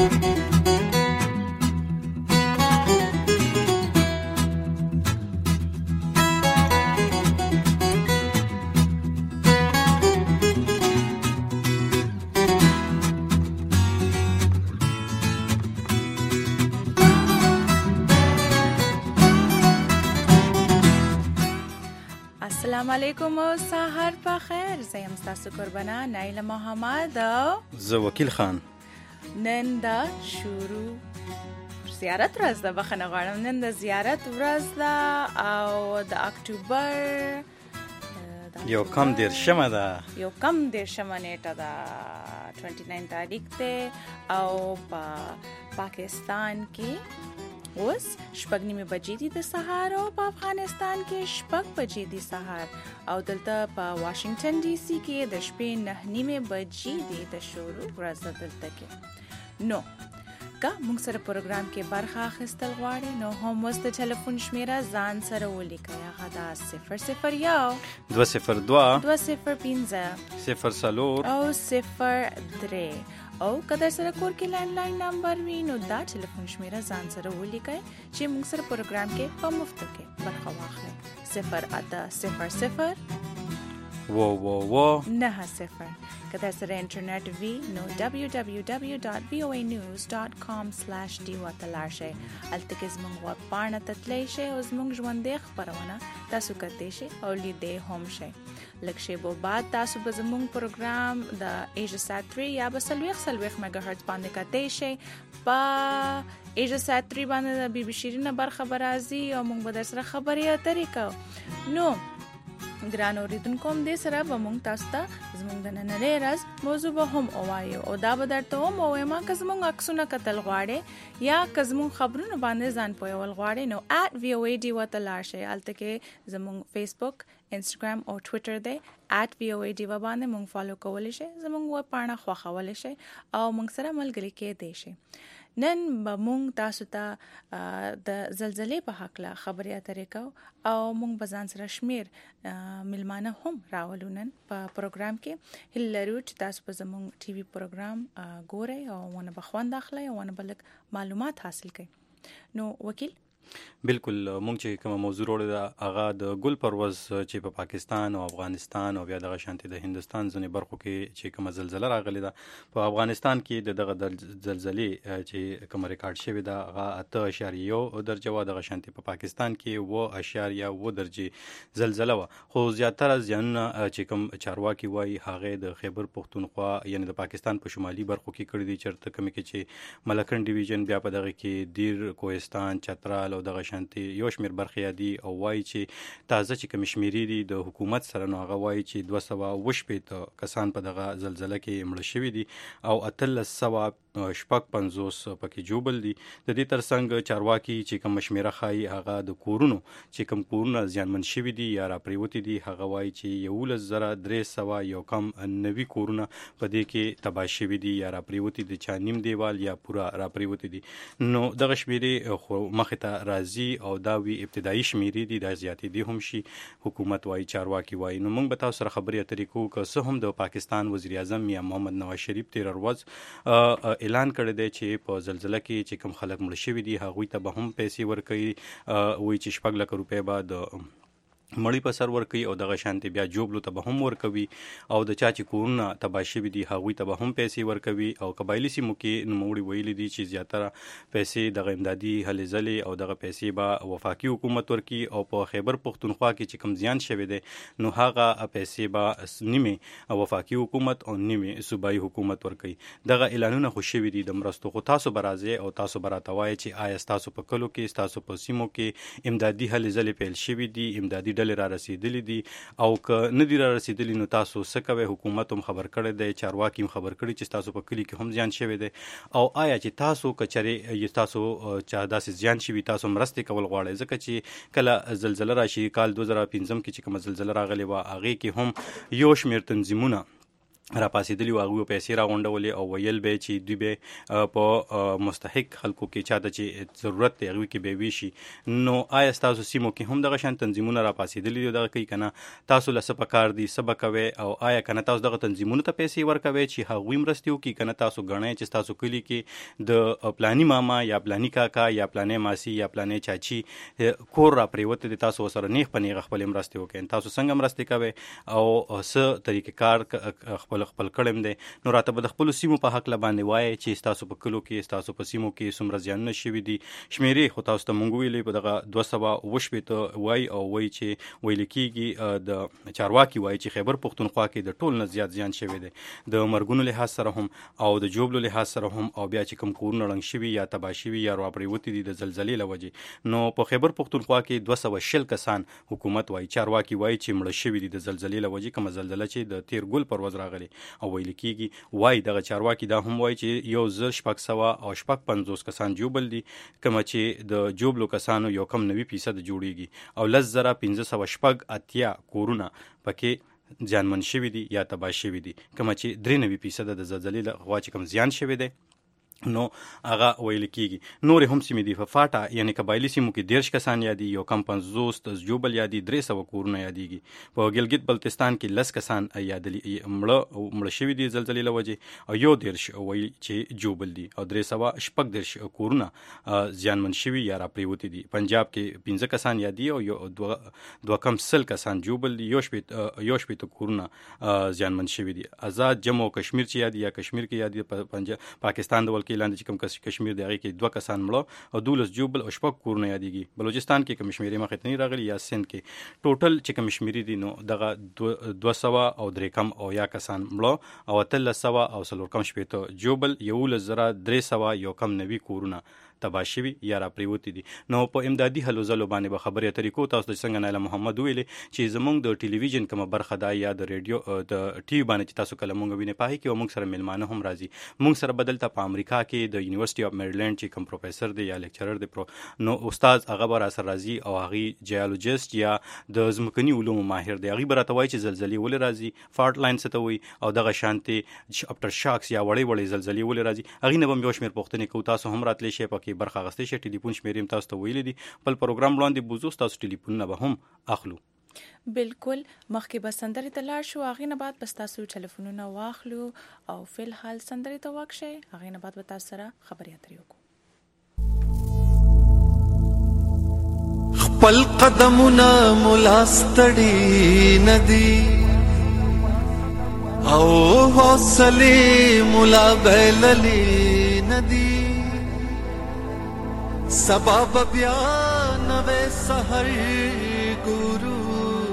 السلام علیکم او سحر په خیر. زه یم ستاسو قربانه نایله محمد او زه وکیل خان. نن دا شروع زیارت ورځ ده، بخښنه غواړم. نن د زیارت ورځ ده او د اکتوبر یو کم دیرشمه ده، نیټه ده 29 تاریخ ده او په پاکستان کې اوس 6:30 بجې دي د سهار او په افغانستان کې 6 بجې دي سهار او دلته په واشنگټن ډي سي کې د شپې 9:30 بجې دي د شروع ورځ دلته کې. نو که موږ سره پروګرام کې برخه اخیستل غواړئ نو هم اوس د ټلیفون شمیره ځان سره ولیکئ. هغه دا 001 202 205 04 او 03 او کله سره کور کې لینډلاین نمبر وي نو دا ټلیفون شمیره ځان سره ولیکئ چې موږ سره پروګرام کې په مفت کې برخه واخلئ. 0800 90 کله سره انټرنیټ وی نو www.voanews.com/d وتلاشئ. الته کې زموږ وب پاڼه تتلی شي او زموږ ژوندې خبرونه تاسو کتئ شئ او لیدئ هم شئ. لږ شیبو بعد تاسو به زموږ پروګرام د ایجاسات 3 یا به 40 میگا هرتز باندې کتئ شئ. په ایجاسات 3 باندې د بي بي شیرینه برخه برازي او موږ به در سره خبرې اترې کوو. نو ګران اوریدونکو هم دې سره به موږ تاسو ته زموږ د نننۍ ورځ موضوع به هم ووایو او دا به درته هم ووایم که زموږ عکسونه کتل غواړئ یا که زموږ خبرونه باندې ځان پوهول غواړئ نو @voad ورته لاړ شئ. هلته کې زموږ فیسبوک، انسټاګرام او ټویټر دی @voad باندې موږ فالو کولی شئ. زموږ وب پاڼه خوښولی شئ او موږ سره ملګري کېدی شئ. نن به موږ تاسو ته د زلزلې په هکله خبرې اترې کوو او موږ به ځان سره شمیر ملمانه هم راولو. نن په پروګرام کې هیله لرو چې تاسو به زموږ ټي وي پروګرام ګورئ او ونه به خوند اخلئ او ونه به لږ معلومات حاصل کړئ. نو وکیل بالکل مونږ چې کوم موضوع وروړو دا هغه د ګل پرواز چې په پاکستان او افغانستان او بیا دغه شانتي د هندستان ځینې برخو کې چې کوم زلزلہ راغلی ده. په افغانستان کې دغه زلزلې چې کوم ریکارډ شوی ده هغه 8.1 درجه و، دغه شانتي په پاکستان کې 9.1 درجه زلزلہ و. خو زیاتره ځانونه چې کوم چارواکي وایي هغه د خیبر پختونخوا یعنی د پاکستان په شمالي برخو کې کړی دي، چرته کوم کې چې ملکن ډیویژن بیا په دغه کې دیر کوهستان چترال او دغه شانتي یو شمیر برخې دي او وایي چې تازه چې کوم شمیرې دي د حکومت سره نو هغه وایي چې 250 کسان په دغه زلزلہ کې مړه شوي دي او 1350 پکې جوبل دي. د دې ترڅنګ چارواکي چې کوم شمیره خایي هغه د کورونو چې کوم کورونه زیانمن شوي دي یا را پریوتی دي هغه وایي چې 11300 یو کم 90 کورونه په دې کې تباه شوي دي یا را پریوتی دي، چا نیم دیوال یا پورا را پریوتی دي. نو دغه شمیرې خو مخه ته راځي او دا وی ابتدایي شمیرې دي، دا زیاتې دي هم شي. حکومت وایي، چارواکي وایي. نو موږ به تاسو سره خبرې اترې کوو که څه هم د پاکستان وزیر اعظم یا محمد نواز شریف تیر ورځ اعلان کړی دی چې په زلزلہ کې چې کوم خلک مړه شوي دي هغوی ته به هم پیسې ورکوي. وایي چې 6 لک روپۍ به د مړی په سر ورکوي او دغه شانتي بیا جوبلو ته به هم ورکوي او د چا چې کورونه تباه شوي دي هغوی ته به هم پیسې ورکوي. او قبایلي سیمو کې نوموړي ویلي دي چې زیاتره پیسې دغه امدادي هلې ځلې او دغه پیسې به وفاقي حکومت ورکوي او په خیبر پختونخوا کې چې کوم زیان شوی دی نو هغه پیسې به نیمه وفاقي حکومت او نیمه صوبایي حکومت ورکوي. دغه اعلانونه خو شوي دي د مرستو. خو تاسو به راځئ او تاسو به راته وایئ چې آیا ستاسو په کلو کې ستاسو په سیمو کې امدادي هلې ځلې پیل شوي دي، امدادي ډلې را رسیدلې دي او که نه دي را رسیدلې نو تاسو څه کوئ؟ حکومت هم خبر کړی دی، چارواکي هم خبر کړي چې تاسو په کلي کې هم زیان شوی دی. او آیا چې تاسو کچرې تاسو چا داسې زیان شوي تاسو مرستې کول غواړئ؟ ځکه چې کله زلزلہ راشي کال 2015 کې چې کومه زلزلہ راغلی وه هغې کې هم یو شمېر تنظیمونه را پاسېدلی هغوی پیسې راغونډولې او ویل به چې دوی به په مستحق خلکو کې چاته چې ضرورت دی هغوی کې به ویشي. نو آیا ستاسو سیمو کې هم دغه شان تنظیمونه را پاسېدلي دي دغه کوي که نه؟ تاسو له څه پکار دي، څه به کوئ، او آیا که نه تاسو دغه تنظیمونو ته پیسې ورکوئ چې هغوی مرستې وکړي، که نه تاسو ګڼئ چې ستاسو کلي کې د پلاني ماما یا پلاني کاکا یا پلاني ماسي یا پلاني چاچي کور را پرېوتی دی، تاسو ورسره نیغ په نیغه خپلې مرستې وکړئ. تاسو څنګه مرستې کوئ او څه طریقې کار خپل کړم دی؟ نو راته به د خپلو سیمو په هکله باندې وایي چې ستاسو په کلو کې، ستاسو په سیمو کې څومره زیانونه شوي دي. شمیرې خو تاسو ته مونږ ویلې په دغه 200 وایي او وایي چې ویل کېږي د چارواکي وایي چې خیبر پښتونخوا کې د ټول نه زیات زیان شوی دی د مرګونو لحاظ سره هم او د جوبلو لحاظ سره هم، او بیا چې کوم کورونه ړنګ شوي یا تباه شوي یا راپرېوتي دي د زلزلې له وجې. نو په خیبر پښتونخوا کې 220 کسان حکومت وایي، چارواکي وایي چې مړه شوي دي د زلزلې له وجې، کومه زلزله چې د تیر ګل پر ورځ راغلې. او ویل کېږي وایي دغه چارواکي دا هم وایي چې 1650 کسان جوبل دي، کومه چې د جوبلو کسانو یو کم 90% جوړیږي او 10,580 کورونه پکې زیانمن شوي دي یا تباه شوي دي، کومه چې 93% د زلزلې له خوا چې کوم زیان شوی دی. نو هغه ویل کېږي نورې هم سیمې دي، په فاټا یعنې قبایلي سیمو کې 13 کسان یادي، یو کم 50 جوبل یادي، 300 کورونه یادېږي. په ګلګت بلتستان کې 10 کسان یادلي مړه شوي دي زلزلې له وجې، او 11 وایي چې جوبل دي، او 316 کورونه زیانمن شوي یا راپرېوتي دي. پنجاب کې 15 کسان یادي او دوه کم 100 کسان جوبل دي، 11 کورونه زیانمن شوي دي. آزاد جموں و کشمیر چې یادي یا کشمیر کې یادي، پاکستان د لاندې چې کوم کشمیر دی هغې کې 2 کسان مړه او 12 جوبل او 6 کورونه یادېږي. بلوچستان کې کوم شمېرې مخې ته نه راغلي، یا سند کې ټوټل چې کوم شمېرې دي نو دغه 200 کسان مړه او 340 جوبل، 11,390 کورونه تباه شوي یا راپرېوتي دي. نو په امدادي هلو ځلو باندې به خبرې اترې کوو. تاسو څنګه نایله محمد ویلې چې زموږ د ټلویزیون کومه برخه ده یا د ریډیو د ټي وي باندې چې تاسو کله مونږ وینئ په هغې کې مونږ سره میلمانه هم راځي. مونږ سره به دلته په امریکا کې د یونیورسټي اف میریلینډ چې کوم پروفیسر دی یا لیکچرر دی نو استاد هغه به راسره راځي او هغې جیالوجسټ یا د ځمکني علومو ماهر دی، هغې به راته وایي چې زلزلې ولې راځي، فالټ لاین څه ته وایي، او دغه شانتې افټر شاکس یا وړې زلزلې ولې راځي. هغې نه به هم یو شمېر پوښتنې کوو. تاسو هم راتلی شئ پکې برخه اخیستی شئ. ټلیفون شمیرې هم تاسو ته ویلې دي، بل پروګرام وړاندې بوزو تاسو ټلیفونونه به هم اخلو. بالکل مخکې به سندرې ته لاړ شو، هغې نه بعد به ستاسو ټلیفونونه واخلو او فی الحال سندرې ته واک شئ، هغې نه بعد به تاسو سره خبرې اترې وکړو. خپل قدمونه ملا ستړي ندي او حوصلې ملا بایللې ندي، سبب بیا نوې سحر ګورو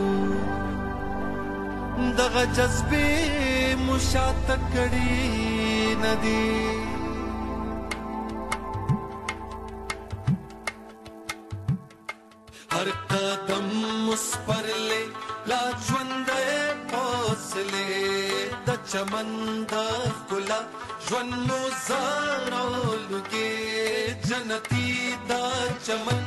دغه جذبې مشات کړي ندي. هر قدم مسپرلې لا ژوندې حوصلې د چمن د ښکلا ژوند مو زارولږي جنتي دا چمن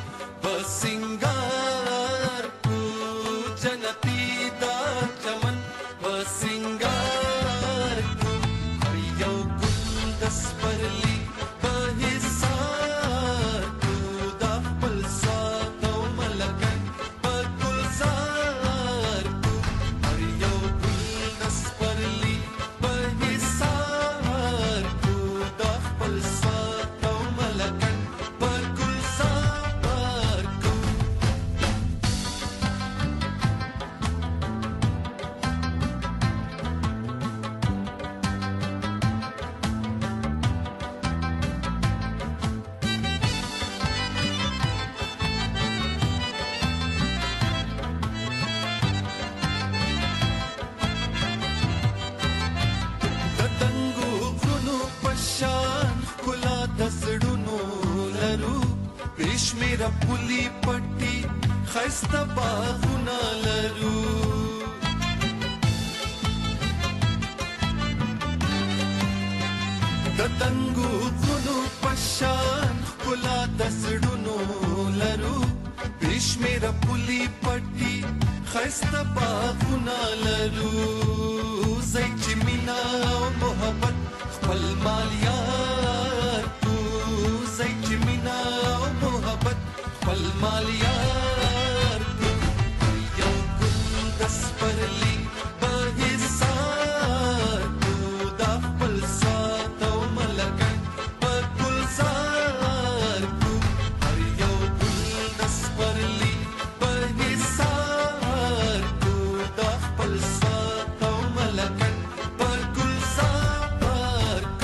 بسنگار کو جنتی دا چمن بسنگار کو هر یو ګل د سپرلی په حصار کو دا خپل سات او ملکن په ګلزار کو هر یو ګل د سپرلی په حصار کو دا خپل سات او ملکن په ګلزار کو. میرا پولی پټي خسته باغونه لرو د تنګو غرونو پشان ښکلا د زړونو لرو پېش میرا پولی پټي خسته باغونه لرو زی چې مینا او محبت خپل مالیار کو زی چې مینا او محبت خپل مالیار کو یو ګل د سپرلی په حصار کو دا خپل سات او ملګری په ګلزار کو هر یو ګل د سپرلی په حصار کو دا خپل سات او ملګری په ګلزار کو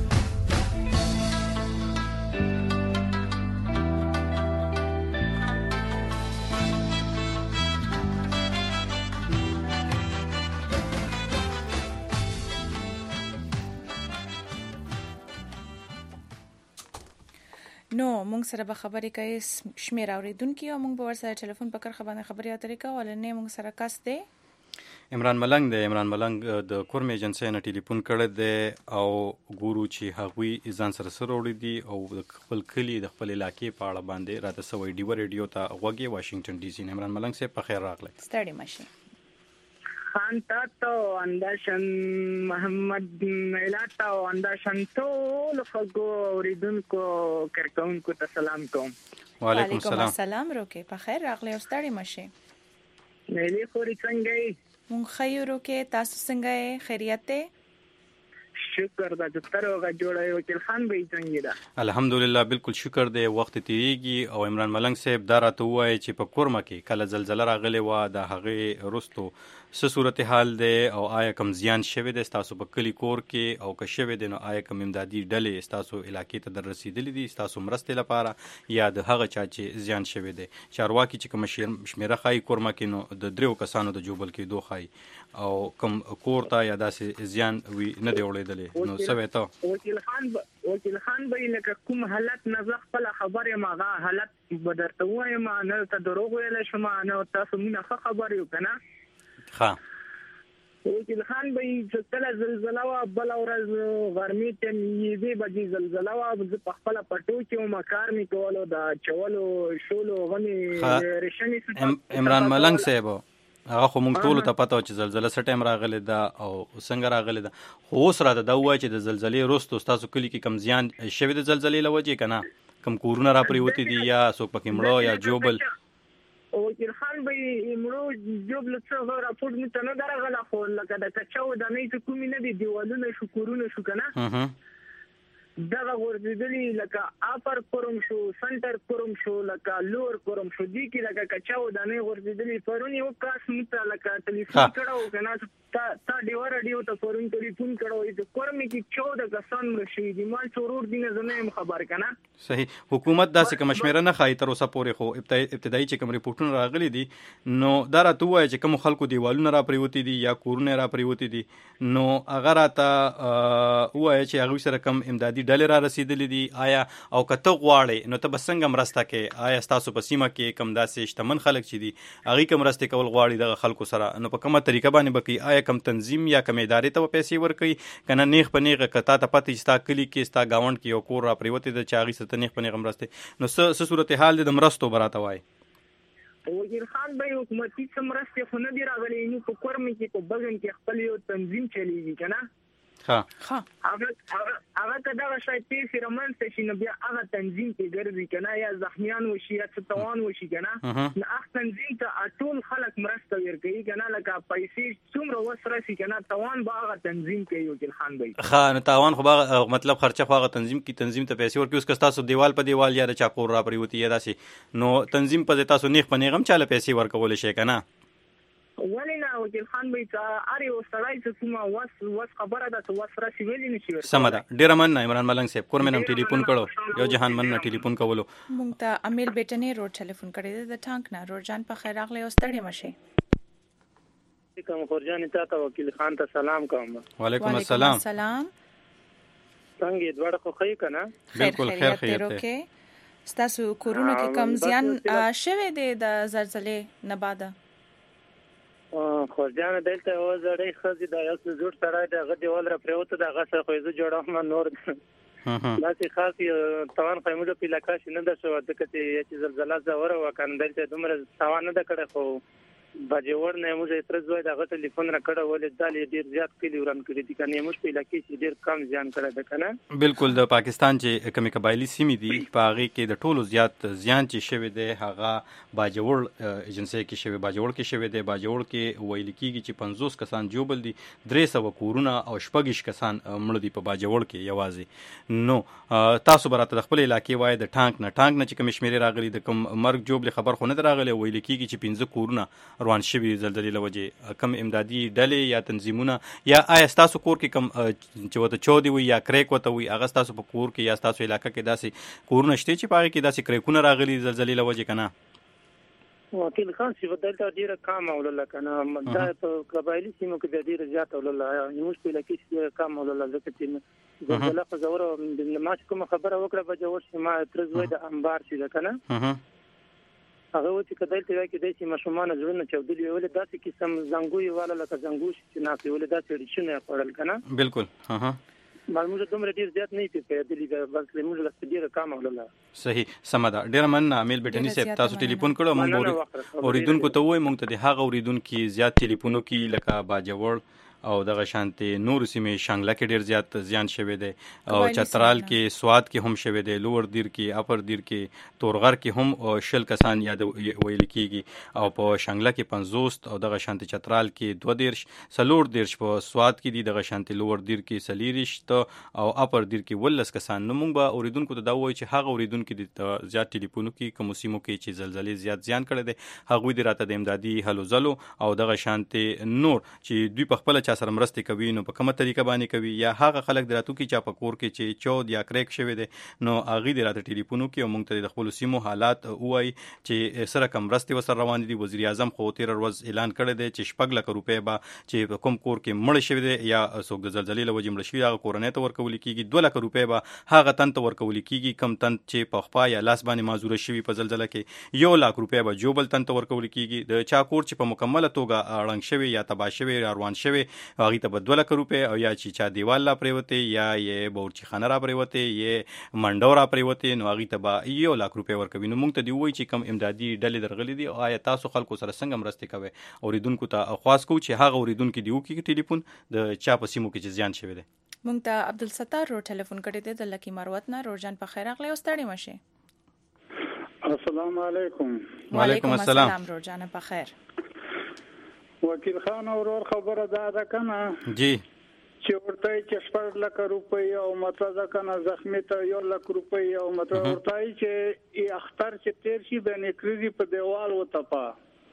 نو مونږ سره به خبرې کوي شمیر اوریدونکو او مونږ به ورسره ټلیفون په کرخه باندې خبرې اترې کوو ولنه مونږ سره کس دی عمران ملنګ د کورم ایجنسی نه ټلیفون کړی دی او ګورو چې هغوی ځان سره وړي دي او خپل کلی د خپل علاقې په اړه باندې راته سوي ډیو ریډیو ته غوږی واشنگټن ډي سي عمران ملنګ صاحب په خیر راغلی ستړي مشي خان تاسو انداشن محمد میلاتا او انداشن ټول خلکو اوریدونکو کارکونکو ته سلام کوم. وعلیکم السلام روکه په خیر راغلی او ستړي مشي. مېلې خوري څنګه یې؟ مونږ خیر روکه تاسو څنګه یې خیریت ته؟ شکر دا چې تروغه جوړه یو چې خان به څنګه ده؟ الحمدلله بالکل شکر دی وخت تیریږي او عمران ملنګ صاحب دا راته وایي چې په کورمه کې کله زلزلہ راغلی و د هغې رستو څه صورتحال دی او آیا کم زیان شوی دی ستاسو په کلي کور کې او که شوی دی نو آیا کم امدادي ډلې ستاسو علاقې ته در رسیدلې دي ستاسو مرستې لپاره یا د هغه چا چې زیان شوی دی چارواکي چې کوم شمیره ښایي کورمه کې نو د دریو کسانو د جوبل کېدو ښایي او کم کور ته یا داسې زیان وي نه دی وړېدلی نو څه وایې ته وکیل خان به لکه کوم حالت نه زه خپله خبر یم هغه حالت به درته ووایم نه ته دروغ ویلی شم نه تاسو مینه ښه خبر یو که نه ښه وکیل خان به چې کله زلزله وه بله ورځ غرمې ټیم یوې بجې زلزله وه زه په خپله پټو کې وم کار مې کولو د چولو شولو غمې ریشنې عمران ملنګ صاحب هغه خو موږ ټولو ته پته و چې زلزله څه ټایم راغلی ده او څنګه راغلی ده خو اوس راته دا ووایه چې د زلزلې وروستو ستاسو کلي کې کم زیان شوي د زلزلې له وجې که نه کم کورونه را پرېوتي دي یا څوک پکې مړه یا جوبل وکیل خان به مړو جوبل څه راپورټ مې ته نه ده راغله خو لکه د کچاو دانې چې کومې نه دي دیوالونه شو کورونه شو که نه دغه غورځېدلي لکه اپر کورم شو سنټر کورم شو لکه لور کورم شو دې کې لکه کچاو دانې غورځېدلي پرون یو کاس مې ته لکه ټلیفون کړی و که نه تا ډیوه راډیو ته پرون ټلیفون کړی و چې کور مې کې 14 کسان مړه شوي دي ما څلور دینه زه نه یم خبر که نه صحیح حکومت داسې کومه شمېره نه ښایي تر اوسه پورې خو ابتدایي چې کوم ریپورټونه راغلي دي نو دا راته ووایه چې کومو خلکو دیوالونه را پرېوتي دي یا کورونه را پرېوتي دي نو هغه راته ووایه چې هغوی سره کم امدادي ډلې را رسیدلې دي آیا او که ته غواړې نو ته به څنګه مرسته کوې آیا ستاسو په سیمه کې کم داسې شتمن خلک چې دي هغوی که مرستې کول غواړي دغه خلکو سره نو په کومه طریقه باندې به کوي آیا کم تنظیم یا کم ادارې ته به پیسې ورکوي که نه نیغ په نیغه که تا ته پته چې ستا کلي کې ستا ګاونډ کې یو کور را پرېوتی ده چې هغوی سره ته نیغ په نیغه مرستې نو څه صورتحال دی د مرستو به راته وایي وزیر خان به حکومتي څه مرستې خو نه دي راغلي نو په کورمې کې په بغن کې خپل یو تنظیم چلیږي که نه هغه که دغه شی پیښې رامنځته شي نو بیا هغه تنظیم کې ګرځي که نه یا زخمیان وشي یا څه توان وشي که نه نو هغه تنظیم ته ټول خلک مرسته ورکوي که نه لکه پیسې څومره وس راسي که نه توان به هغه تنظیم کوي وکیل خان به ښه نو تاوان خو به مطلب خرچه خو هغه تنظیم ته پیسې ورکوي اوس که ستاسو دیوال په دیوال یا د چا کور را پرېوتي یا داسې نو تنظیم په ځای تاسو نیغ په نیغ هم چاله پیسې ورکولی شئ که نه ولې نه وکیل خان به هر یو سړی چې کومه وس خبره ده چې وس راشي ویلې نه شي سمه ده ډېره مننه عمران ملنګ صاحب کور مې هم ټلیفون کړو یو جهان مننه ټلیفون کولو مونږ ته امیل بیټنې روډ ټلیفون کړی دی د ټانک نه روډ جان په خیر راغلی او ستړي مشئ کوم خورجان ته وکیل خان ته سلام کوم وعلیکم السلام څنګه دوړ خو خی کنه بالکل خیر ته ستاسو کورونه کې کم زیان شوه دی د زلزلې نه بعد خورجان دلته و زړې خزي د یو څه جوړ سره دغه دیوال را پروت دغه څه خو زه جوړم نور لاسي خاصي توان قیمته په لکه شنه د شو د کته چې زلزلہ زوره وکړ دلته دومره توان نه کړه خو باجوړ نه موږ تر زوی دا غټ ټلیفون را کړه ولې دالې ډیر زیات کلی وران کړی دي کنه موږ په علاقې کې ډیر کم ځان کړه ده کنه بالکل د پاکستان چې کمی قبایلی سیمې دي په هغه کې د ټولو زیات زیان چې شوی دی هغه باجوړ ایجنسی کې شوی باجوړ کې شوی دی باجوړ کې ویل کېږي چې 50 کسان جوبل دي 300 کورونه او شپږ کسان مړ دي په باجوړ کې یوازې نو تاسو براته د خپل علاقې وای د ټانک نه چې کوم شمیرې راغلي د کوم مرګ جوبل خبر خو نه راغلی ویل کېږي چې 15 کورونه روان شوي زلزلې لوجه کم امدادي ډلې یا تنظیمونه یا آیا تاسو کور کې کم چې وته چودي وي یا کریک وته وي هغه تاسو په کور کې یا تاسو علاقې کې داسې کورونه شته چې پاره کې داسې کریکونه راغلي زلزلې لوجه کنه وکیل خان چې بدلته ډیره کم اولله کنه دا په قبایلی سیمو کې ډیره زیات اولله موږ په لکه چې کم اولله ځکه چې زلزلہ په زور ما کوم خبره وکړه په جوړ چې ما تر زوی د انبار چې کنه هغه چې کدل ته کې د مشمانه ژوند چودلی ولې داسې قسم زنګوي والا لکه زنګوش چې نه ولې داسې ریښونه خورل کنه بالکل معلومه دومره ډیر زیات نه پیدلی بس موږ له ډیره کم اولله صحیح سمدا ډیر من عامل بټنی سپ تاسو ټلیفون کړو مونږ اوریدونکو ته وای مونږ ته د هغه اوریدونکو زیات ټلیفونو کې لکه باجوړ او دغه شانتي نور سیمې شانګله کې ډیر زیات زیان شوه دی او چترال کې سواد کې هم شوه دی لوور دیر کې اپر دیر کې تورغر کې هم شل کسان یاد ویل کیږي او په شانګله کې 50 او دغه شانتي چترال کې 2 دیرش سلور دیرش په سواد کې دي دغه شانتي لوور دیر کې سلیریش ته او اپر دیر کې ولس کسان نو موږ به اوریدونکو ته دا وایي چې هغه اوریدونکو د زیات ټلیفونو کې کوم سیمو کې چې زلزلې زیات زیان کړي دي هغه د راته د امدادي هلو زلو او دغه شانتي نور چې دوی په خپل چا سره مرسته کوي نو په کومه طریقه باندې کوي یا هغه خلک دراتو کې چا په کور کې چې چود یا کریک شوی دی نو هغه د راته ټلیفونو کې موږ ته د خپل سیمو حالات وای چې سره کم مرسته وسره روان دي وزیر اعظم خو تیر ورځ اعلان کړی دی چې 6 لک روپۍ به چې کوم کور کې مړ شوی دی یا څوک د زلزلې لوجې مړ شوی هغه کورنۍ ته ورکول کیږي 2 لک روپۍ به هغه تن ته ورکول کیږي کم تن چې په خپا یا لاس باندې معذور شوی په زلزلہ کې 1 لک روپۍ به جوبل تن ته ورکول کیږي د چا کور چې په مکمله توګه اړنګ شوی یا تباہ شوی روان شوی هغه ته 2 لک روپۍ او یا چې چا دیوال لا پریوته یا یې بورچی خانه را پریوته یې منډو را پریوته نو هغه ته 1 لک روپۍ ورکوي نو موږ ته دی وای چې کم امدادي ډلې درغلي دي او آیا تاسو خلکو سره څنګه مرسته کوي اوریدونکو ته خواست کو چې هغه اوریدونکو دیو کې ټلیفون د چا په سیمو کې چې زیان شوی دی موږ ته عبدالستار رو ټلیفون کړی دی د لکی مروت نه روزان په خیر اغلی واستړی مشه السلام علیکم وعلیکم السلام روزان په خیر وکیل خان اورور خبره ده کنه جی چې ورته چې 4 لک روپۍ او مطلب کنه زخمی ته 1 لک روپۍ او مطلب ورته چې اختر چې تیر شي باندې کریزي په دیوال وتپا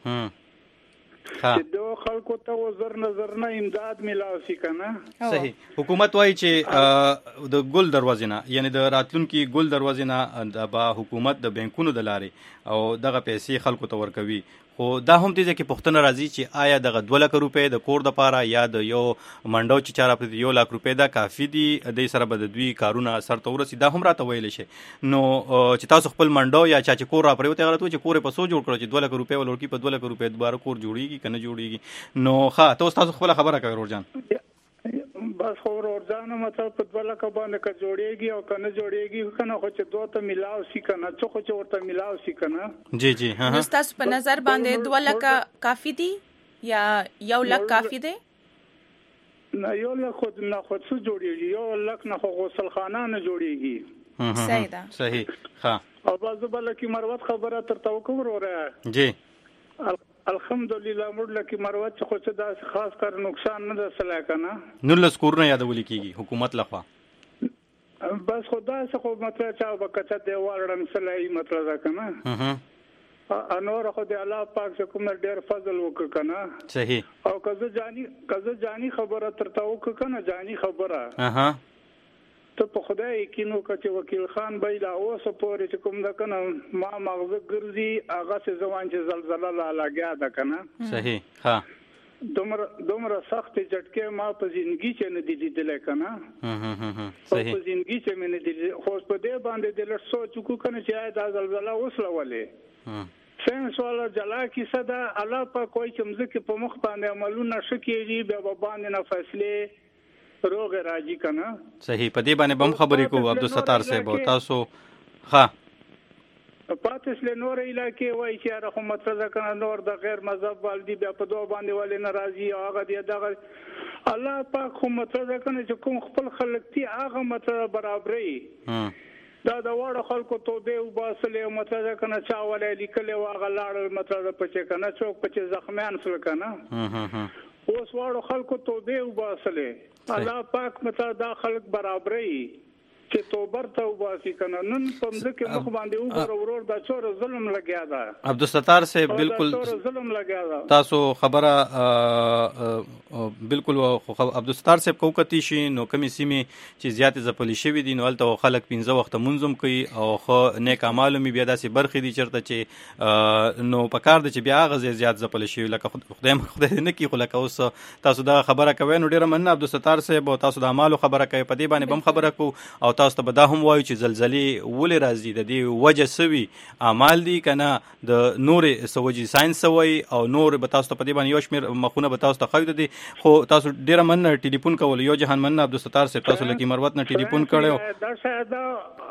چې دو خلکو ته وزر نظر نه امداد ملاوي کنه صحیح حکومت وایي چې د ګل دروازې نه یعنی د راتلونکي ګل دروازې نه د با حکومت د بانکونو د لارې او دغه پیسې خلکو ته ورکوي خو دا هم دې چې پښتنه راځي چې آیا دغه 2 لک روپۍ د کور د پاره یا د یو منډو چې چاره په 1 لک روپۍ دا کافي دي د سره بد دوی کارونه سر ته ورسي دا هم راته ویل شي نو چې تاسو خپل منډو یا چې کور را پریوته غلط و چې کور په سو جوړ کړو چې 2 لک روپۍ ولورکی په 2 لک روپۍ دوباره کور جوړیږي کنه جوړیږي نو ښه تاسو خپل خبره کوي ورجان بس خو ورځانه مطلب په 2 لک باندې کا جوړیږي او کنه جوړیږي کنه خو چې دوه ته ملاو شي کنه څو خو چې ورته ملاو شي کنه جی جی ها نو تاسو په نظر باندې 2 لک کافی دي یا 1 لک کافی دي نه 1 لک خود نه خود څه جوړیږي 1 لک نه خو غسل خانه نه جوړیږي صحیح ده صحیح ها او بازو بل کی مروت خبره تر توقع وروره جی الحمدلله موږ لکه مروت خو څه دا خاص کر نقصان نه رسلا کنه نو لسکورونه یادول کیږي حکومت لخوا بس خدا څه خو مطلب چا وکړه دیوال رم سلای مطلب کنه انور خو د الله پاک څخه کوم ډیر فضل وکړ کنه صحیح او کزه جانی خبره تر تا وکړه کنه جانی خبره ته په خدای یقین وکړه وکیل خان بیلا اوسه پورې چې کوم دا کنه ما مغزه ګرځي هغه څه ځوان چې زلزلہ لا لګیا ده کنه صحیح ها دومره سخت جټکه ما په ژوندۍ چې نه دي لیدل کنه صحیح په ژوندۍ چې مې نه دي خو په دې باندې د لږ سوچ کو کنه چې دا زلزلہ وسلولې ساينس والا جلا کی صدا الله په کوئی چمزه په مخ باندې عملونه شکېږي به باندې نه فیصله روغ راځي کنه صحیح په دې باندې بم خبرې کو عبدالستار صاحب تاسو ها پاتې له نور علاقې وای چې هغه مطلب کنه نور د غیر مذهب والدي بیا په دوه باندې ولې ناراضي هغه دی دغه الله پاک خو مطلب کنه چې کوم خپل خلک تی هغه مطلب برابرې دا د وړو خلکو توبه وباسلې مطلب کنه چا ولې لیکلې واغه لاړ مطلب پچې کنه څوک پچې زخمیان سره کنه اوس وړو خلکو توبه وباسلې الله پاک مطلب دا خلک برابرې چې توبر ته وباسي کنه نن په مځکه مخ باندې ورور دا چور ظلم لګیا دا عبدالستار صاحب بالکل ظلم لګیا دا تاسو خبره بالکل عبدالستار صاحب کو کتی شي نو کمی سیمه چې زیات زپلی شوی دي نو الته خلک 15 وخت منظم کوي او خو نیک اعمال می بیا داسې برخې دي چرته چې نو پکار دي چې بیا غزه زیات زپلی شوی لکه خدای نه کی خو لکه اوس تاسو دا خبره کوي نو ډیره مننه عبدالستار صاحب او تاسو د اعمالو خبره کوي په دې باندې بم خبره کو او تاسو ته به دا هم وایو چې زلزلې ولې راځي د دې وجه سوي اعمال دي کنه د نورې سوجي ساينس سوي او نور به تاسو ته په دې باندې یو شمیر مخونه به تاسو ته خو دي خو تاسو ډیره مننه ټلیفون کول یو جهان مننه عبدالستار صاحب تاسو لکه مروت نه ټلیفون کړو دا ساده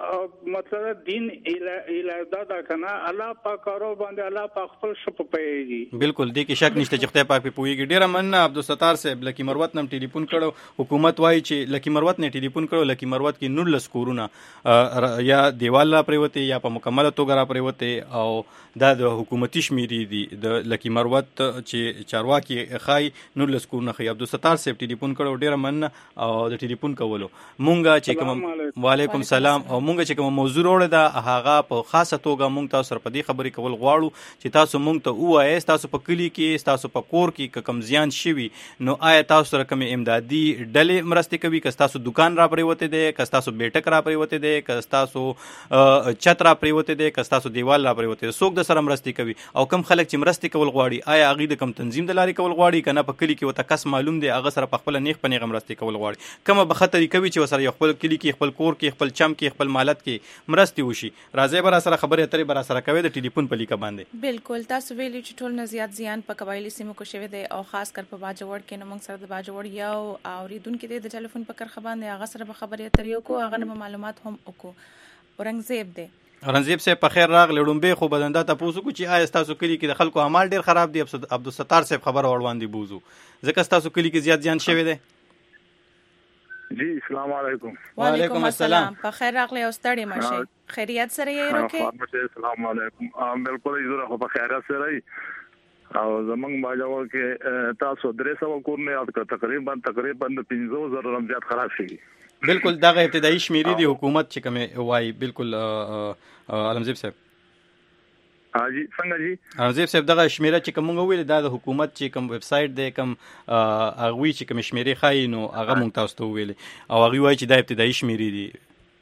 مطلب دین اله دا کنه الله پاک کارو باندې الله پاک خپل شپ پیږي بالکل دې کې شک نشته چې خدای پاک په پويږي ډیره مننه عبدالستار صاحب لکه مروت نم ټلیفون کړو حکومت وایي چې لکه مروت نه ټلیفون کړو لکه مروت کې 19 کورونه یا دیوال لا پریوته یا په مکمله توګه را پریوته او دا د حکومتي شمیرې دي د لکی مروت چې چارواکي خای 19 کورونه خي عبدالستار صاحب ټلیفون کړو ډیره مننه او د ټلیفون کولو مونږه چې کوم وعلیکم السلام او مونږ چې کوم موضوع وروړه دا هغه په خاصه توګه مونږ تاسو سره په دې خبرې کول غواړو چې تاسو مونږ ته وایي تاسو په کلی کې تاسو په کور کې کم زیان شوي نو آیا تاسو سره کوم امدادي ډلې مرسته کوي که تاسو دکان را پریوته دي که تاسو بیٹک را پریوته دي که تاسو چت را پریوته دي که تاسو دیوال را پریوته څوک د سره مرسته کوي او کم خلک چې مرسته کول غواړي آیا هغه د کم تنظیم د لارې کول غواړي کنه په کلی کې وته کس معلوم دی هغه سره په خپل نیغ پنیغه مرسته کول غواړي کومه به خطرې کوي چې وسره خپل کلی کې خپل کور کې خپل چم کې خپل مالت کې مرسته وشي راځي بر سره خبره اترې بر سره کوي د ټلیفون په لیکه باندې بالکل تاسو ویلي چې ټول نه زیات زیان په قبایلی سیمو کې شوی دی او خاص کر په باجوړ کې نو موږ سره د باجوړ یو اوریدونکو د ټلیفون په کرخه باندې هغه سره به خبرې اترې کو هغه معلومات هم وکړو اورنګزیب دی رنزیب صاحب په خیر راغلی ډومبه خو بدنده تاسو کو چې آیا تاسو کلی کې د خلکو اعمال ډیر خراب دي عبدالستار صاحب خبر وړاندې بوزو ځکه تاسو کلی کې زیات ځان شوی دی جی السلام علیکم وعلیکم السلام په خیر راغلی او ستړي مشه خیریت سره یې روکه السلام علیکم بالکل زه خو په خیریت سره او زمنګ باجوړ کې تاسو 300 کورونه یاد کړ تقریبا 15000 زیات خراب شي بالکل دغه ابتدایي شمیرې دی حکومت چې کوم وای بالکل علمزیب صاحب جی څنګه جی علمزیب صاحب دغه شمیره چې کوم ویل د حکومت چې کوم ویب سټ دی کوم اغوی چې کوم شمیرې خای نو هغه مونږ تاسو ته ویل او هغه وای چې د ابتدایي شمیرې دی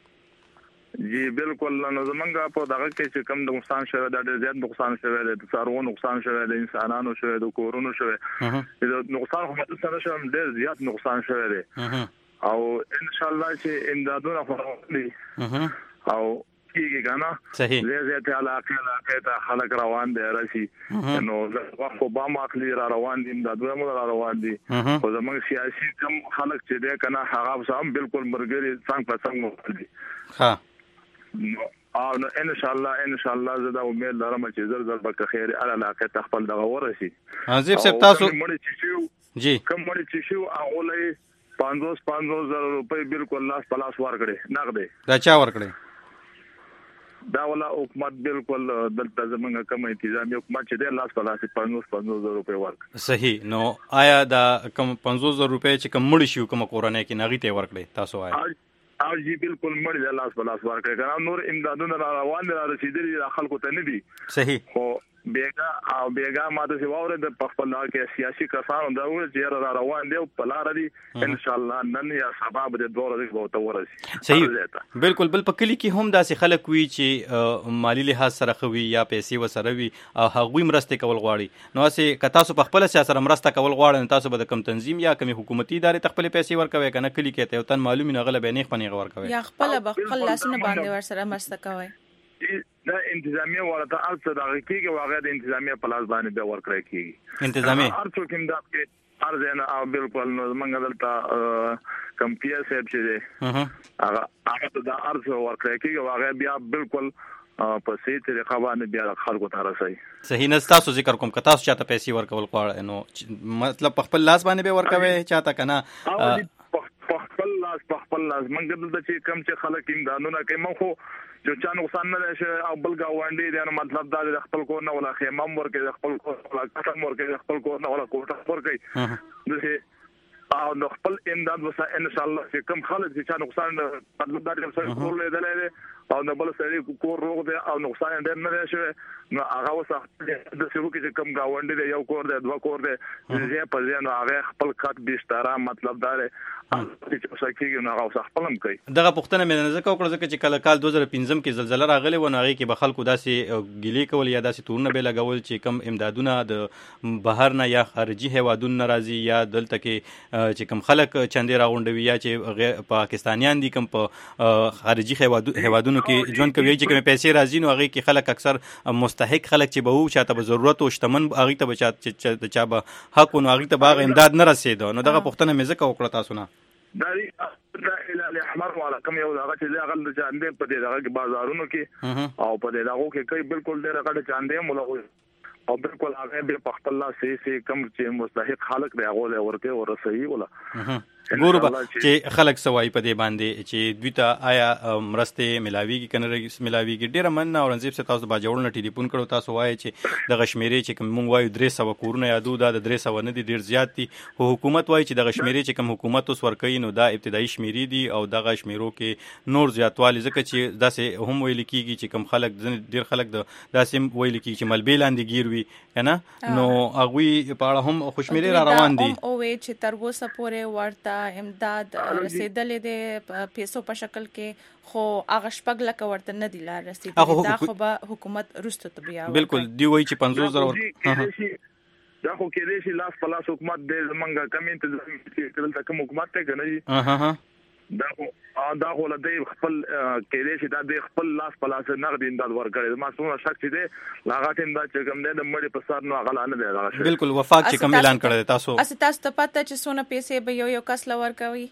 جی بالکل نو زمونږ په دغه کې چې کوم د نقصان شوی دا ډېر زیات نقصان شوی دی د څاروو نقصان شوی دی انسانانو شوی د کورونو شوی د نقصان هم سره شوی ډېر زیات نقصان شوی دی او ان شاء الله چې امدادونه فراهم او کیږي کنه صحیح زه علاقه ته خلک روان دي راشي نو خو با ماخلي روان دي امدادونه مو روان دي خو زمونږ سیاسي کم خلک چې دی کنه هغه هم بالکل مرګري څنګه پسنګ دي ها او نو ان شاء الله زه دا امید لرم چې زر به خیر علاقه ته خپل دغه ورسي حزیب صاحب تاسو جی کوم مړي چې شو هغه لای 500,000 روپۍ بالکل لاس پلاس ورکړي نغدې دا چا ورکړي دا ولا حکومت بالکل دلته زمونږ کوم انتظامی حکومت چې د لاس پلاس 500,000 روپۍ ورکړي صحیح نو آیا دا کوم 500,000 روپۍ چې کوم مړي شو کوم کورونه کې نغې ته ورکړي تاسو آیا جی بالکل مړ دی لاس بلاس ورکړي کنه نور امدادونه روان دي رسیدلي خلکو ته نه دي صحیح خو بیګا ماته سی واره د خپل لار کې سیاسي کسانو دا ول چې را روان دي په لار دي ان شاء الله نن یا سبب د دوه ورځې به ورسي صحیح بالکل بل په کلی کې هم داسې خلک وي چې مالی لحاظ سره خوي یا پیسې وسره وي او هغوی مرسته کول غواړي نو اسې که تاسو په خپل سیاست سره مرسته کول غواړئ تاسو به د کم تنظیم یا کوم حکومتي ادارې خپل پیسې ورکوي کنه کلی کې ته تن معلومي نه غلبه نه خپنه ورکوي یا خپل بخل لاسونه باندې ور سره مرسته کوي دا انتظامیه ورته ارڅ دغه کېږي واغې د انتظامیه په لاس باندې به ورکړی کېږي انتظامیه ارڅ کوم دا کې ارزنه او بالکل نو موږ دلته کم پی اس اف چې دی هغه دا ارڅ ورکړی کېږي واغې بیا بالکل په سي طریقه باندې بیا خلکو ته رسي. صحیح نه تاسو ذکر کوم که تاسو چاته پیسې ورکول غواړئ نو مطلب په خپل لاس باندې به ورکوي چاته کنه په خپل لاس منګ دلته چې کم چې خلک امدادونه کوي مخ خو چې چا نقصان نه شي او بل گاونډي دی نو مطلب دا د خپل کور نه ولا خیمه ورکوي خپل کور ولا کټم ورکوي خپل کور نه ولا کوټه ورکوي دغه او نو خپل امداد وسه ان شاء الله چې کم خلک چې چا نقصان مطلب دا چې سره کور لیدل او نو بل سره کور روغ دی او نقصان ډېر نه شي نو هغه وسه د سیرو کې چې کم گاونډي دی یو کور دی دوه کور دی چې په ځای نو هغه خپل کټ بيشتاره مطلب دا چې سکیږي نو هغه خپلم کوي. دغه پښتنه مې نه ځکه وکړه ځکه چې کله کال 2015 کې زلزلہ راغلی و نو هغه کې به خلکو داسې ګیلې کول یا داسې تورونه به لګول چې کم امدادونه د بهر نه یا خارجي هیوادونو ناراضي یا دلته کې چې کم خلک چندې راغونډوي یا چې پاکستانیان دي کم په خارجي هیوادونو کې ژوند کوي چې کوم پیسې راځي نو هغه کې خلک اکثر مستحق خلک چې به وو چاته به ضرورت او شتمن هغه ته به چا به حق نو هغه ته باغ امداد نه رسیدو نو دغه پښتنه مې ځکه وکړه تاسو نه داري الى احمر ولا کوم یو دغه چې هغه د چاندې په دې دغه بازارونو کې او په دې دغه کې کوي بالکل ډېر غټ چاندې مولوي او بالکل هغه به په خپل سي کم چې مستحق خلک دی هغه ورته ورسوي ولا ګورو چې خلک سوای په دې باندې چې دوی ته آیا مرسته ملاويږي کنه ملاويږي ډیره من اورنګزیب سے تاسو با جوړونه ټلیفون کړو تاسو وایي چې د غشمیرې چې کوم مونږ وایو 300 کورونه یادو دا د 300 نه دي ډیر زیات دي خو حکومت وایي چې د غشمیرې چې کوم حکومت اوس ورکوي نو دا ابتدایي شمیرې دي او د غشمیرو کې نور زیاتوالی ځکه چې داسې هم ویل کیږي چې کوم خلک ډیر خلک د داسې ویل کیږي چې ملبې لاندې گیر وي کنه نو هغه په اړه هم خوشمیرې را روان دي او چې تر اوسه پورې ورته امداد رسیدلې ده پیسو په شکل کې خو هغه شپږ لکه ورته نه دی لار رسیدلې دا خو به حکومت رسته ته بیا بالکل دی وایي چې 500,000 دا خو کې دې شي لاس په لاس حکومت دې زمونږه کم انتظام چې دلته کوم حکومت ته کنه دا خو له دې خپل کې دې شي دا د خپل لاس په لاس نغد امداد ورکړي ما څونه شک چې دې لاغات امداد چې کوم دې د مړي په سر نو هغه نه دی راغلی بالکل وفاق چې کوم اعلان کړی تاسو تاسو ته پته چې څونه پیسې به یو کس لا ورکوي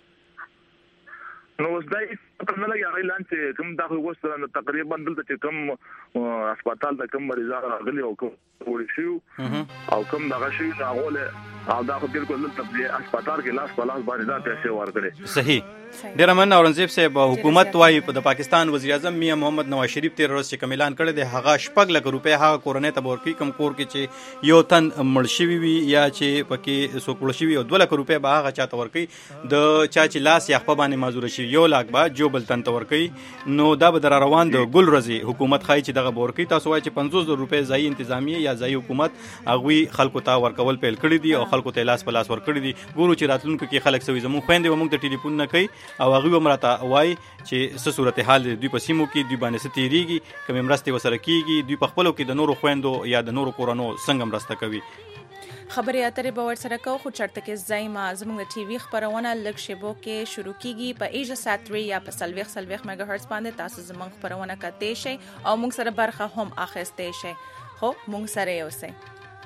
نو اوس دا نه لګي اعلان چې کوم دا خو وسره تقریبا دلته چې کوم هسپتال د کوم مریضان راغلي او کوم وړي شو او کوم دغه شي دا غوله او دا خو بالکل دلته په هسپتال کې لاس په لاس باندې دا پیسې ورکړي صحیح ډیر من اورنګزیب صاحب حکومت وايي د پاکستان وزیر اعظم میا محمد نواز شریف تیر ورځ چې کوم اعلان کړی دی هغه 6 لک روپیا هغه کورنۍ ته ورکړي کوم کور کې چې یو تن مړ شوی وي یا چې پکې سوکړ شوی او 2 لک روپیا به هغه چاته ورکړي د چا چې لاس یا خپل باندې معذور شي 1 لک به جو بل تن ته ورکړي نو دا به در روان د ګل رضی حکومت خای چې دغه ورکړي تاسو وایي چې 500,000 روپیا ځای انتظامی یا ځای حکومت هغه خلکو ته ورکول پیل کړی دي او خلکو ته لاس په لاس ورکړي دي ګورو چې راتلونکو کې خلک سوي زمو خويندې ومنګ ته ټلیفون نه کوي او هغه ومرته وای چې څه صورتحال دوی په سیمو کې دوی باندې ستېریږي کوم مرسته وسره کیږي دوی په خپلو کې د نورو خويندو یا د نورو کورونو څنګه مرسته کوي خبرې اترې به ورسره کوو خو چرته کې زایمه زموږ د ټي وي خبرونه لږ شیبو کې شروع کیږي په ایجا سات 3 یا په 40 میگا هرتز باندې تاسو زموږ خبرونه کته شي او موږ سره برخه هم اخیسته شي خو موږ سره یو سه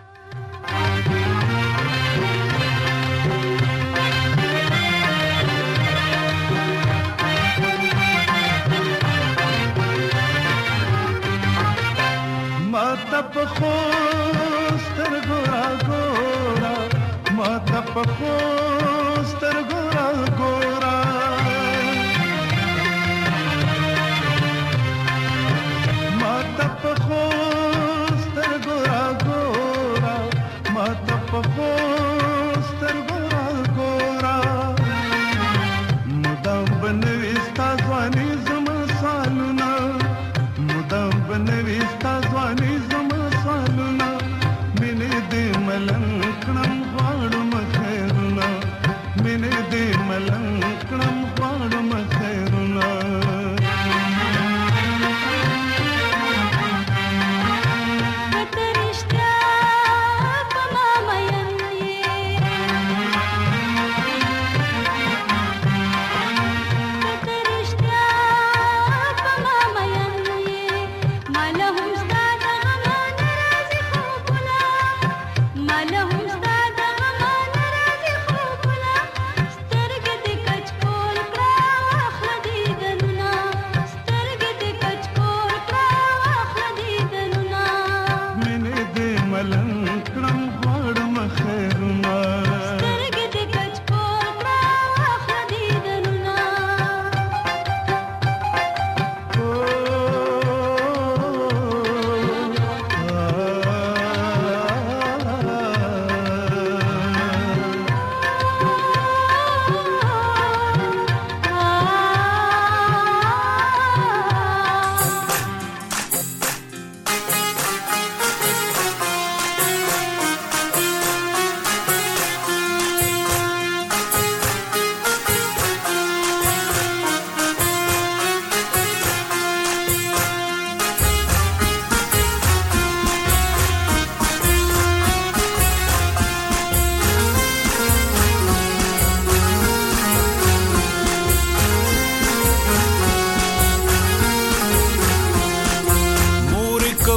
ماته په خوستر ګورا ګورا ماته په خوستر ګورا ګورا ماته په خوستر ګورا ګورا ماته په خوستر ګورا ګورا مدام بنوي ستاسواني زما سالونه مدام بنوي ستاسواني زما سالونه مینه دې ملنګ کړم غواړم خیرونه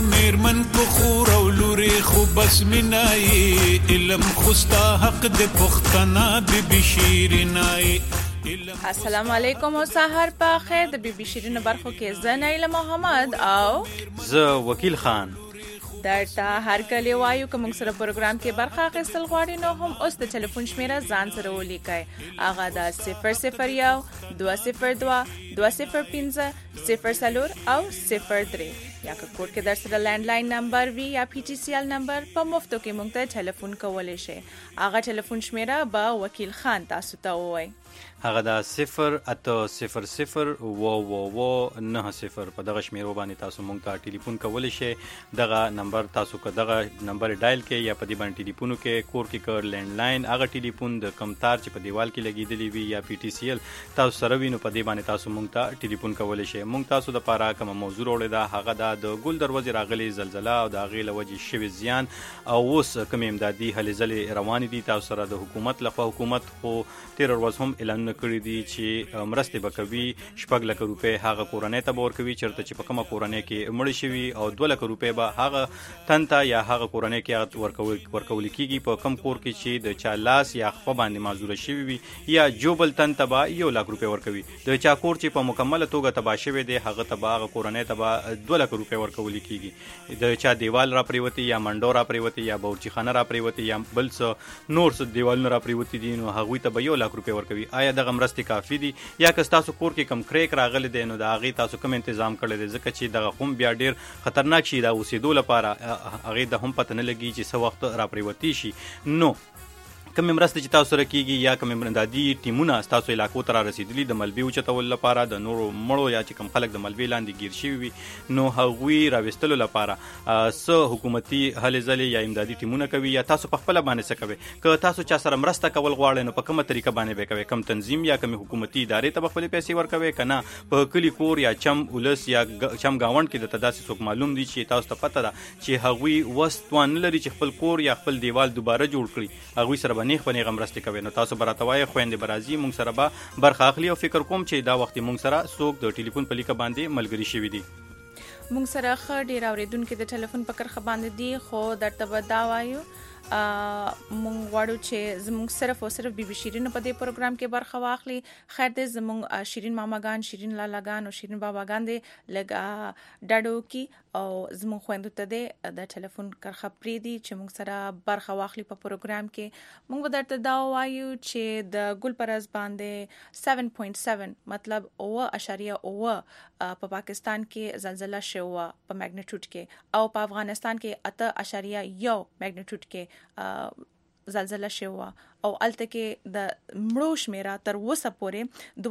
میرمن کو خور او لوري خو بس منای علم خوستا حق د پختنا بی شیرینای. السلام علیکم او سحر په خیر. د بی شیرین برخو کې زه نایله محمد او زه وکیل خان درته هر کله وایو کوم سره پروګرام کې برخه اخیستل غواړي نو هم اوس د ټلیفون شمیره ځان سره ولیکئ. هغه د 001 202 205 04 او 03 یا که کوډ کې در سره لینډلاین نمبر وي یا پی ټی سی ایل نمبر په مفتو کې مونږ ته ټلیفون کولی شئ. هغه ټلیفون شمیره به وکیل خان تاسو ته ووایي. هغه د 08000 په دغه شمیرو باندې تاسو مونږ ته ټلیفون کولی شئ. دغه نمبر تاسو که دغه نمبر ډایل کې یا په دې باندې ټلیفون کې کور کې کړ لینډلاین هغه ټلیفون د کم تار چې په دیوال کې لګیدلی وي یا پی ټی سی ایل تاسو سره وي نو په دې باندې تاسو مونږ ته ټلیفون کولی شئ. مونږ تاسو د پاره کوم موضوع وړاندې ده هغه د ګل دروازې راغلي زلزلہ او د هغې له وجې شوي زیان او اوس کوم امدادي هلې ځلې روانې دي تاسو سره د حکومت لخوا. حکومت خو تېره ورځ هم اعلانونه کړي دي چې مرستې به کوي 6 لک روپۍ هغه کورنۍ ته به ورکوي چېرته چې په کومه کورنۍ کې مړه شوي او 2 لک روپۍ به هغه تن ته یا هغه کورنۍ کې ورکول کېږي په کم کور کې چې د چا لاس یا خپه باندې معذوره شوي وي یا جوبل تن ته به 1 لک روپۍ ورکوي. د چا کور چې په مکمله توګه تباه شوی دی هغه ته به هغه کورنۍ ته به 2 لک روپۍ ورکول کېږي. د چا دیوال را پریوتی یا منډو را پریوتی یا باورچیخانه را پریوتی یا بل څه نور څه دیوالونه را پریوتی دي نو هغوی ته به 1 لک روپۍ ورکوي. آیا دغه مرستې کافي دي یا که ستاسو کور کې کم کریک راغلی دی نو د هغې تاسو کوم تنظیم کړی دی ځکه چې دغه هم بیا ډېر خطرناک شي د اوسېدو لپاره هغې ته هم پته نه لګي چې څه وخت را پریوتی شي. نو کومې مرستې چې تاسو سره کېږي یا کومې امدادي ټیمونه ستاسو علاقو ته را رسېدلي د ملبې اوچتولو لپاره د نورو مړو یا چې کوم خلک د ملبې لاندې ګیر شوي وي نو هغوی راویستلو لپاره څه حکومتي هلې ځلې یا امدادي ټیمونه کوي یا تاسو په خپله باندې څه کوئ؟ که تاسو چا سره مرسته کول غواړئ نو په کومه طریقه باندې به کوئ؟ کوم تنظیم یا کومې حکومتي ادارې ته به خپلې پیسې ورکوئ که نه په کلي کور یا چم ولس یا چم ګاونډ کې درته داسې څوک معلوم دي چې تاسو ته پته ده چې هغوی وس توان نه لري چې خپل کور یا خپل دیوال دوباره جوړ کړي هغوی سره به نیغ په نیغه مرستې کوي نو تاسو به راته وایئ خویندې به راځي مونږ سره به برخه اخلي او فکر کوم چې دا وخت مونږ سره څوک د ټلیفون په لیکه باندې ملګري شوي دي. مونږ سره ښه ډېر اورېدونکي د ټلیفون په کرښه باندې دي خو درته به دا وایو مونږ غواړو چې زمونږ صرف او صرف بی شیرین په دې پروګرام کې برخه واخلي. خیر دې زمونږ شیرین ماماګان شیرین لالاګان او شیرین باباګان دې لږ ډاډو کی او زمونږ خويندو ته دې د ټلیفون کرښه پریدي چې مونږ سره برخه واخلي په پروګرام کې. مونږ درته دا وایو چې د ګل پرز باندې 7.7 مطلب 0.9 په پاکستان کې زلزلہ شوه په میګنیټیوډ کې او په افغانستان کې 8.1 میګنیټیوډ کې زلزلہ شوه او الته کې د مړو شمیره تر اوسه پورې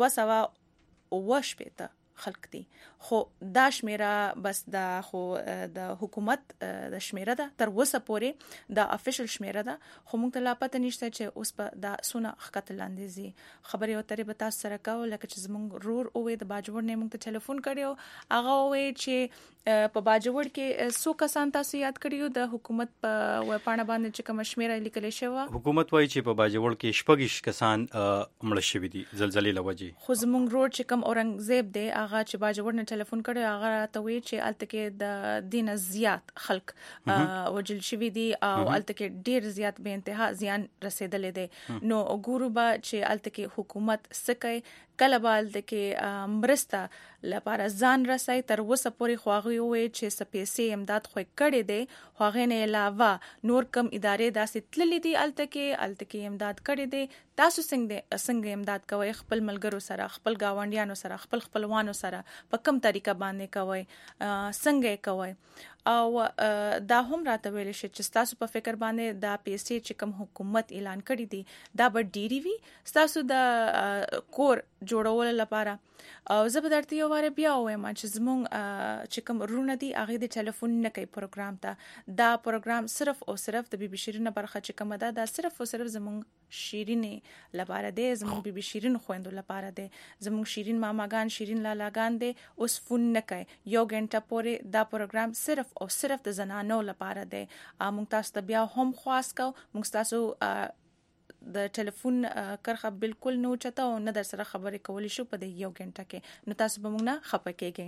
280 خلق دي خو دا شمیره بس د حکومت د شمیره ده تر اوسه پورې د افیشل شمیره ده خو موږ ته لا پته نشته چې اوس په دا سونه خطر لاندې زی خبرې او ترې به تاسو سره کوو لکه چې زموږ رور اوې د باجوړ نه موږ ته ټلیفون کړیو هغه اوې چې په باجوړ کې څو کسان تاسو یاد کړیو د حکومت په وپاڼه باندې چې کوم شمیره لیکل شوی حکومت وایي چې په باجوړ کې 6 کسان مړه شوي دي زلزلې لوجې خو زموږ رور چې کوم اورنګزیب دی هغه چې باجوړ نه ټلیفون کړی هغه ته وی چې الته کې د دینه زیات خلک وجل شوي دي او الته کې ډیر زیات به انتها زیان رسیدلې دي نو ګورو با چې الته کې حکومت سکه کله بال د کې مرسته لپاره ځان رسای تر وسه پورې خواغي وي چې سپېسې امداد خو کړي دي خواغې نه علاوه نور کم ادارې داسې تللې دي الته کې امداد کړي دي تاسو څنګه امداد کوي خپل ملګرو سره خپل گاونډیانو سره خپل خپلوانو سره په کوم طریقه باندې کوي څنګه کوي او دا هم راته ویل شي چې تاسو په فکر باندې دا پیسې چې کوم حکومت اعلان کړی دي دا به ډیری وي تاسو د کور جوړول لپاره او زه به درته یو واره بیا وایم چې زموږ چې کوم رونه دي هغه د ټلیفون نه کوي پروګرام ته دا پروګرام صرف او صرف د بي شیرین برخه چې کوم دا صرف او صرف زموږ شیرینې لپاره دی زموږ بي شیرین خويندو لپاره دی زموږ شیرین ماماګان شیرین لالاګان دی اوس فون نه کوي یو غنټه پورې دا پروګرام صرف او صرف د زنانو لپاره دی موږ تاسو ته بیا هم خواست کو موږ تاسو د ټلیفون کرخه بالکل نو چته او نه در سره خبرې کولې شو په دې یو غنټه کې نو تاسو به موږ نه خپه کېږئ نه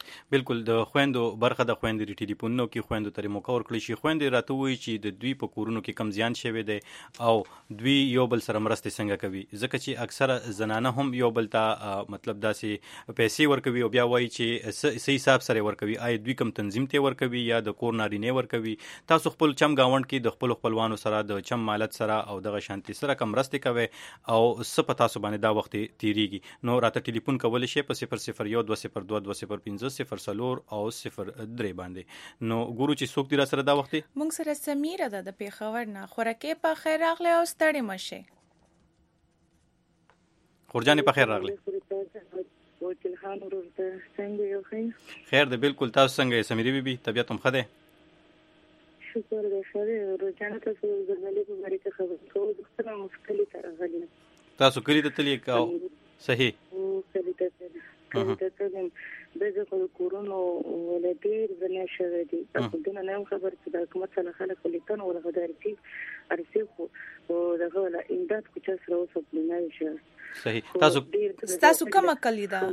بالکل د خويندو برخه د خويندې د ټلیفونونو کې خويندو ته موقع ورکړي شي. خويندې راته وایي چې د دوی په کورونو کې کم زیان شوی دی او دوی یو بل سره مرسته څنګه کوي، ځکه چې اکثره زنانه هم یو بل ته مطلب داسې پیسې ورکوي او بیا وایي چې صحیح حساب سره ورکوي. آیا دوی کم تنظیم ته ورکوي یا د کور نارینه ورکوي؟ تاسو خپل چم گاوند کې د خپل خپلوانو سره د چم مالت سره او دغه شانتي سره کم مرسته کوي او څه پتا سو باندې دا وخت تیریږي؟ نو راته ټلیفون کول شي په 001220220 او 03 باندې. نو ګورو چې څوک دی را سره دا وخت. مونږ سره سمیره ده د پیښور نه. خوراکې په خیر راغله او ستړي مشه. خورجانې په خیر راغله. خیر ده بالکل. تاسو څنګه یې سمیره بیبي؟ طبیعت هم ښه ده؟ شکر ده ښه ده. روزانه تاسو د زلزلې په باره کې خبرې کوو. ډاکټر مشکلې ته راغلي. تاسو کلی ته تللی او صحیح کلی ته تللی دغه کورونو ولادت زنه شوه دي. تاسو دنه نه خبر چې د حکومت سره خلک لیکن ولا غدارتي ارسیخو او دغه ولا امداد کو چې سره اوسه نه شي. صحیح. تاسو کومه کلی ده؟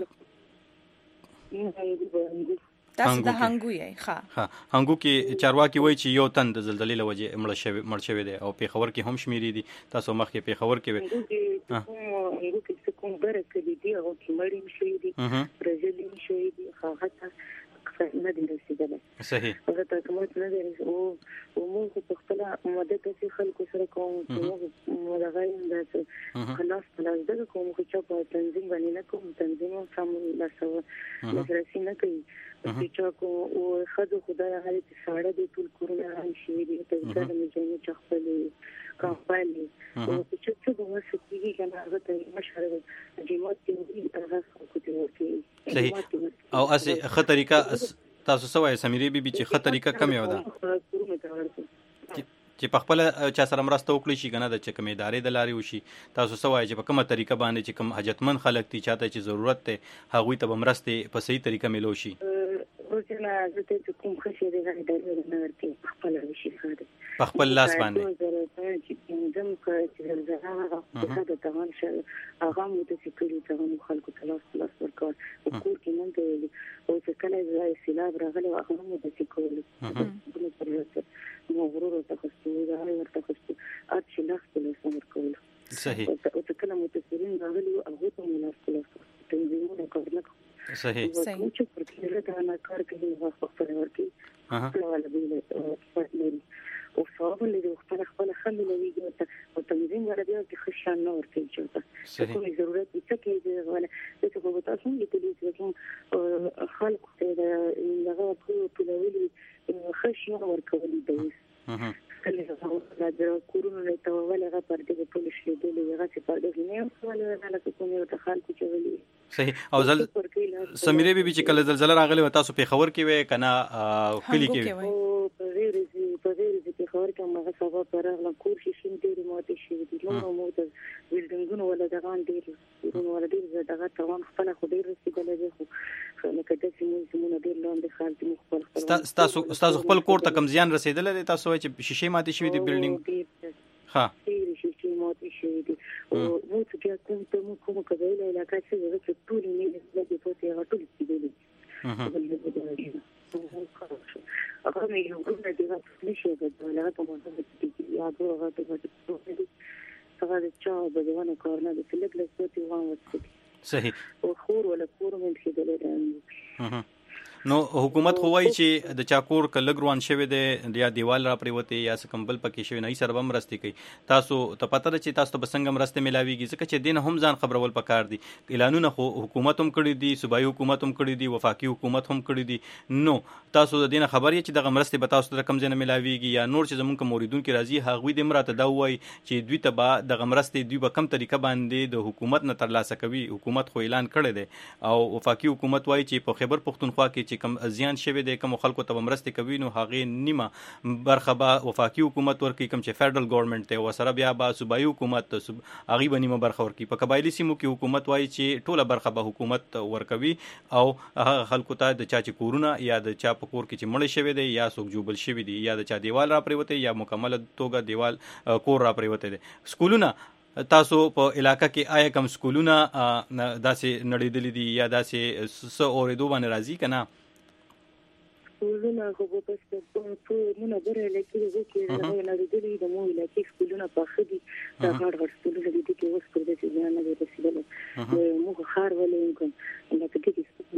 تاسو د هنګو یې؟ ها هنګو کې چارواکي وایي چې یو تن د زلزلې له وجې مړ شوی دی او پیښور کې هم شمیرې دي. تاسو مخکې پیښور کې وې؟ هنګو کې کوم بره کلی دی او کې مړی شوی دی، برازیلي شوی دی، هغه ته نه دی رسیدلی. صحیح. هغه ته کومه نه دی او موږ په خپل مدد کې خلکو سره کوم ملګری انداز خلاص دغه کوم چې په تنظیم باندې نه کوم تنظیم سم لاسو لاسرسي نه کوي چې کو او خدای خدای هغه چې ساړه دي ټول کورونه هم شي دي ته دا نه جوړ چې خپل کمپایني او چې څه د وسیږي کنه هغه ته مشوره جماعت کې هغه کوته ورته. صحیح. او اسه ښه طریقه تاسو سوای سمیری بیبي چې ښه طریقه کوم یو ده چې په خپل چا سره مرسته وکړي شي کنه د چکمې ادارې د لارې وشي. تاسو سوای چې په کومه طریقه باندې چې کوم حاجتمن خلک دي چاته چې ضرورت ته هغوی ته مرسته په صحیح طریقه ملو شي. روزنه زته کوم خشي دی غوډه نه ورته خپل شي خاطر په خپل لاس باندې چې زم چې زړه هغه د تمام شل هغه مو د سکري تمام خلکو تلاش ورکړ او کور کې نن ته او چې کله زای سیلاب راغلی هغه مو د سکري مو ورور ته خستو دا ورته خستو اته لاس په لاس ورکول. صحیح. او چې کله مو تسرین راغلی هغه ته مو لاس په لاس تنظیمونه کړل. صحیح. چې پر کله دا نه کار کوي هغه خپل ورکی ولا بيله او صواب اللي خپل خلل ویږي او تنظیم ولا بیا کې خشان نه ورته چوته کومه ضرورت دې کې ولا چې په تاسو کې تلويزیون خلق ته لغه ټول ویلي خشن ورکولي دی کله دا کورونه ته ولا غا پر دې ټول شي دې هغه چې پر دې نه ولا نه کومه ته خلق چولي. صحیح. او سمیره بیبي چې کله زلزلہ راغلی و تاسو پیښور کې وې کنه کلی کې وې؟ په غیر پیښور کې ما سبا پرغلا کور شي شین ډېر ماته شي دي نو مو د بلډینګونو ولا دغه ډېر ولا ډېر دغه توان خپل خو ډېر رسیدلې دي خو لکه د سیمونو ډېر لاندې خالص مخبل تاسو خپل کور ته کم زیان رسیدلې دي؟ تاسو چې شیشه ماته شوی دی بلډینګ؟ ها شیشه ماته شوی دي او مو چې کوم قبایل علاقه چې ټول نه دي د پوتې هغه ټول کېدلې هغه مې یو ګروپ دی چې نشي غوډه ته مو د دې یادو هغه ته هغه د چا په ځوانه کارونه د فلک له څه وان وڅ. صحیح. او خور ولا کور مې کېدلې. نو حکومت خو وایي چې د چاکور کلګ روان شوی دی یا دیوال را پریوته یا سکمبل پکې شوی نه سره به مرستې کوي. تاسو ته پته ده چې تاسو ته بسنګ مرستې ملاويږي ځکه چې دین هم ځان خبرول پکار دي. اعلانونه خو حکومت هم کړی دي، صوبایي حکومت هم کړی دي، وفاقي حکومت هم کړی دي. نو تاسو د دین خبر یې چې دغه مرستې به تاسو ته کم ځنه ملاويږي یا نور چې زمونږ موریدونکو راځي هغوی د مراته دا وایي چې دوی ته به دغه مرستې دوی به کم طریقه باندې د حکومت نه ترلاسه کوي. حکومت خو اعلان کړی دی او وفاقي حکومت وایي چې په خیبر پختونخوا کې چې کم زیان شوی دی کوم خلکو ته مرستې کوي نو هغه نیمه برخه به وفاقي حکومت ورکړي کوم چې فدرل ګورنمنت ته وسره بیا به صوبایي حکومت هغه به نیمه برخه ورکړي. په قبایلی سیمو کې حکومت وایي چې ټوله برخه به حکومت ورکوي او هغه خلکو ته د چا چې کورونه یا د چا په کور کې چې مړ شوی دی یا څوک جوبل شوی دی یا د چا دیوال را پریوته یا مکمل توګه دیوال کور را پریوته دی. سکولونه تاسو په علاقہ کې آیا کوم سکولونه داسې نړیدلې دي یا داسې څه اورېدو باندې راځي کنه؟ سکولونه خو په مونږ بره لکه وکړي هغه نه لري د مو لکه سکولونه په خدي دا غړ سکولونه دي چې اوس پر دې ځای نه دی رسیدل مو خار ولې کوم لکه دې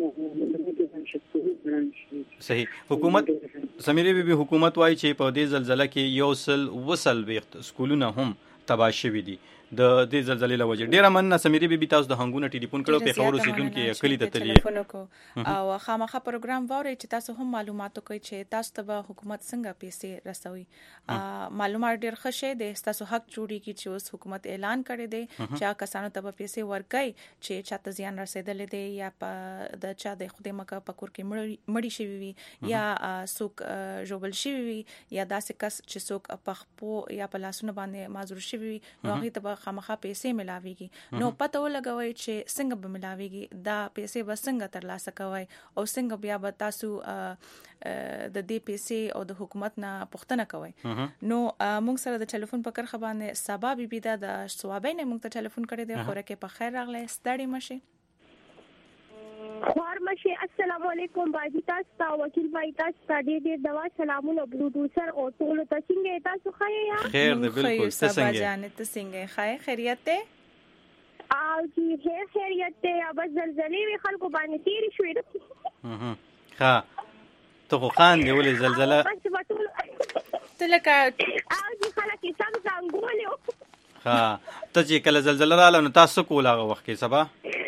صحیح. حکومت سمیرې بیبي حکومت وایي چې په دې زلزلہ کې 120 سکولونه هم تباه شوي دي د دې زلزلې له وجې. ډیره مننه سمیرې بیبي، تاسو د هنګونه ټلیفون کړو په خبرو سیدونکو کلی ته تللی او خامخا پروګرام ووري چې تاسو هم معلوماتو کوي چې تاسو ته حکومت څنګه پیسې رسوي. معلومات ډیر ښه شي د تاسو حق جوړي کی چې اوس حکومت اعلان کړی دی چې کسانو ته پیسې ورکړي چې چاته زیان رسیدلې دی یا د چا د خدای مکه پکور کې مړی شوی وي یا څوک جوبل شوی وي یا داسې کس چې څوک په خپو یا په لاسونو باندې معذور شوی وي نو هغه ته خامخا پیسې ملاويږي. نو پته ولګوي چې څنګه به ملاويږي، دا پیسې به څنګه ترلاسه کوي او څنګه بیا به تاسو د دې پیسې او د حکومت نه پوښتنه کوي. نو موږ سره د ټلیفون په کرخه باندې سبا بیبي دا د ثوابین موږ ته ټلیفون کړی دی. خورکه په خیر راغله، ستړي مشه خوار مشه. السلام علیکم باجی، تاسو وکیل بھائی، تاسو دې دوا سلامونه پروډوسر او ټول ته څنګه تاسو خایې یا خیر دې بالکل سبا جانې ته څنګه خای خیریت ته او جی خیریت ته. اب زلزلې وی خلکو باندې تیر شوې ها ته خو خان دی ولې زلزلہ تلکه او جی خلک سم څنګه ها ته چې کله زلزلہ رااله نو تاسو کولاغه وخت کې سبا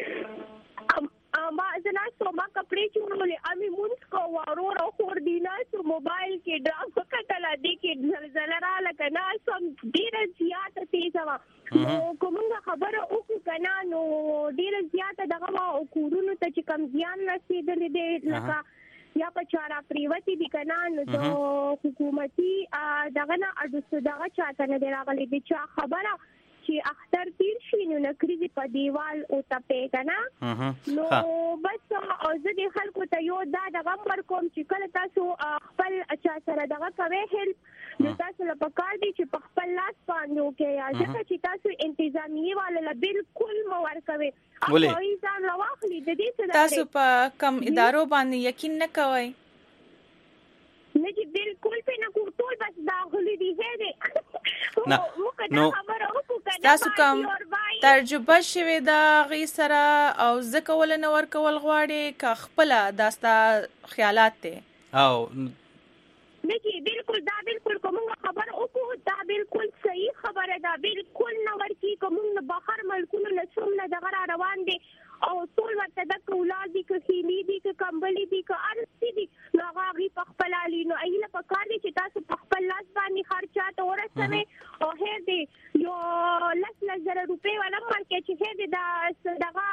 ما کپڑے چولې امي مونږ کو ورور او خور دینا سو موبایل کې ډراپ وکړل دي کې زلزلہ را لګنا سم ډیر زیات تیز وا کومه خبره او کنا نو ډیر زیات دغه او کورونو ته چې کم ځان رسیدلې دي لکه یا په چارا پریوتی دي کنا نو حکومتي دغه نه اډو دغه چاته نه راغلي دي چې خبره چې اختر تیر شي نو نکري په دیوال او تپې کنا نو بس او زه د خلکو ته یو دا دغه ورکوم چې کله تاسو خپل اچا سره دغه کوي هیلپ نو تاسو له پکار دي چې په خپل لاس باندې وکړئ ځکه چې تاسو انتظامیه والے بالکل مو ورکوي او ځان راوخلي د دې څخه تاسو په کم ادارو باندې یقین نه کوئ نه چې بالکل په نه کوټول بس داخلي دي هه نو تاسو کوم تجربه شوه دا غي سره او زکول نه ور کول غواړي ک خپل داستا خیالات ته او نکی بالکل دا بالکل کومه خبر او کو دا بالکل صحیح خبره دا بالکل نه ورکی کومه بهر ملکونو لسوم نه دغه روان دي او ټول ورته د اولاد دي که خېلی دي که کمبلي دي که ارسي دي نو هغه په خپل علي نو ایله په کار دي چې تاسو په خپل لاس باندې خرچات ورسوي او هر دي یو لس روپے ولا مارکه چې هر دي دا دغه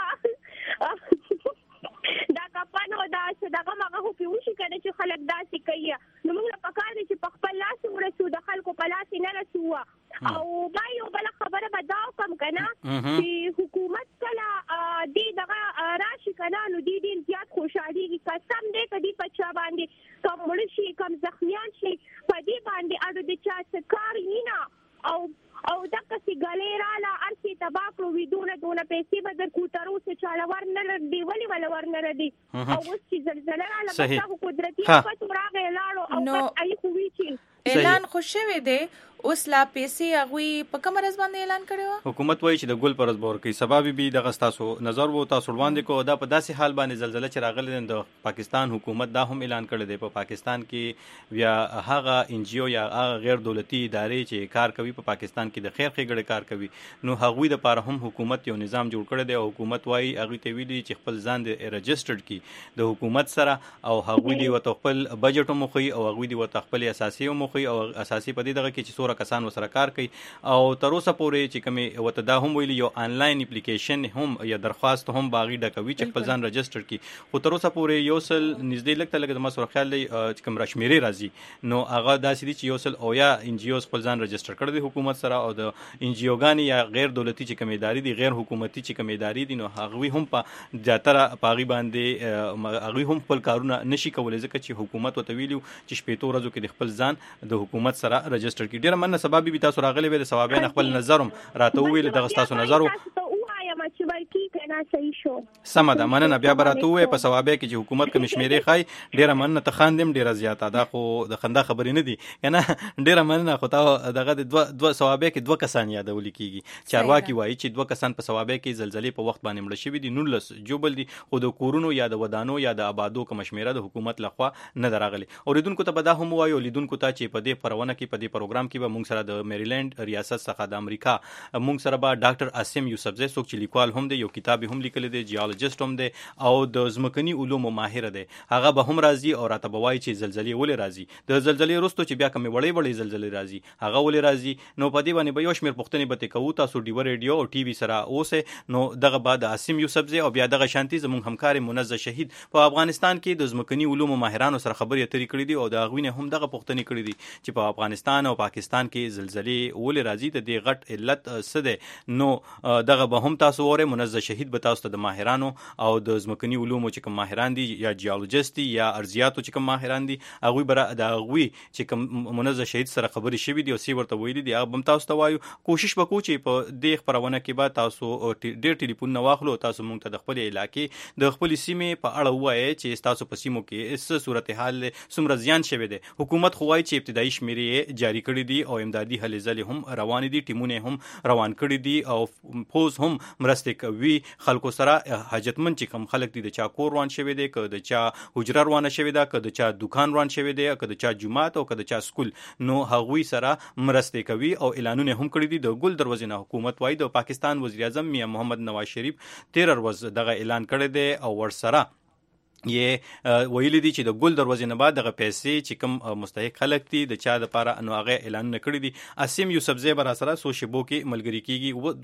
دا کپانو دا دغه مغه په وشي کړي چې خلک داسې کوي نو موږ په کار دي چې په خپل لاس ورسو د خلکو په لاس نه رسو او با یو بل خبره بداو کم کنه چې حکومت کله دې دغه راشي کنه نو دې زیات خوشالي کی قسم دې کدي پچا باندې کم مرشي کم زخمیان شي په دې باندې اړه د چا څکار نه او دغه سی ګلیراله ارسي تباکو ویدونه دونه پیسې بدر کوټرو څخه چاله ورنل دی ولی ولا ورنل دی او چې زلزلہ رااله په قدرتي په توراغه لاړو او اي خوې چې اعلان خوشوي دی اوس لا پیسې هغه په کوم ورځ باندې اعلان کړو حکومت وایي چې د ګل پرز بور کوي سبب به د غستاسو نظر وو تاسو وړاندې کو دا په داسې حال باندې زلزلہ چې راغلی د پاکستان حکومت دا هم اعلان کړی دی په پاکستان کې بیا هغه ان جی او یا هغه غیر دولتي ادارې چې کار کوي په پاکستان کې د خیر ښېګړې کار کوي نو هغوی د پاره هم حکومت یو نظام جوړ کړی دی او حکومت وایي هغه ته ویلي چې خپل ځان د رجسټرډ کی د حکومت سره او هغوی دی وت خپل بجټ مخې او هغوی دی وت خپل اساسي مخې او اساسي په دې دغه کې چې څوره کسان وسره کار کوي او تر اوسه پورې چې کومه وته دا هم ویلي یو انلاین اپلیکیشن هم یا درخواست هم باغی ډکوي چې خپل ځان رجسټر کی خو تر اوسه پورې یو سل نږدې لکه د مسور خیال چې کوم راشمیري راځي نو هغه داسې دي چې یو سل او یا ان جی او خپل ځان رجسټر کړی دی حکومت سره او د ان جی او غاني یا غیر دولتي چې کوم ادارې دي غیر حکومتي چې کوم ادارې دي نو هغه هم په ځاتره پاغي باندې هغه هم خپل کارونه نشي کولای ځکه چې حکومت وته ویلو چې شپې ورځو کې د خپل ځان د حکومت سره رجسټر کی ډیر مننه سبب به تاسو راغلي ویل ثوابین خپل نظرم راته ویل دغه تاسو نظر وایم چې ورکی کنه نه صحیح شو. سمه ده، مننه. بیا به راته ووایې په ثوابیا کې چې حکومت کومې شمېرې ښایي. ډېره مننه. ته خاندې هم ډېره زیاته، دا خو د خندا خبرې نه دي که نه. ډېره مننه. خو تا دغه د دوه ثوابیا کې 2 کسان یادولي کېږي. چارواکي وایي چې 2 کسان په ثوابیا کې زلزلې په وخت باندې مړه شوي دي، 19 جوبل دي، خو د کورونو یا د ودانو یا د آبادو کومه شمېره د حکومت لخوا نه ده راغلې. اوریدونکو ته به دا هم ووایو، لیدونکو ته چې په دې خپرونه کې په دې پروګرام کې به موږ سره د میریلینډ ریاست څخه د امریکا موږ سره به ډاکټر عاصم یوسفزی څوک چې لیکوال هم دی، یو کتاب هم لیکلی دی، جیولوجیست هم دی او د ځمکني علومو ماهر دی، هغه به هم راځي او راته به وایي چې زلزلې ولې راځي، د زلزلې وروسته چې بیا کومې وړې زلزلې راځي هغه ولې راځي. نو په دې باندې به یو شمېر پوښتنې به ترې کوو. تاسو ډیوه ریډیو او ټي وي سره اوسئ. نو دغه به د عاصم یوسفزی او بیا دغه شانتي زموږ همکار منزه شهید په افغانستان کې د ځمکني علومو ماهرانو سره خبرې اترې کړې دي او د هغوی نه هم دغه پوښتنې کړې دي چې په افغانستان او پاکستان کې زلزلې ولې راځي، د دې غټ علت څه دی. نو دغه به هم تاسو وره. منزه شهید به تاسو ته د ماهرانو او د ځمکني علومو چې کوم ماهران دي یا جیولوجیست دي یا ارضیاتو چې کوم ماهران دي هغوی به د هغوی چې کوم منزه شهید سره خبرې شوي دي او څه ورته ویلي دي هغه به هم تاسو ته وایو. کوشش وکړو چې په دې خپرونه کې به تاسو ډېر ټلیفونونه واخلو، تاسو موږ ته د خپلې علاقې د خپلې سیمې په اړه ووایئ چې ستاسو په سیمو کې څه صورتحال دی، څومره زیان شوی دی. حکومت خو وایي چې ابتدایي شمېرې جاري کړي دي او امدادي هلې ځلې هم روانې دي، ټیمونه هم روان کړي دي او پوز هم مرستې کوي خلکو سره. حاجتمند چې کوم خلک دي، د چا کور روان شوی دی، که د چا حجره روانه شوې ده، که د چا دکان روان شوی دی، که د چا جومات او که د چا سکول، نو هغوی سره مرستې کوي او اعلانونه هم کړي دي. د ګل دروازې نه حکومت وایي د پاکستان وزیر اعظم میاں محمد نواز شریف 13 ورځ دغه اعلان کړی دی او ورسره یې ویلي دي چې د ګل دروازې نه بعد دغه پیسې چې کوم مستحق خلک دي د چا دپاره نو هغه اعلانونه کړي دي. عاصم یوسفزی به راسره څو شیبو کې ملګري کېږي.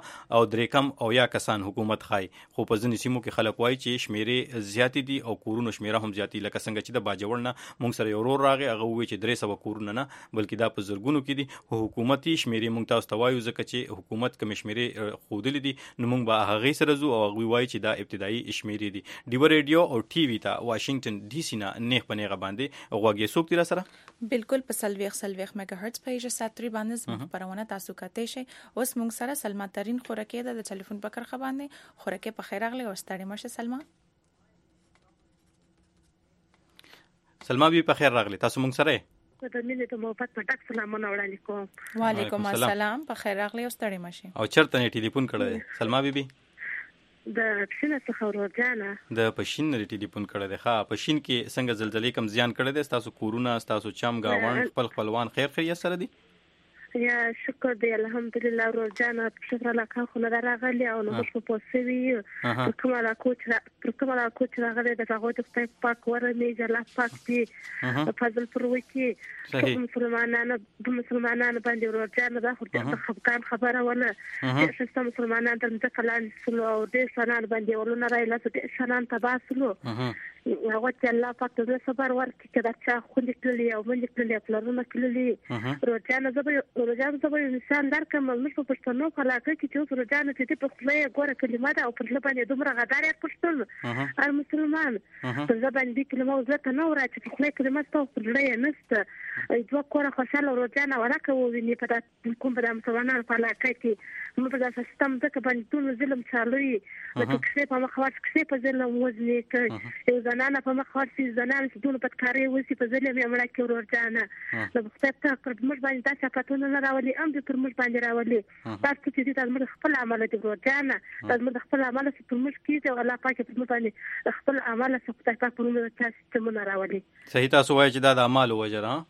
203 کسان حکومت ښایي، خو په ځینې سیمو کې خلک وایي چې شمېرې زیاتې دي او کورونو شمېره هم زیاتې، لکه څنګه چې د باجوړ نه موږ سره یو ورور راغی هغه ووایي چې 300 کورونه نه بلکې دا په زرګونو کې دي. خو حکومتي شمېرې موږ تاسو ته وایو ځکه چې حکومت کومې شمېرې ښودلې دي نو موږ به هغې سره ځو او هغوی وایي چې دا ابتدایي شمېرې دي. ډیوه ریډیو او ټي وي ته واشنگټن ډي سي نه نیغ په نیغه باندې غوږی څوک دی را سره بالکل په 40 میگا هرتز په ایجه ساتری باندې زموږ خبرونه تاسو کته شي. اوس موږ سره سلمہ ترين خورکه د ټلیفون په کرخه باندې. خورکه په خیر اغلی او ستړي مشه. سلمہ سلمہ بي په خیر راغلی. تاسو موږ سره د مینې د محبت په ډک سلامونه وړاندې کوم. وعلیکم السلام. په خیر راغلی او ستړي مشه. او چرته نه ټلیفون کړی سلمہ بي د پښین څخه ورځانه د پښین لري ټلیفون کړی دی. ښه پښین کې څنګه زلزلې کم زیان کړی دی؟ تاسو کورونه ستاسو چم گاوند خپلوان خیر خیریت سره دي؟ یا شکر دی الحمدلله. ورځانه شکر الله کا خو نه راغلی او نو مخ په پوسوي کومه لا کوچ راغلی د هغه د خپل پاک ورنه جلا پاک دی فضل پروي کې مسلمانانو باندې ورځانه دا خو خبره ونه چې مسلمانانو د ځکلان سلو او د سنان باندې ولونه راځي چې سنان تباسلو هغه چې الله پاک دې صبر ورکړي چې دا چا خو لیکلي او من لیکلي پلانونه کړلي. ورځانه زه به انسان درکم موږ په پښتنو په علاقه کې چې ورځانه چې په خپل ګوره کلمه ده او پر لبانې دومره غدار یې پښتون ار مسلمان په زبان دې کلمه وزته نو راځي په خپل کلمه ستو پر لې نست دوه کوره خوشاله ورځانه ورکه ویني په کوم په مسلمانانو په علاقه کې موږ په داسې سیستم ځکه باندې ټول ظلم چالوي د کښې په مخاوت کښې په ظلم وزني کوي زنانه په مخاوت سي زنانه چې ټول په کاري وسی په ظلم یې مړه کې ورځانه د خپل تر موږ باندې تاسو پاتونه نه راولي ام دې پر موږ باندې راولي تاسو چې دې موږ خپل عمل دې ورځانه تاسو موږ خپل عمل چې پر موږ کې او الله پاک په موږ باندې خپل عمل څخه تاسو پر موږ تاسو ته مونږ راولي. صحیح تاسو وایي چې دا د اعمال وجره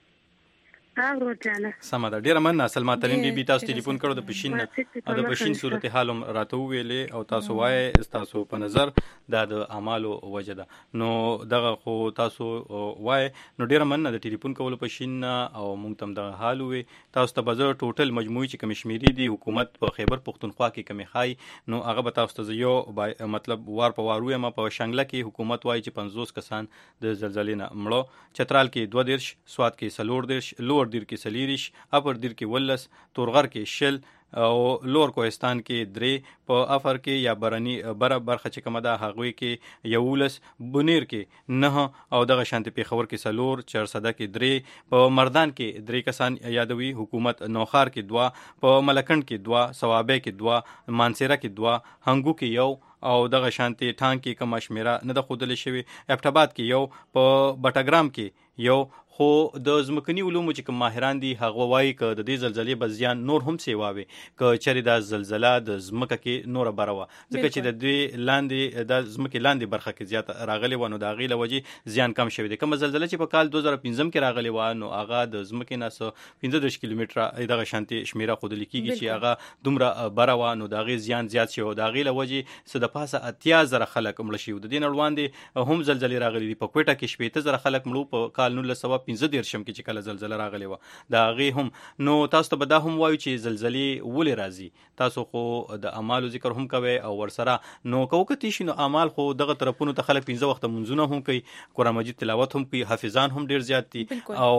سمه ده. ډیره مننه سلمہ ترين بي تاسو ټلیفون کړو د پښین او د پښین صورتحال هم راته ویلې او تاسو وایي تاسو په نظر دا د اعمالو وجه ده. نو دغه خو تاسو وایي نو ډیره مننه د ټلیفون کولو پښین او مونږ تم د حال وي تاسو ته بازار ټوټل مجموعي چې کمشمیري دي حکومت په خیبر پختونخوا کې کمی خای نو هغه به تاسو ته یو مطلب وار په وارو ما په شنګله کې حکومت وایي چې 50 کسان د زلزلې نه مړو. چترال کې 2 سواد کې 4 لوړ دیر کې 40 اپر دیر کې 18 تورغر کې 60 او لور کوهستان کې 3 په افر کې یا برني بره برخه چې کومه ده هغوی کې 11 بنیر کې 9 او دغه شانتي پیښور کې سلور چرسده کې 3 په مردان کې 3 کسان یادوي حکومت نوخار کې 2 په ملکند کې 2 ثوابه کې 2 مانسیره کې 2 هنګو کې 1 او دغه شانتي ټانک کې کم شمیره نه د خودل شوی ابټاباد کې 1 په بټاګرام کې 1 خو د زمکني علومو چې کوم ماهران دي هغه وایي ک د دې زلزلې بزیان نور هم سیواوي ک چری د زلزلہ د زمکه کې نور بروه ځکه چې د دې لاندې د زمکه لاندې برخه کې زیات راغلي ونه د غیله وجې زیان کم شوی دی کوم زلزلہ چې په کال 2015 کې راغلي و نو هغه د زمکه نه 15 کیلومتره دغه شانتي شمیره خود لیکيږي چې هغه دومره بروه نو د غي زیان زیات شو د غیله وجې صد پاسه 18000 خلک مړ شي د دین وړاندې هم زلزلې راغلي دي په کوټه کې 18000 خلک مړو په کال 1915 درشم کې چې کله زلزلہ راغلی و دا غي هم نو تاسو ته به دا هم وایو چې زلزلې ولې راځي تاسو خو د اعمالو ذکر هم کوي او ورسره نو کوکتی شي نو اعمال خو دغه طرفونو ته خلک 15 وخت منځونه هم کوي قرآن مجید تلاوت هم کوي حافظان هم ډیر زیات دي او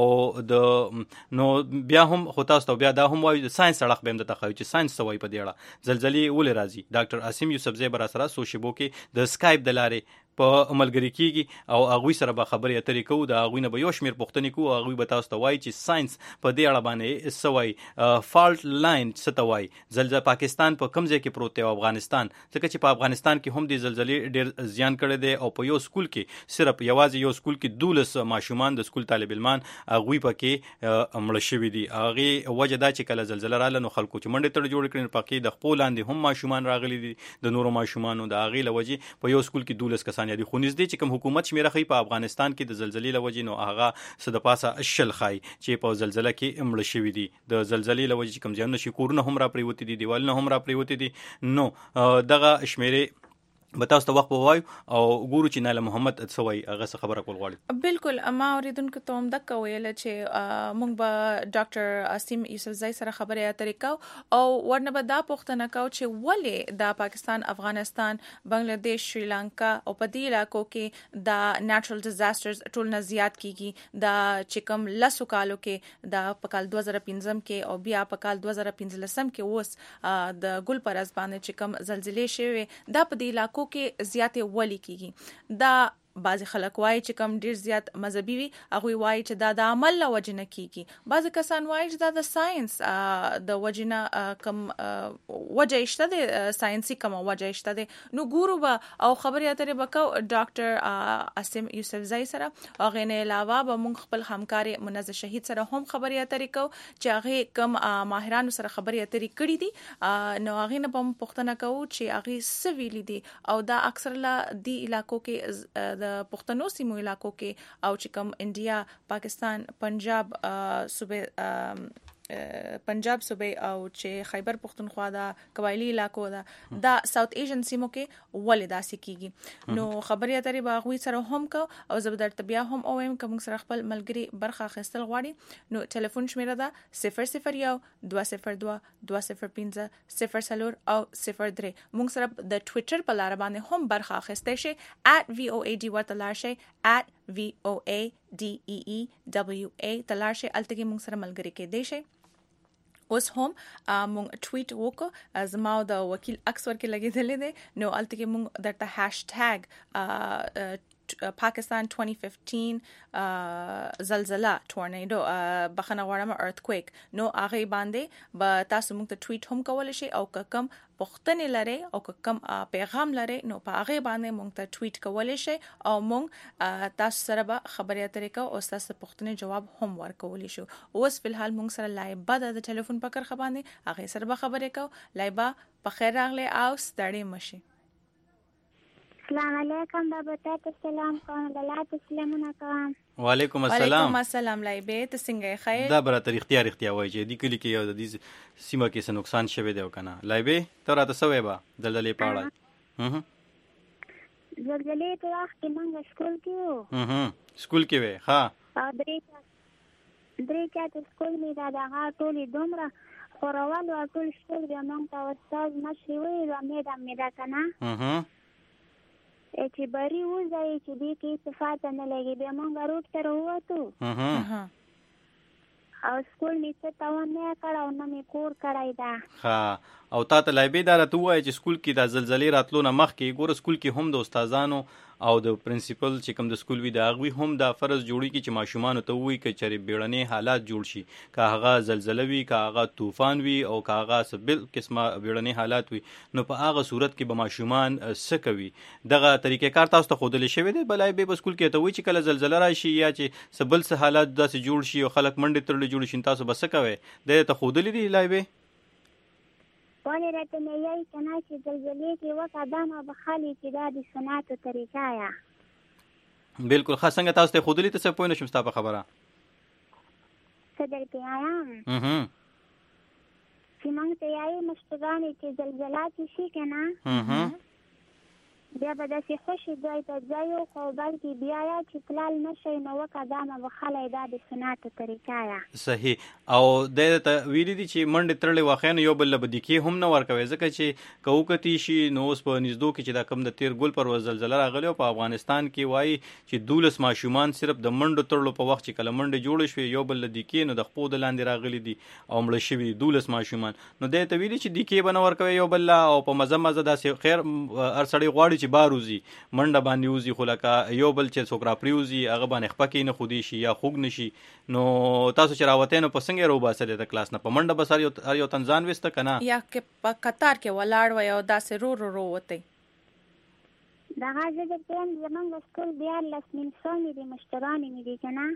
د نو بیا هم خو تاسو ته بیا دا هم وایو د ساينس اړه به هم د تخایو چې ساينس سوي په دی اړه زلزلې ولې راځي ډاکټر عاصم یوسفزی بر سره سوشیبو کې د سکایپ د لارې په عملګری کیږي او هغه سره به خبرې اترې کوو د هغه نه به یو شمیر پوښتنې کوو هغه به تاسو ته وایي چې ساينس په دې اړه باندې سوي فالت لاین څه ته وایي زلزلہ پاکستان په کوم ځای کې پروت دی او افغانستان ځکه چې په افغانستان کې هم د زلزلې ډېر زیان کړی دی او په یو سکول کې صرف یوازې یو سکول کې 12 ماشومان د سکول طالب علمان هغه پکې مړ شوي دي هغه وجه دا چې کله زلزلہ رااله نو خلکو چې منډه تړ جوړ کړي پکې د خپل لاندې هم ماشومان راغلي دي د نورو ماشومانو د هغه لوجه په یو سکول کې 12 کسان یادي خو نږدې چې کوم حکومت شمیره خي په افغانستان کې د زلزلې لوجه نو هغه صد پاسه شل خای چې په زلزلہ کې امړ شوی دي د زلزلې لوجه کوم ځای نشي کورونه هم را پریوتی دي دیوالونه هم را پریوتی دي نو دغه شمیره به تاسو ته وخت ووایو او ګورو چې ناله محمد څوي هغه څه خبره کول غواړي بالکل اما اوریدونکو ته هم د کویل چې مونږ به ډاکټر عاصم یوسفزی سره خبرې اترې کو او ورنه به دا پوښتنه کو چې ولې د پاکستان افغانستان بنگلاديش شریلانکا او په دې علاقو کې د نېچرل ډیزاسترز ټول نه زیات کیږي د چې کوم لسو کالو کې د په کال 2015 کې او بیا په کال 2015 کې اوس د ګل پرز باندې چې کوم زلزلې شوي دا په دې علاقو کې زیاتې ولی کیږي دا بعضی خلک وایي چې کم ډیر زیات مذهبي وي هغه وایي چې دا د عمل له وجه نه کیږي بعضی کسان وایي چې دا د ساينس د وجه نه کم وجه شته د ساينسي کم وجه شته نو ګورو به او خبرې اترې وکاو ډاکټر عاصم یوسفزی سره هغه نه علاوه به موږ خپل همکار منزه شهید سره هم خبرې اترې کو چې هغه کم ماهرانو سره خبرې اترې کړې دي نو هغه نه به پوښتنه کوو چې هغه سویل دي او دا اکثر لا دی علاقو کې د پښتنو سیمو علاقو کې او چې کوم انډیا پاکستان پنجاب صوبې او چې خیبر پختونخوا دا قبایلی علاقو دا ساوث ایشین سیمو کې ولې داسې کیږي نو خبرې اترې باغوي سره هم کو او زبدر طبيعه هم او هم کوم سره خپل ملګری برخه خستل غواړي نو ټلیفون شمیره ده 001 202 205 04 او 03 موږ سره د ټوئیټر په لار باندې هم برخه خسته شي @voad ورتلارشي @voadeewa تلارشي التګي موږ سره ملګری کې دی شي اوس هم مونږ ټویټ وکړو زما د وکیل عکس ورکې لګیدلې دي نو الته کې مونږ درته هاشټګ Pakistan 2015 زلزلہ ټورنیډو بخنه غواړم earthquake نو هغه باندې به تاسو موږ ته ټویټ هم کول شي او کم پښتنې لري او کم پیغام لري نو په هغه باندې موږ ته ټویټ کول شي او موږ تاسو سره به خبرې اترې کوو او تاسو پښتنې جواب هم ورکول شي اوس په الحال موږ سره لایبه د ټلیفون په کار باندې هغه سره به خبرې کوو لایبه په خیر راغله او ستړي مشي السلام علیکم بابا ته سلام کوم دلته سلامونه کوم وعلیکم السلام وعلیکم السلام لایبه ته څنګه خیر دا بر تر اختیار وای چې دی کلی کې یو د دې سیمه کې څه نقصان شوه دی وکنه لایبه ته راته سوې با دلدلې پاړای زلزلې په وخت کې موږ سکول کې وو سکول کې وې ها درې چاته سکول می دا ټولې دومره خورول او ټول سکول بیا موږ ته استاد مشري وې مې دا کنه چې بری وځي چې دې کې صفات نه لګي بیا موږ روټ تر وته او سکول می څه تاوان نه کړ او نه می کور کړای دا. ها او تا ته لایبې دا راته ووایه چې سکول کې دا زلزلې راتلو نه مخکې ګوره سکول کې هم د استادانو او د پرنسپل چې کوم د سکول وي د هغوی هم دا فرض جوړېږي چې ماشومانو ته ووایي که چېرې بیړني حالات جوړ شي، که هغه زلزله وي، که هغه طوفان وي او که هغه څه بل قسمه بیړني حالات وي، نو په هغه صورت کې به ماشومان څه کوي. دغه طریقې کار تاسو ته ښودلی شوی دی؟ بلای به سکول کې ته وایي چې کله زلزله راشي یا چې څه بل څه حالات داسې جوړ شي او خلک منډې تړلې جوړ شي، تاسو به څه کوئ؟ دی ته ښودلی دی لایبې؟ ولې راته مې یایي که نه چې زلزلې کې وکړه دا نو به خالي چې دا د سناتو طریقه یا بالکل ښه. څنګه تاسو ته یې ښودلي ته څه پوه نه شم ستا په خبره؟ څه درته وایم چې موږ ته یایي مشرانې چې زلزله چې شي که نه بیا به داسې خوشي ځای ته ځایو خو بلکې بیا یا چې تلل نه شئ نو وکړه دا نه به خلی دا د سناتو طریقه یا صحیح. او دی ته ویلي دي چې منډې تړلې واقعا یو بل له به دیکې هم نه ورکوئ، ځکه چې که وکتي شي نو اوس په نږدو کې چې دا کوم د تیر ګل پر ورځ زلزله راغلې او په افغانستان کې وایي چې 12 ماشومان صرف د منډو تړلو په وخت چې کله منډې جوړې شوې یو بل له دیکې نو د خپو د لاندې راغلي دي او مړه شوي 12 ماشومان. نو دی ته ویلي چې دیکې به نه ورکوئ یو بل له او په مزه مزه داسې خیر هر سړی غواړي چې بار وځي منډه باندې وځي، خو لکه یو بل چې څوک راپرېوځي هغه باندې خپه کې نه خودي شي یا خوږ نه شي. نو تاسو چې راوتئ نو په څنګه یې راوباسلې د کلاس نه؟ په منډه به هر یو تن ځان ویسته که نه؟ یا که په قطار کې ولاړ وئ او داسې رو وتئ؟ دغه زه درته یم زموږ سکول 14 مې دي مشترانې مې دي که نه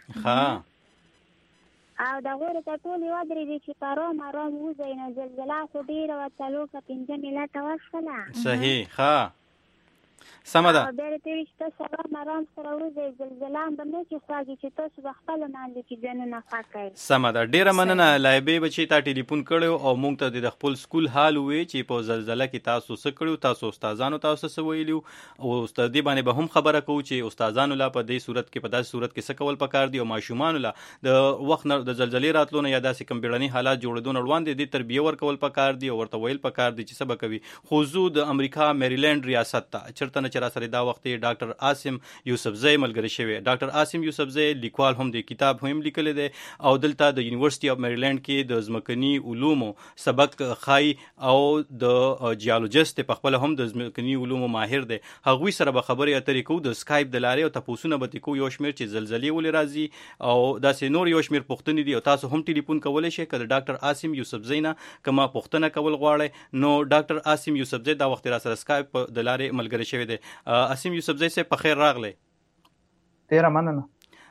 او د غورې ته ټولې ودرېدې چې په ارام ارام وځئ نو زلزله خو ډېره وه 4-5 میلټه وشوله. صحیح ښه سمه ده. او بیا ورته ویل چې تاسو ارام سره وځئ زلزله هم به نه چې خواږي چې تاسو به خپله مانځئ چې ځانونه خوښ کړئ. سمه ده. ډېره مننه لایبې بچې تا ټلیفون کړی او موږ ته د خپل سکول حال ووایې چې په زلزله کې تاسو څه کړي، تاسو استادانو تاسو څه ویلي او دې باندې به هم خبره کوو چې استادانو لا په دې صورت کې په داسې صورت کې څه کول پکار دي او ماشومانو لا د وخت نه د زلزلې راتلو نه یا داسې کوم بیړني حالات جوړېدو نه وړاندې دې تربیه ورکول پکار دي او ورته ویل پکار دي چې څه به کوي. خو زه د امریکا میریلینډ ریاست ته چېرته نه چې را سره دا وخت ډاکټر عاصم یوسفزی ملګری شوی. ډاکټر عاصم یوسفزی لیکوال هم دی، کتاب هم لیکلی دی او دلته د یونیورسټي اف میریلینډ کې د ځمکني علومو سبق خای او د جیالوجست په خپل هم د ځمکني علومو ماهر دی. هغوی سره به خبرې اترې کوو د سکایپ د لارې او تپوسونه به کوو یو شمېر چې زلزلې ولې راځي او داسې نور یو شمېر پوښتنې دي او تاسو هم ټلیفون کولی شئ که د ډاکټر عاصم یوسفزی نه کومه پوښتنه کول غواړئ نو ډاکټر عاصم یوسفزی دا وخت را سره سکایپ د لارې ملګری شوی دی. عاصم یوسفزی صاحب په خیر راغلی. ډېره مننه.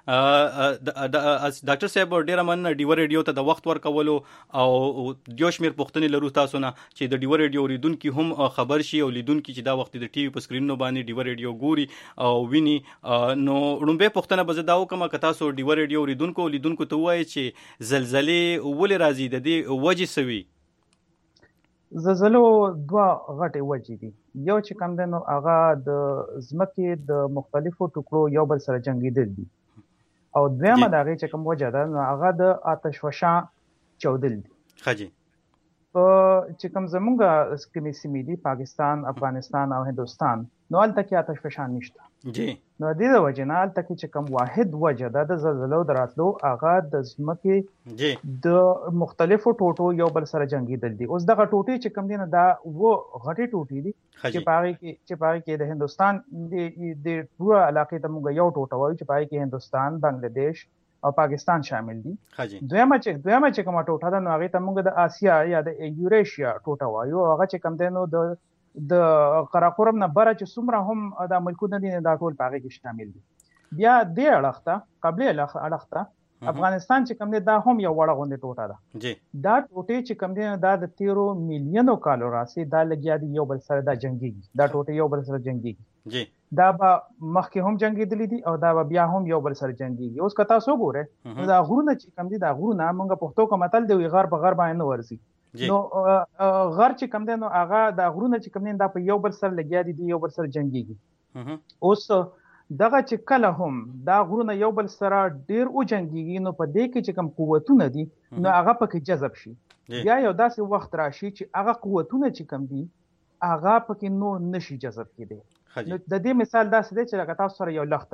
ډاکټر صاحب ډېره مننه ډیوه ریډیو ته د وخت ورکولو او یو شمېر پوښتنې لرو تاسو نه چې د ډیوه ریډیو اوریدونکي هم خبر شي او لیدونکي چې دا وخت د ټي وي په سکرینونو باندې ډیوه ریډیو ګوري او ویني. نو لومبۍ پوښتنه به زه دا وکړم که تاسو ډیوه ریډیو اوریدونکو او لیدونکو ته ووایئ چې زلزلې ولې راځي، د دې وجې څه وي؟ زلزلو دوه غټې وجې دي. یو چې کوم دی نو هغه د ځمکې د مختلفو ټوکرو یو بل سره جنګېدل دي او دویمه د هغې چې کوم وجه ده نو هغه د آتش فشاں چودل دي. ښه جي. چې کوم زمونږ کومې سیمې دي پاکستان، افغانستان او هندوستان نو هلته کې آتش فشاں نشته. جی. نو د دې د وجې نه هلته کې چې کوم واحد وجه ده د زلزلو د راتلو هغه د ځمکې د مختلفو ټوټو یو بل سره جنګېدل دي. اوس دغه ټوټې چې کوم دي نه دا غټې ټوټې دي چې په هغې کې د هندوستان د پوره علاقې ته موږ یو ټوټه وایو چې په هغې کې هندوستان، بنګلادیش او پاکستان شامل دي. دویمه چې کومه ټوټه ده نو هغې ته موږ د آسیا یا د یوریشیا ټوټه وایو. هغه چې کوم دی نو د قراقرم نه بره چې څومره هم دا ملکونه دي دا ټول په هغې کې شامل دي. بیا دې اړخ ته قبلي اړخ ته افغانستان چې کوم دی دا هم یو وړه غوندې ټوټه ده. دا ټوټې چې کوم دی دا د 13 میلیونو کالو راسي دا لګیا دي یو بل سره دا جنګېږي، دا ټوټې یو بل سره جنګېږي. دا به مخکې هم جنګېدلي دي او دا به بیا هم یو بل سره جنګېږي. اوس که تاسو وګورئ نو دا غرونه چې کوم دي دا غرونه موږ پښتو کې متل دی غر په غر باندې نه ورځي. نو غر چې کوم دی نو هغه دا غرونه چې کوم دي دا په یو بل سره لګیا دي یو بل سره جنګېږي. اوس دغه چې کله هم دا غرونه یو بل سره ډېر وجنګېږي نو په دې کې چې کوم قوتونه دي نو هغه پکې جذب شي. بیا یو داسې وخت راشي چې هغه قوتونه چې کوم دي هغه پکې نور نشي جذب کېدی. نو د دې مثال داسې دی چې لکه تاسو سره یو لښته وي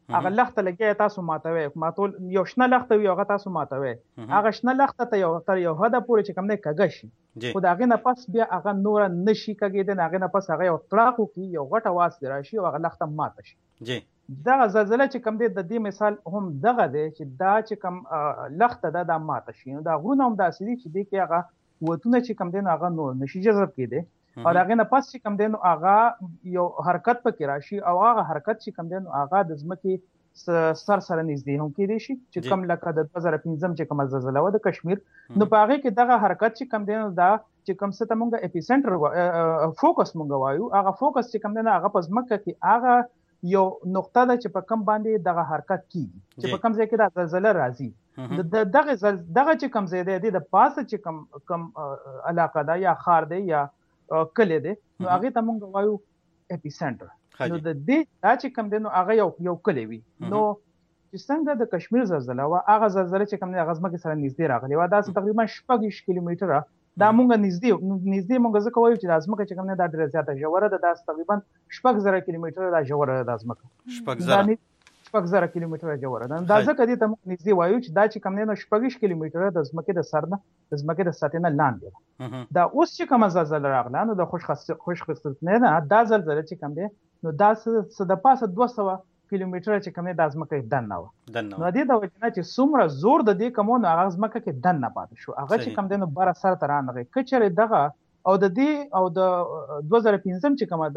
هغه لخت لګي تاسو ماتوي ماتول یو شنه لخت وي هغه تاسو ماتوي هغه شنه لخت ته یو تر یو حد پورې چې کوم نه کګشي خو دا غي نه پس بیا هغه نور نشي کګیدل هغه نه پس هغه یو طلاق کی یو غټه واس راشي او هغه لخت مات شي جی دا زلزلہ چې کوم د دې مثال هم دغه دی چې دا چې کوم لخت د مات شي دا غرونه هم داسې دي چې د کې هغه قوتونه چې کوم دین هغه نور نشي جذب کېده او هغه نه پس چې کوم دین هغه یو حرکت پکې راشي او هغه حرکت چې کوم دین هغه د ځمکې سر سره نږدې هم کېدی شي چې کوم لکه د 2015 چې کوم زلزلہ و د کشمیر نو په هغه کې دغه حرکت چې کوم دین دا چې کوم څه ته مونږه اپی سنټر فوکس مونږ وایو هغه فوکس چې کوم دین هغه په ځمکه کې هغه یو نقطه ده چې په کم باندې دغه حرکت کیږي چې په کم ځای کې د زلزلہ راځي دغه چې کم ځای دی د پاسه چې کم علاقه ده یا خار دی یا کلی دی نو هغه ته مونږ وایو اپی سنټر نو د دې دا چې کم دی نو هغه یو کلی وي نو چې څنګه د کشمیر زلزلہ وا هغه زلزلہ چې کم دی هغه ځمکې سره نږدې راغلی و دا تقریبا 6 کیلومتره دا مونږ نږدې مونږ ځکه وایو چې د ځمکه چې کوم نه دا ډېره زیاته ژوره ده دا تقریبا 6,000 کیلومتره دا ژوره ده د ځمکه 6,000 کیلومتره ژوره ده دا ځکه دې ته مونږ نږدې وایو چې دا چې کوم نه 6 کیلومتره د ځمکې د سر نه د ځمکې د سطح نه لاندې دا اوس چې کوم زلزلہ راغله نو د خوش خصوصیت نه دا زلزلہ چې کوم دی نو دا څه د پاسه 200 کیلومتره چې کوم نه د ځمکې دننه و نو دې د وجنه چې څومره زور د دې کومو هغه ځمکه کې دننه پاتې شو هغه چې کوم دنه بار سره ترانغه کچره دغه او د دې او د 2015 چې کومه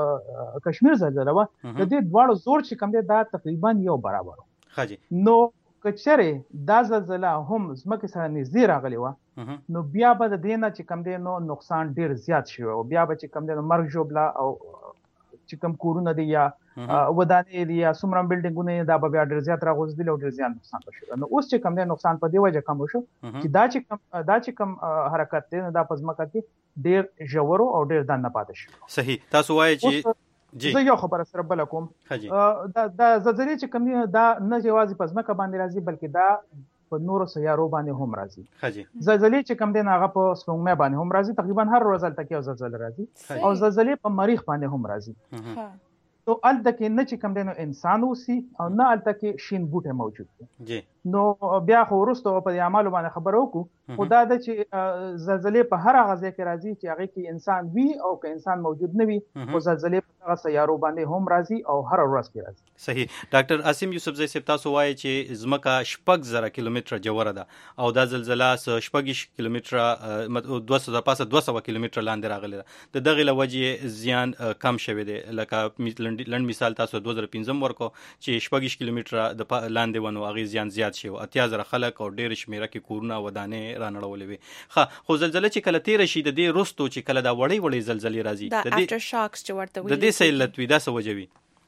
د کشمیر زلزلہ و د دې دواړو زور چې کوم دی دا تقریبا یو برابر خاجي نو کچره دا زلزلہ هم ځمکه سره نږدې راغلی و نو بیا به د دې نه چې کوم دی نو نقصان ډیر زیات شي او بیا به چې کوم دی مرګ جوړلا او چې کوم کورونه دی یا ودانې دی یا څومره بلډینګونه دا به بیا ډیر زیات راغوځدل او ډیر زیات نقصان وشو نو اوس چې کوم دی نقصان په دی وجه کم وشو چې دا چې کوم حرکت دی دا پزماکه کې ډیر ژور او ډیر دنه پاتې شو صحیح تاسو وایي چې جی زه یو خبره سره بل کوم دا زلزلې چې کوم دا نه یوازې پزماکه باندې راځي بلکې دا په نورو سیارو باندې هم راځي زلزلې چې کوم دی هغه په سپوږمۍ باندې هم راځي تقریبا هر ورځ هلته کې یو زلزلہ راځي او زلزلې په مریخ باندې هم راځي تو الته کې نه چې کوم دی نو انسان اوسي او نه الته کې شین بوټه موجود دي نو بیا خو ورسته په اعمالو باندې خبر وکړو خدا د چې زلزلې په هر هغه ځای کې راځي چې هغه کې انسان وي او که انسان موجود نه وي او زلزلې په هغه سیارو باندې هم راځي او هر ورځ کې راځي صحیح ډاکټر عاصم یوسفزئی صاحب تاسو وایي چې ځمکه 6,000 کیلومتره ژوره ده او دا زلزلہ 6 کیلومتره 200 کیلومتره لاندې راغلی ده د دغه لوجه زیان کم شوی دی لکه لند مثال تاسو 2015 ورکو چې 6 کیلومتره د لاندې ونو هغه زیان زیات شي او 80,000 خلک او ډیر شمیره کې کورونه ودانې رانړولې وي خو زلزلہ چې کله تیر شي د دې رستو چې کله دا وړي زلزلې راځي د افټر شاکس چې ورته وي د دې سیلت وي دا سوجوي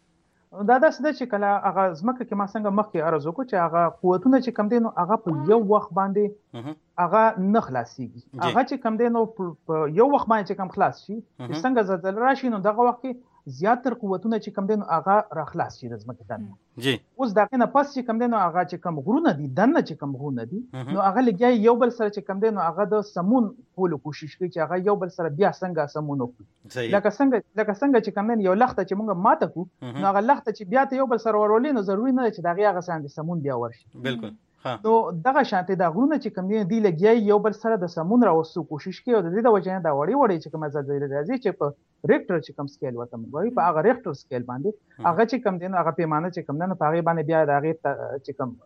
دا داسې چې کله هغه ځمکه کې ما څنګه مخکې عرض وکړو چې هغه قوتونه چې کم دي نو هغه په یو وخت باندې هغه نه خلاصيږي هغه چې کم دي نو په یو وخت باندې چې کم خلاص شي څنګه زلزلہ راشي نو دغه وخت کې زیاتره قوتونه چې کم دي نو هغه را خلاص شي د ځمکې دننه جی اوس دا کنه پس چې کم دي نو هغه چې کم غرونه دي دننه چې کم غرونه دي نو هغه لګي یو بل سره چې کم دي نو هغه د سمون کولو کوشش کوي چې هغه یو بل سره بیا څنګه سمون وکړي لکه څنګه چې کم دي یو لخت چې موږ ماته کو نو هغه لخت چې بیا ته یو بل سره ورولې نو ضروري نه چې دا هغه څنګه سمون بیا ورشي بالکل نو دغه شانته دا غرونه چې کوم دی لګي یو بل سره د سمون راوستو کوشش کوي او د دې د وجه نه دا وړي چې کوم زلزلې راځي چې په ریکټر چې کوم سکیل وته موږ په هغه ریکټر سکیل باندې هغه چې کوم دی نو هغه پیمانه چې کوم نه په هغه باندې بیا د هغه چې کوم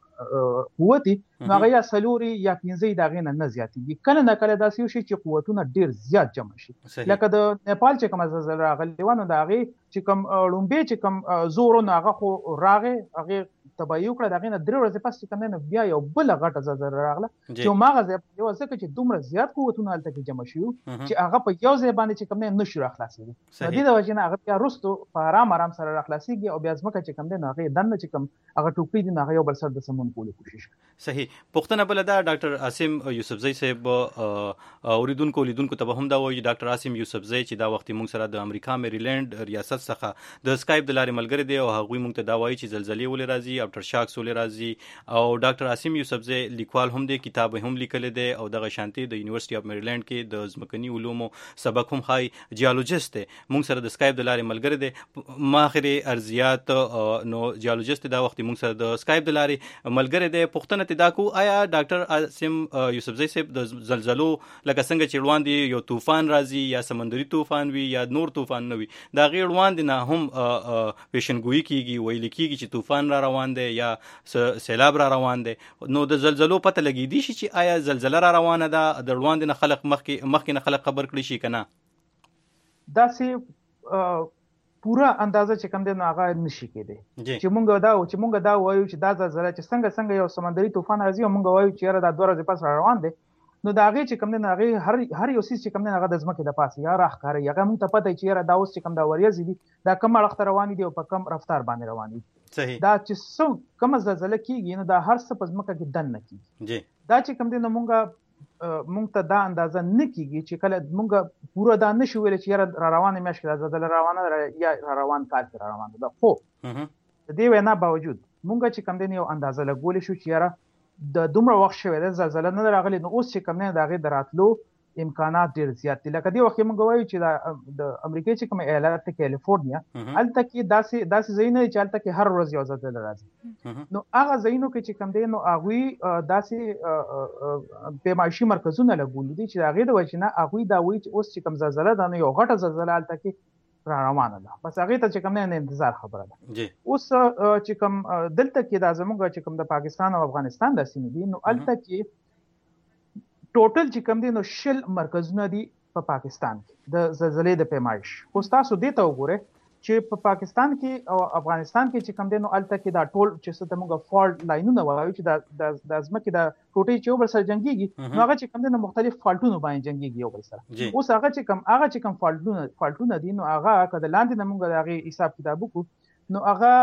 قوتي نو هغه یا سلوري یا 15 دغه نه زیاتېږي کله نه کله داسې شي چې قوتونه ډیر زیات جمع شي لکه د نیپال چې کوم زلزلہ راغلی و نو د هغه چې کوم لومبي چې کوم زور نو هغه خو راغې هغه تبعیو کړه دغه نه درې ورځې پس چې کوم نه بیا یو بل غټه زلزلہ راغله چې ماغه یو ځکه چې دومره زیات قوتونه الته کې جمع شي چې هغه په یو ځای باندې چې کوم نه نشي راخلاصېږي د دې د وجه نه هغه بیا رستو په آرام سره راخلاصېږي او بیا ځمکه چې کوم نه هغه دنه چې کوم هغه ټوپې دي هغه یو بل سره د سمون کولو کوشش صحیح پښتنه بل دا ډاکټر عاصم یوسفزئی صاحب اوریدونکو لیدونکو ته هم دا وایي ډاکټر عاصم یوسفزئی چې دا وخت موږ سره د امریکا میریلند ریاست څخه د اسکایپ د لارې ملګری دی او هغه موږ ته دا وایي چې زلزلې ولې راځي افټر شاکس ولې راځي او ډاکټر عاصم یوسفزی لیکوال هم دی، کتاب هم لیکل دی او دغه شانتي د یونیورسيټي اف میریلند کې د ځمکني علومو سبق هم خای جیولوژیست دی. مونږ سره د سکایپ د لارې ملګری دی، ماخري ارزیات نو جیولوژیست دا وخت مونږ سره د سکایپ د لارې ملګری دی. پوښتنه تدا کو آیا ډاکټر عاصم یوسفزی صاحب د زلزلو لکه څنګه چې روان دي یو طوفان راځي یا سمندري طوفان وي یا نور طوفان نه وي، دا غیر روان دي نه هم پیشنګوئی کیږي، ویل کیږي چې طوفان را روان دی یا سیلاب را روان دی، نو د زلزلو پته لګی دی چې آیا زلزلہ را روانه ده، د روان دي نه خلق مخکې نه خلق خبر کړی شي کنه؟ دا سي پورا اندازه چې کم دی نو هغه نشي کېدی چې مونږ دا وایو چې دا زلزلہ چې څنګه یو سمندري طوفان راځي او مونږ وایو چې دا 2 ورځې پس را روان دی، نو دا هغه چې کم دی هغه هر یو سیس چې کم دی هغه د ځمکې د پاسه یا راخاره هغه مونږ ته پته چې دا اوس چې کم دا وریځ دي دا کوم اړخ روان دي او په کم رفتار باندې روان دي. صحیح. دا چې کوم زلزلہ کیږي نو دا هر څه په ځمکه کې دن نه کیږي. دا چې کم دی نو مونږ ته دا اندازه نه کیږي چې کله مونږ پورا دا نشو ویل چې را روانه میاشت دا زلزلہ روانه یا را روان کال کې را روانه ده. خو د دې وینا باوجود مونږ چې کم دی یو اندازه لګول شو چې د دومره وخت شوی د زلزلہ نه راغلی، نو اوس چې کم نه دغه دراتلو امکانات ډیر زیات دي. لکه دی وخت موږ وایو چې د امریکا چې کوم ایالت کیلیفورنیا الته کې داسې ځایونه چې الته کې هر ورځ یو زلزلہ راځي، نو هغه ځایونو کې چې کم دی نو هغه داسې پیمایشي مرکزونه لګول دي چې هغه د وجنه هغه دا وایي چې اوس چې کوم زلزلہ دا نو یو غټه زلزلہ الته کې را روانه ده، بس هغه ته چې کوم نه انتظار خبره ده. اوس چې کوم دلته کې دا زموږ چې کوم د پاکستان او افغانستان د سیمې دي نو الته کې ټوټل چې کوم دي نو 10 مرکزونه دي په پاکستان کې د زلزلې د پیمایش. اوس تاسو دې ته وګورئ چې په پاکستان کې او افغانستان کې چې کوم دي نو الته کې دا ټول چې څه موږ فالټ لاینونه وایو چې د ځمکې د ټوټې چې وبر سره جنگيږي نو هغه چې کوم دي نو مختلف فالټونو باندې جنگيږي یو بل سره. اوس هغه چې کوم فالټونه دي نو هغه کله لاندې نه موږ هغه حساب کتاب وکړو نو هغه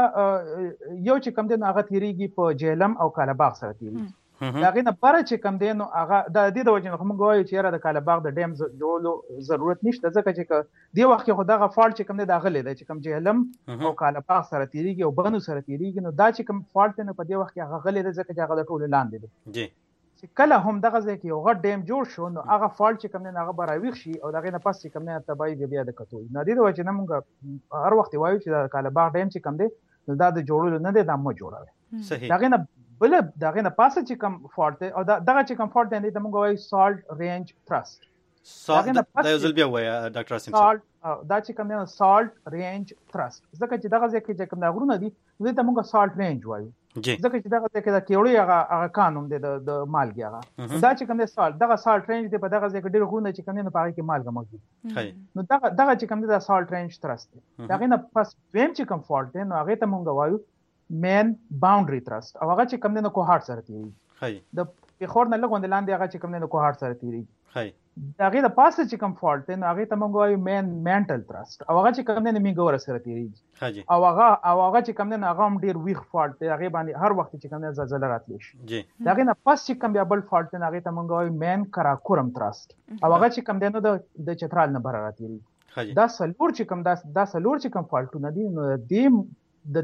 یو چې کوم دي نو هغه تیریږي په جهلم او کالاباغ سره تیریږي. دا غي نه بره چې کم دی نو هغه د دې د وجه نه موږ وایو چې را د کالاباغ د ډیم جوړولو ضرورت نشته، ځکه چې دی وخت کې خدای فالټ چې کم دی دا غلې دی چې کم جهلم او کالاباغ سره تیریږي او بنو سره تیریږي، نو دا چې کم فالټ نه په دې وخت کې هغه غلې دی ځکه چې هغه د ټولو لاندې دی. جی چې کله هم دغه ځای کې یو غټ ډیم جوړ شو نو هغه فالټ چې کم نه هغه براويخ شي او دغه نه پس چې کم نه تبعی بیا د کتوي. نو دې د وجه نه موږ هر وخت وایو چې د کالاباغ ډیم چې کم دی نو دا د جوړولو نه دی، دا مو جوړوي. صحیح. دغه نه بل دغه نه پاسه چې کم فالټ او دغه چې کم فالټ دی موږ وایو سالت رینج ترست. دا یو ځل بیا وایي ډاکټر عاصم صاحب دا چې کوم نه سالت رینج ترست، ځکه چې دغه ځکه چې کوم غرونه دي دوی ته موږ سالت رینج وایو، ځکه چې دغه ځکه دا کېوړي هغه قانون دی د مالګي هغه دا چې کوم نه سالت دغه سالت رینج دی په دغه ځکه ډېر غرونه چې کوم نه په هغه کې مالګه موجود، نو دغه چې کوم دا سالت رینج ترست دغه نه پس ویم چې کوم فالټ دی نو هغه ته موږ وایو مین باونډري ترست او هغه چې کوم نه کوهارت سره تیریږي، د پیخور نه لګوند لاندې هغه چې کوم نه کوهارت سره تیریږي. هغه د پاسه چې کوم فالټ دی نو هغه ته موږ وایو مین مینټل ترست او هغه چې کوم نه میګور سره تیریږي او هغه چې کوم نه هغه هم ډیر ویخ فالټ دی، هغه باندې هر وخت چې کوم نه زلزلہ راتلی شي. هغه نه پس چې کوم بیا بل فالټ دی هغه ته موږ وایو مین کراکورم ترست او هغه چې کوم نه د چترال نه بره راتیږي. دا سلور چې کوم فالټونه دي نو د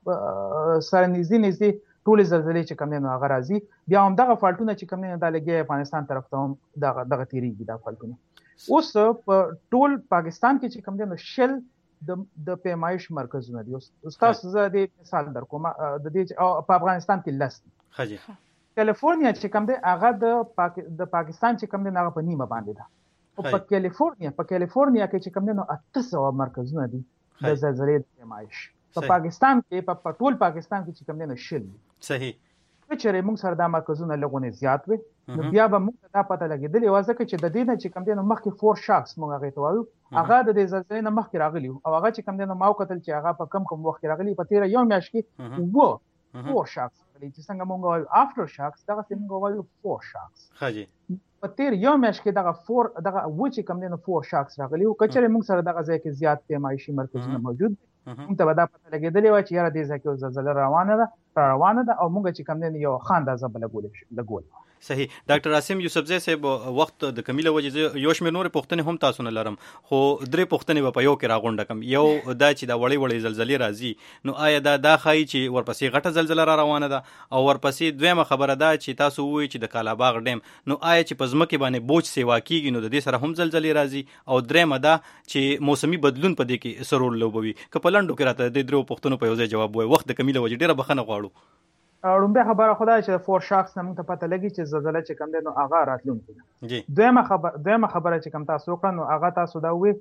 دې سره نږدې ټول زلزلې چې کوم نه هغه راځي، بیا هم دغه فالټونه چې کوم نه د لګي افغانستان طرف ته هم دغه تیریږي دا فالټونه. اوس په ټول پاکستان کې چې کوم نه شل د پیمایش مرکزونه دي. استاد زه د مثال در کوم د دې په افغانستان کې لست خجی کیلیفورنیا چې کوم دی هغه د پاکستان چې کوم دی هغه په نیمه باندې ده او په کیلیفورنیا کې چې کوم نه 800 مرکزونه دي د زلزلې پیمایش. په پاکستان کې په ټول پاکستان کې چې کوم نه شل. صحیح. چې موږ سره د مرکزونو لګونه زیات وي نو بیا به موږ دا پته لګیدلی وازه چې د دې نه چې کوم نه مخکې فور شاکس موږ هغه ته وایو هغه د دې زلزلې نه مخکې راغلی او هغه چې کوم نه ما وکتل چې هغه په کم وخت راغلی په 13 یو میاشت کې وو فور شاکس چې څنګه موږ وایو افټر شاکس دغه څنګه وایو فور شاکس. خاجي په 13 یو میاشت کې دغه و چې کوم نه فور شاکس راغلی او کچره موږ سره دغه ځای کې زیات پیمایشي مرکزونه موجود موږ ته به دا پته لګېدلې وای چې یاره دې ځای کې زلزله روانه ده او موږ چې کوم دی یو ښه اندازه به لګول. صحیح. ډاکټر عاصم یوسفزی صاحب وخت د کمیله وجې یو شمېر نورې پوښتنې هم تاسو نه لرم خو 3 پوښتنې به په یو کې راغونډه کم. یو دا چې دا وړې زلزلې راځي نو آیا دا ښایي چې ورپسې غټه زلزله را روانه ده او ورپسې دویمه خبره ده چې تاسو وایي چې د کالاباغ ډیم نو آیا چې په ځمکې باندې بوج سیوا کیږي نو د دې سره هم زلزلې راځي او درېمه ده چې موسمي بدلون په دې کې څه رول لوبوي. که په لنډو کې راته د 3 پوښتنو په یو ځای جواب وایي. وخت د کمیله وجې ډېره بخښنه غواړو. لومبه خبره خدای چې فور شاکس نه موږ ته پته لګي چې زلزله چې کوم دی نو هغه راتلونکې ده. جی. دویمه خبره چې کوم تاسو وکړه نو هغه تاسو دا وی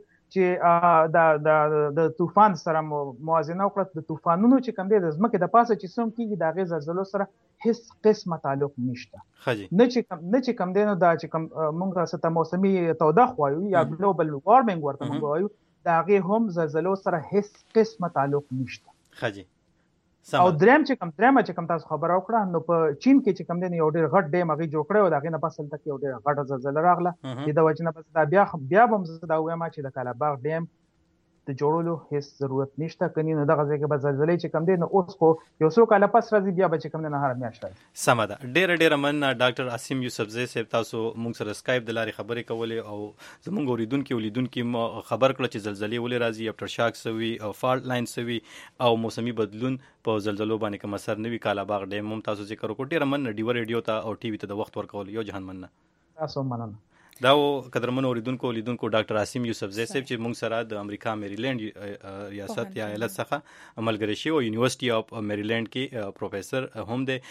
چې د طوفان سره موازنه وکړه. د طوفانونو چې کوم دی د ځمکې د پاسه چې څوم کیږي د هغې زلزلو سره هیڅ قسمه تعلق نشته. نه چې کوم دی نو دا چې کوم موږ څه ته موسمي تودوخه وایو یا ګلوبل وارمنګ ورته موږ وایو د هغې هم زلزلو سره هیڅ قسمه تعلق نشته. او درېمه چې کوم تاسو خبره وکړه نو په چین کې چې کوم دی یو ډېر غټ ډیم هغې جوړ کړی او د هغې نه پس هلته کې یو ډېر غټه زلزله راغله. د وجې نه پس دا بیا به هم زه دا ووایم چې د کالاباغ ډیم د جوړولو هیڅ ضرورت نشته. کني نو دغه ځای کې به زلزلې چې کوم دی نو اوس خو یو څو کاله پس راځي بیا به چې کوم دی نه هره میاشت راځي. سمه ده. ډېره مننه ډاکټر عاصم یوسفزی صاحب تاسو موږ سره سکایپ د لارې خبرې کولې او زموږ اوریدونکي ولیدونکي خبر کړه چې زلزلې ولې راځي افټر شاک سوي او فالټ لاین سوي او موسمي بدلون په زلزلو باندې کوم اثر نه وي. کالاباغ ډیم هم تاسو ذکر وکړو. ډېره مننه ډیو ریډیو ته او ټي وي ته د وخت ورکول. یو جهان مننه. تاسو مننه. دا قدرمن اوریدونکو ډاکټر عاصم یوسفزی صاحب چې موږ سره د امریکا میریلینډ ریاست یا ایالت څخه ملګری شوی او یونیورسيټي اف میریلینډ کې پروفیسور هم دی.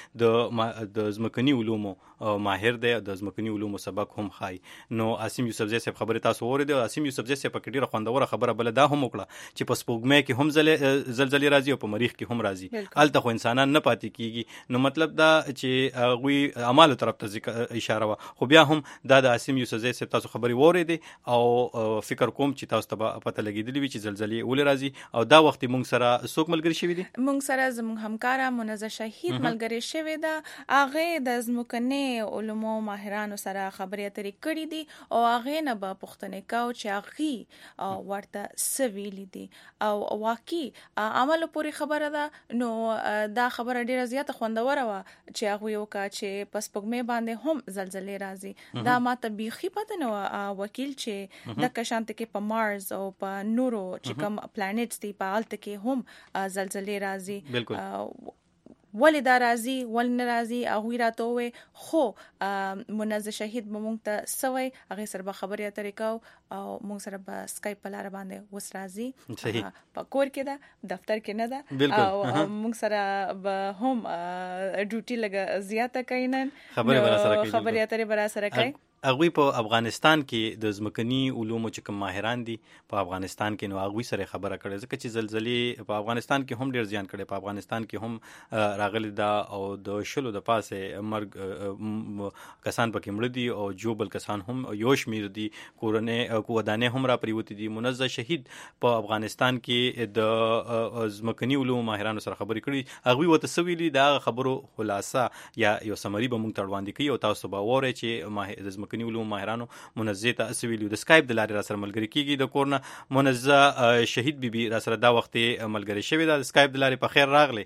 د ځمکني علومو ماهر دی. د ځمکني علومو سبق هم خای. نو عاصم یوسفزی صاحب خبره تاسو اوریدو. عاصم یوسفزی صاحب په ډیره خوندوره خبره بل دا هم وکړه چې په سپوږمۍ کې هم زلزلې راځي او په مریخ کې هم راځي. الته خو انسانان نه پاتې کیږي. نو مطلب دا چې هغوی اعمالو طرف ته اشاره وه خو بیا هم دا د عاصم یوسفزی صاحب تاسو خبري وریدي او فکر کوم چې تاسو ته پته لګیدلی وي چې زلزلې ولې راځي او دا وخت موږ سره څوک ملګری شوی دي. موږ سره زموږ همکارا منزه شهید ملګری شوی دا. هغه د ځمکني علومو ماهرانو سره خبرې اترې کړې دي او هغه نه به پوښتنه کاو چې هغه ورته سویل دي او واقعي عمل پوری خبره ده. نو دا خبره ډیره زیاته خوندوره و چې هغه یو کا چې پس پګمې باندې هم زلزلې راځي. دا ماته بیخي پته نو وکیل چې د کشانت کې په مارز او په نورو چې کوم پلانټس دي په الته کې هم زلزلې راځي. بالکل. ولې دا راځي ولې نه راځي هغوی راته ووایي خو منزه شهید به موږ ته سوی هغې سره به خبرې اترې کوو او موږ سره به سکایپ په لاره باندې اوس راځي. په کور کې ده دفتر کې نه ده او موږ سره به هم ډیوټي لږه زیاته کوي. نن خبرې اترې به راسره کوي. هغوی په افغانستان کې د ځمکني علومو چې کوم ماهران دي په افغانستان کې نو هغوی سره خبره کړې ځکه چې زلزلې په افغانستان کې هم ډېر زیان کړی. په افغانستان کې هم راغلی دا او د شلو د پاسه مرګ کسان پکې مړه دي او جو بل کسان هم یو شمیر دي کورنۍ ودانې هم را پریوتې دي. منزه شهید په افغانستان کې د ځمکني علومو ماهرانو سره خبرې کړې. هغوی ورته څه ویلي دا خبرو خلاصه یا یو سمري به موږ ته وړاندې کوي او تاسو به واورئ چې د ځمکني علومو ماهرانو منزه ته څه ویلي. د سکایپ د لارې را سره ملګري کیږي د کور نه منزه شهید بیبي را سره دا وخت ملګري شوې ده. د سکایپ د لارې په خیر راغلی.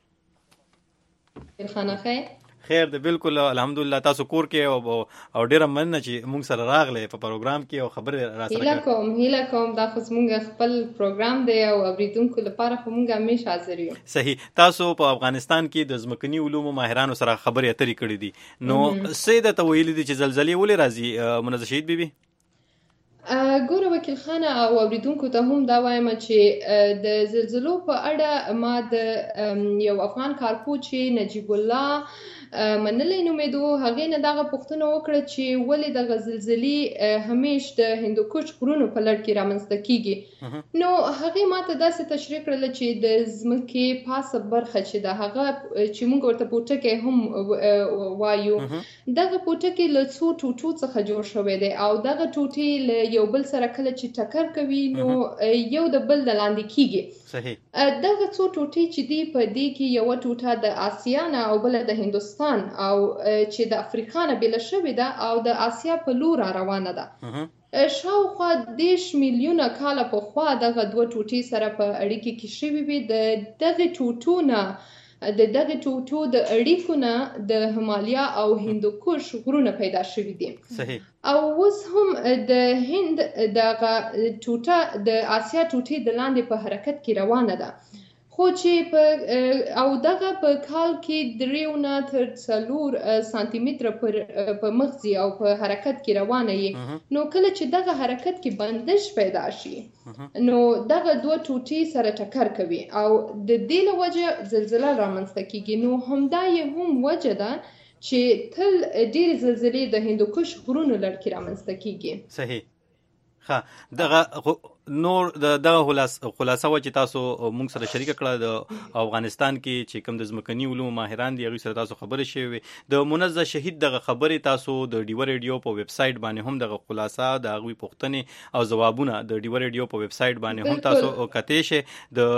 خیر ده بالکل الحمدلله. تاسو کور کې او ډیره مننه چې موږ سره راغلی په پروګرام کې او خبرې را سره هیله کوم دا خو موږ خپل پروګرام دی او اوریدونکو لپاره خو موږ همیشه حاضر یو. صحیح. تاسو په افغانستان کې د ځمکني علومو ماهرانو سره خبرې اترې کړې دي نو څه درته ویلي دي چې زلزلې ولې راځي منزه شهید بیبي؟ ګوره وکیل خانه او اوریدونکو ته هم دا وایم چې د زلزلو په اړه ما د یو افغان کارپوه چې نجیب الله منلی نومېدو هغې نه دغه پوښتنه وکړه چې ولې دغه زلزلې همیش د هندوکش غرونو په لړ کې رامنځته کیږي. نو هغې ما ته داسې تشریح کړله چې د ځمکې پاسه برخه چې د هغه چې موږ ورته پوټکی هم وایو دغه پوټکی له څو ټوټو څخه جوړ شوی دی او دغه ټوټې له یو بل سره کله چې ټکر کوي نو یو د بل د لاندې کیږي. صحیح. دغه څو ټوټې چې دی په دې کې یو ټوټه د آسیا نه او بل د هندستان او چې د افریقا نه بیل شوې ده او د آسیا په لور روانه ده. شاوخوا 10 میلیونه کاله پخوا دغه دوه ټوټې سره په اړیکه کې شوي وي. د دغه ټوټو د اړیکو نه د همالیا او هندوکش غرونه پیدا شوي دي. صحیح. او اوس هم د هند دغه ټوټه د آسیا ټوټې د لاندې په حرکت کې روانه ده. خو چې او دغه په کال کې 3 نه تر 4 سانتي متره په مخزي او په حرکت کې روانه وي. نو کله چې دغه حرکت کې بندش پیدا شي نو دغه دوه ټوټې سره ټکر کوي او د دې له وجه زلزله رامنځته کیږي. نو همدا یې هم وجه ده چې تل ډېرې زلزلې د هندوکش غرونو لړ کې رامنځته کیږي. صحیح. ها دغه نور دغه خلاصه و چې تاسو مونږ سره شریک کړه د افغانستان کې چې کوم د ځمکني علومو ماهران دي هغوی سره تاسو خبرې شوې د منزه شهید دغه خبرې تاسو د ډیوه ریډیو په ویب سایټ باندې هم دغه خلاصه د هغوی پوښتنې او ځوابونه د ډیوه ریډیو په ویب سایټ باندې هم تاسو کتلی شئ د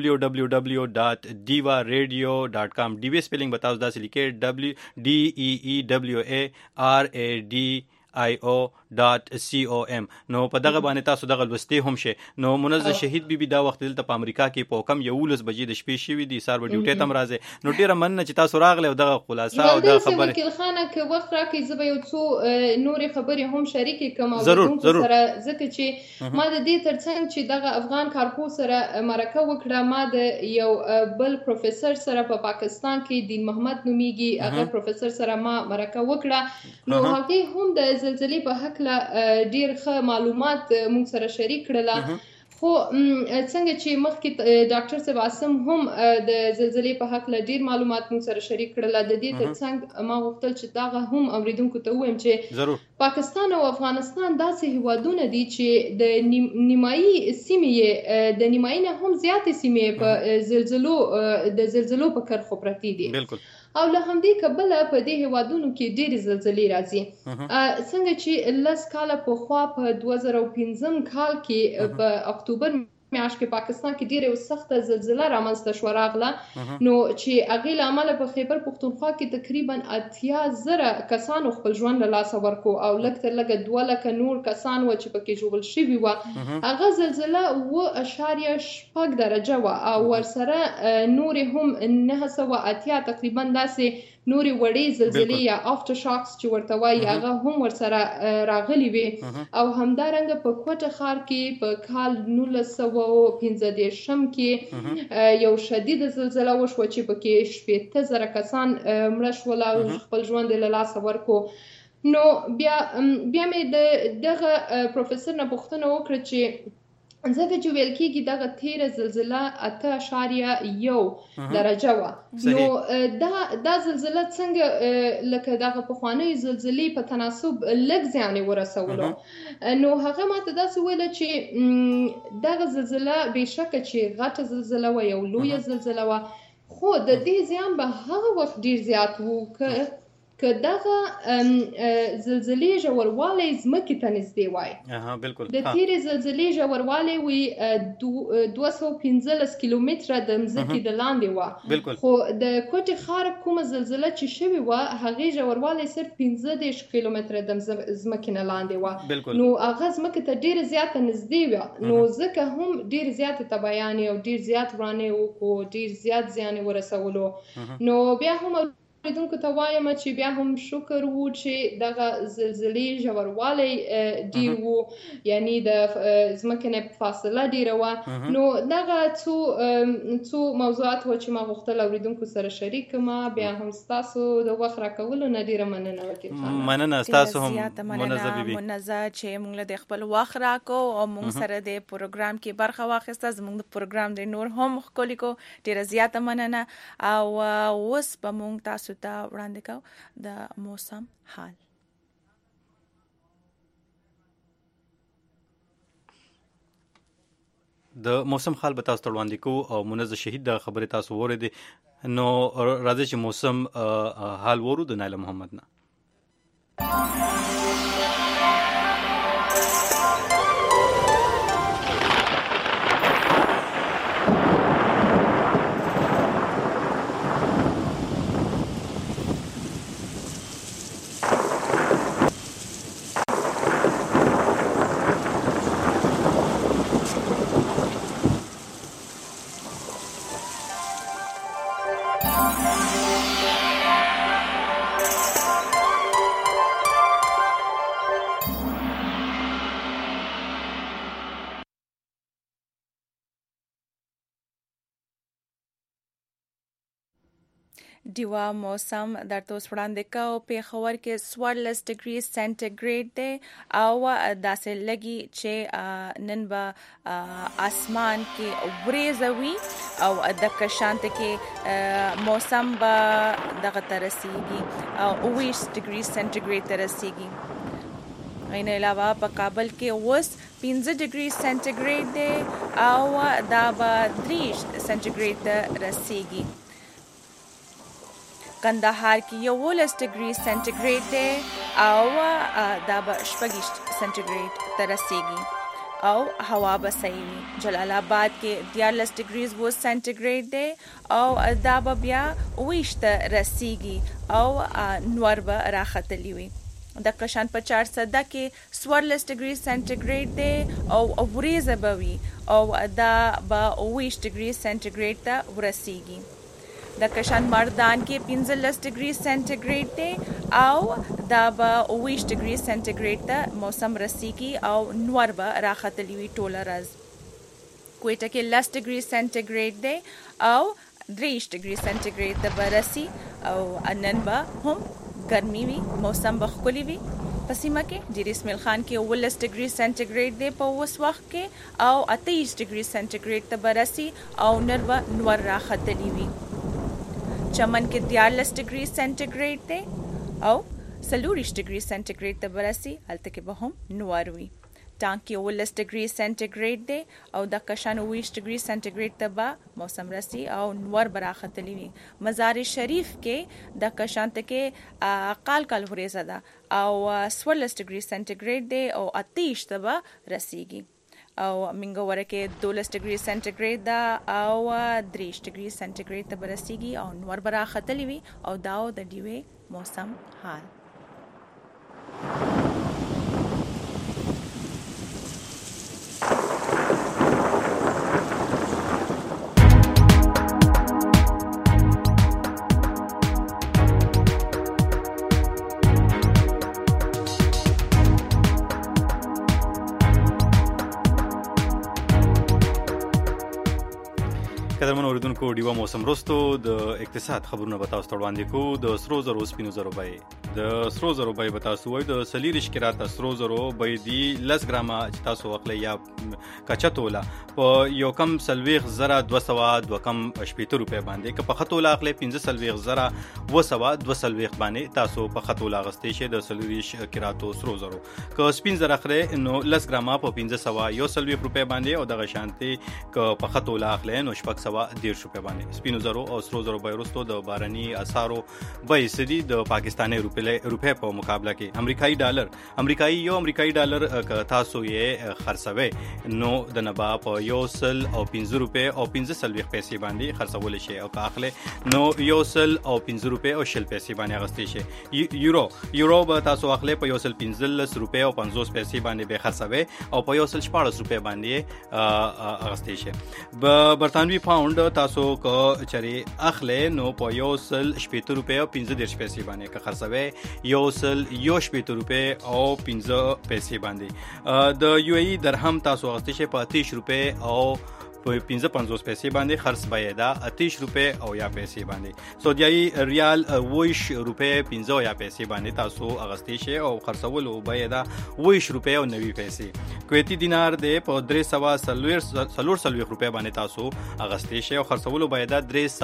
www.divaradio.com ډیوه سپیلینګ به تاسو داسې لیکئ DEEWARADIO.com. نو په دغه باندې تاسو دغه لوستې هم شئ. نو منزه شهید بیبي دا وخت دلته په امریکا کې په کم 11 بجې د شپې شوي دي سار به ډیوټي تم راځي. نو ډیره مننه چې تاسو راغله او دغه خلاصه او دغه خبره وکیل خانه کې وخت راکې زه به یو څو نورې خبرې هم شریک کوم او ضرور سره ځکه چې ما د دې ترڅنګ چې دغه افغان کارپو سره مرکه وکړه ما د یو بل پروفیسور سره په پاکستان کې دین محمد نومیږي هغه پروفیسور سره ما مرکه وکړه. نو هغه هم د زلزلې په حق له ډیر ښه معلومات مونږ سره شریک کړله. خو څنګه چې مخکې ډاکټر صاحب عاصم هم د زلزلې په حق له ډیر معلومات مونږ سره شریک کړله. د دې ترڅنګ ما غوښتل چې دغه هم اوریدونکو ته ووایم چې پاکستان او افغانستان داسې هیوادونه دي چې د نیمایي سیمې د نیمایي نه هم زیاتې سیمې په زلزلو په کرښو پرتې دي. بالکل. او له همدې کبله په دې هیوادونو کې ډېرې زلزلې راځي. څنګه چې 10 کاله پخوا په 2015 کال کې په اکتوبر میاشت کې پاکستان کې ډېره سخته زلزله رامنځته شوه راغله. نو چې هغې له امله په خیبر پښتونخوا کې تقریبا 80,000 کسانو خپل ژوند له لاسه ورکړو او لږ تر لږه 2 لکه نور کسان وو چې پکې ژوبل شوي وه. هغه زلزله 7.6 درجه وه او ورسره نورې هم 980 تقریبا داسې نورې وړې زلزلې یا آفټر شاکس چې ورته وایي هغه هم ورسره راغلي وي. او همدارنګه په کوټه ښار کې په کال 1915 کې یو شدیده زلزله وشوه چې پکې 80,000 کسان مړه شول او خپل ژوند یې له لاسه ورکړو. نو بیا مې دغه پروفیسور نه پوښتنه وکړه چې ځکه چې ویل کېږي دغه تیره زلزله 8.1 درجه وه. نو دا زلزله څنګه لکه دغه پخوانۍ زلزلې په تناسب لږ زیان یې ورسولو. نو هغه ماته داسې ویله چې دغه زلزله بېشکه چې غټه زلزله وه یو لویه زلزله وه خو د دې زیان به هغه وخت ډېر زیات و که دغه زلزلې ژوروالی ځمکې ته نږدې وای. بالکل. د تیرې زلزلې ژوروالی وي 215 کیلومتره د ځمکې د لاندې وه. بالکل. خو د کوټې ښار کومه زلزله چې شوې وه هغې ژوروالی صرف 15 کیلومتره د ځمکې نه لاندې وه. بالکل. نو هغه ځمکې ته ډېره زیاته نږدې وه. نو ځکه هم ډېر زیاتې تباهیانې او ډېر زیات ورانې وکړو ډېر زیات زیان یې ورسولو. نو بیا هم اوریدونکو ته وایم چې بیا هم شکر وو چې دغه زلزلې ژوروالی ډېر وو یعنی د ځمکې نه فاصله ډېره وه. نو دغه څو موضوعات وو چې ما غوښتل اوریدونکو سره شریک کړم. بیا هم ستاسو د وخت راکولو نه ډېره مننه وکیل خانه. مننه ستاسو هم منزه بیبي منزه چې موږ له خپل وخت راکو او موږ سره د پروګرام کې برخه واخیسته. زموږ د پروګرام د نور هم ښکلي کو ډېره زیاته مننه. او اوس به موږ تاسو ته وړاندې کوو د موسم حال. د موسم حال به تاسو ته وړاندې کوو او منزه شهید د خبرې تاسو واورېدې. نو راځئ چې موسم حال وورو د نایله محمد نه. دیوا موسم درته وړاندې کوو پیښور کې 14 ډیګري سنټیګریډ دی او داسې لګي چې نن به اسمان کې وریځه وي او د کشانت کې موسم به دغه ترسيږي او 20 ډیګري سنټیګریډ ترسيږي. غین علاوه په کابل کې اوس 15 ډیګري سنټیګریډ دی او دا به 3 سنټیګریډ ته رسیږي. کندهار کې 11 ډیګري سنټیګریډ دی او دا به 20 سنټیګریډ ته رسیږي او هوا به صحیح وي. جلال آباد کې 14 ډیګري سنټیګریډ دی او دا به بیا 20 ته رسیږي او نور به راختلی وي. د قشان په 400 کې 14 ډیګري سنټیګریډ دی او وریځه به وي او دا به 20 ډیګري سنټیګریډ ته ورسیږي. د کشان مردان کې 15 ډیګري سنټیګریډ دی او دا به 20 ډیګري سنټیګریډ ته موسم رسیږي او نور به راختلی وي ټوله ورځ. کویټه کې 10 ډیګري سنټیګریډ دی او 3 ډیګري سنټیګریډ ته برسي او نن به هم ګرمي وي، موسم به ښکلی وي. په سیمه کې ډیر اسماعیل خان کې 19 ډیګري سنټیګریډ دی په اوس وخت کې او 28 ډیګري سنټیګریډ ته برسي او نور راختلی وي. چمن کې 14 ډیګري سنټیګریډ دی او 40 ډیګري سنټیګریډ ته برسي، هلته کې به هم نور وي. ټانک کې 19 ډیګري سنټیګریډ دی او د کشان 20 ډیګري سنټیګریډ ته به موسم رسي او نور براختلی وي. مزار شریف کې د کشان ته کې کال وریځه ده او 14 ډیګري سنټیګریډ دی او 28 ته به رسیږي او منګوره کې 12 ډیګري سنټیګریډ ده او 3 ډیګري سنټیګریډ ته برسیږي او نور براختلی وي او داو د دیوې موسم حال. قدرمن اوریدونکو ډیوا موسم وروستو د اقتصاد خبرونه به تاسو ته وړاندې کوو. د سرو زرو سپینو زرو بیې د سرو زرو بیې به تاسو وایي د 40 کرات سرو زرو بیې دي 10 ګرامه چې تاسو واخلئ یا کچه توله په یو کم 40,200 کم 80 روپۍ باندې، که په خطوله اخلئ 15,200 باندې تاسو په خطوله اغستې شئ د 40 کراتو سرو زرو. که سپین زر اخلئ نو 10 ګرامه په 1501 روپۍ باندې او دغه شانتي که په خطوله اخلئ نو 110 روپۍ باندې. سپینو زرو او سرو زرو بیې وروستو د باراني اسعارو بیې سدي د پاکستاني روپۍ په مقابله کې. امریکایي ډالر که تاسو یې خرڅوئ نو د نبا په 105 روپۍ او 15 پیسې باندې خرڅول شي او که اخلئ نو 105 روپۍ او 20 پیسې باندې اغستې شي. یورو به تاسو اخلئ په 115 روپۍ او 50 پیسې باندې به خرڅوئ او په 114 روپۍ باندې اغستې شي. برتانوي پاوند تاسو که چری اخلئ نو په 180 روپۍ او 15 پیسې باندې که خرڅوئ 180 روپۍ او 15 پیسې باندې. د یو ای درهم تاسو اغستې شي په 30 روپۍ او په 55 پیسې باندې خرڅ بیه ده 30 روپۍ او یا پیسې باندې. سعودي ریال 20 روپۍ 15 یا پیسې باندې تاسو اغستې شي او خرڅولو بیه ده 20 روپۍ او 90 پیسې. کویتي دینار دی په 340 روپۍ باندې تاسو اغستې شي او خرڅولو بیه ده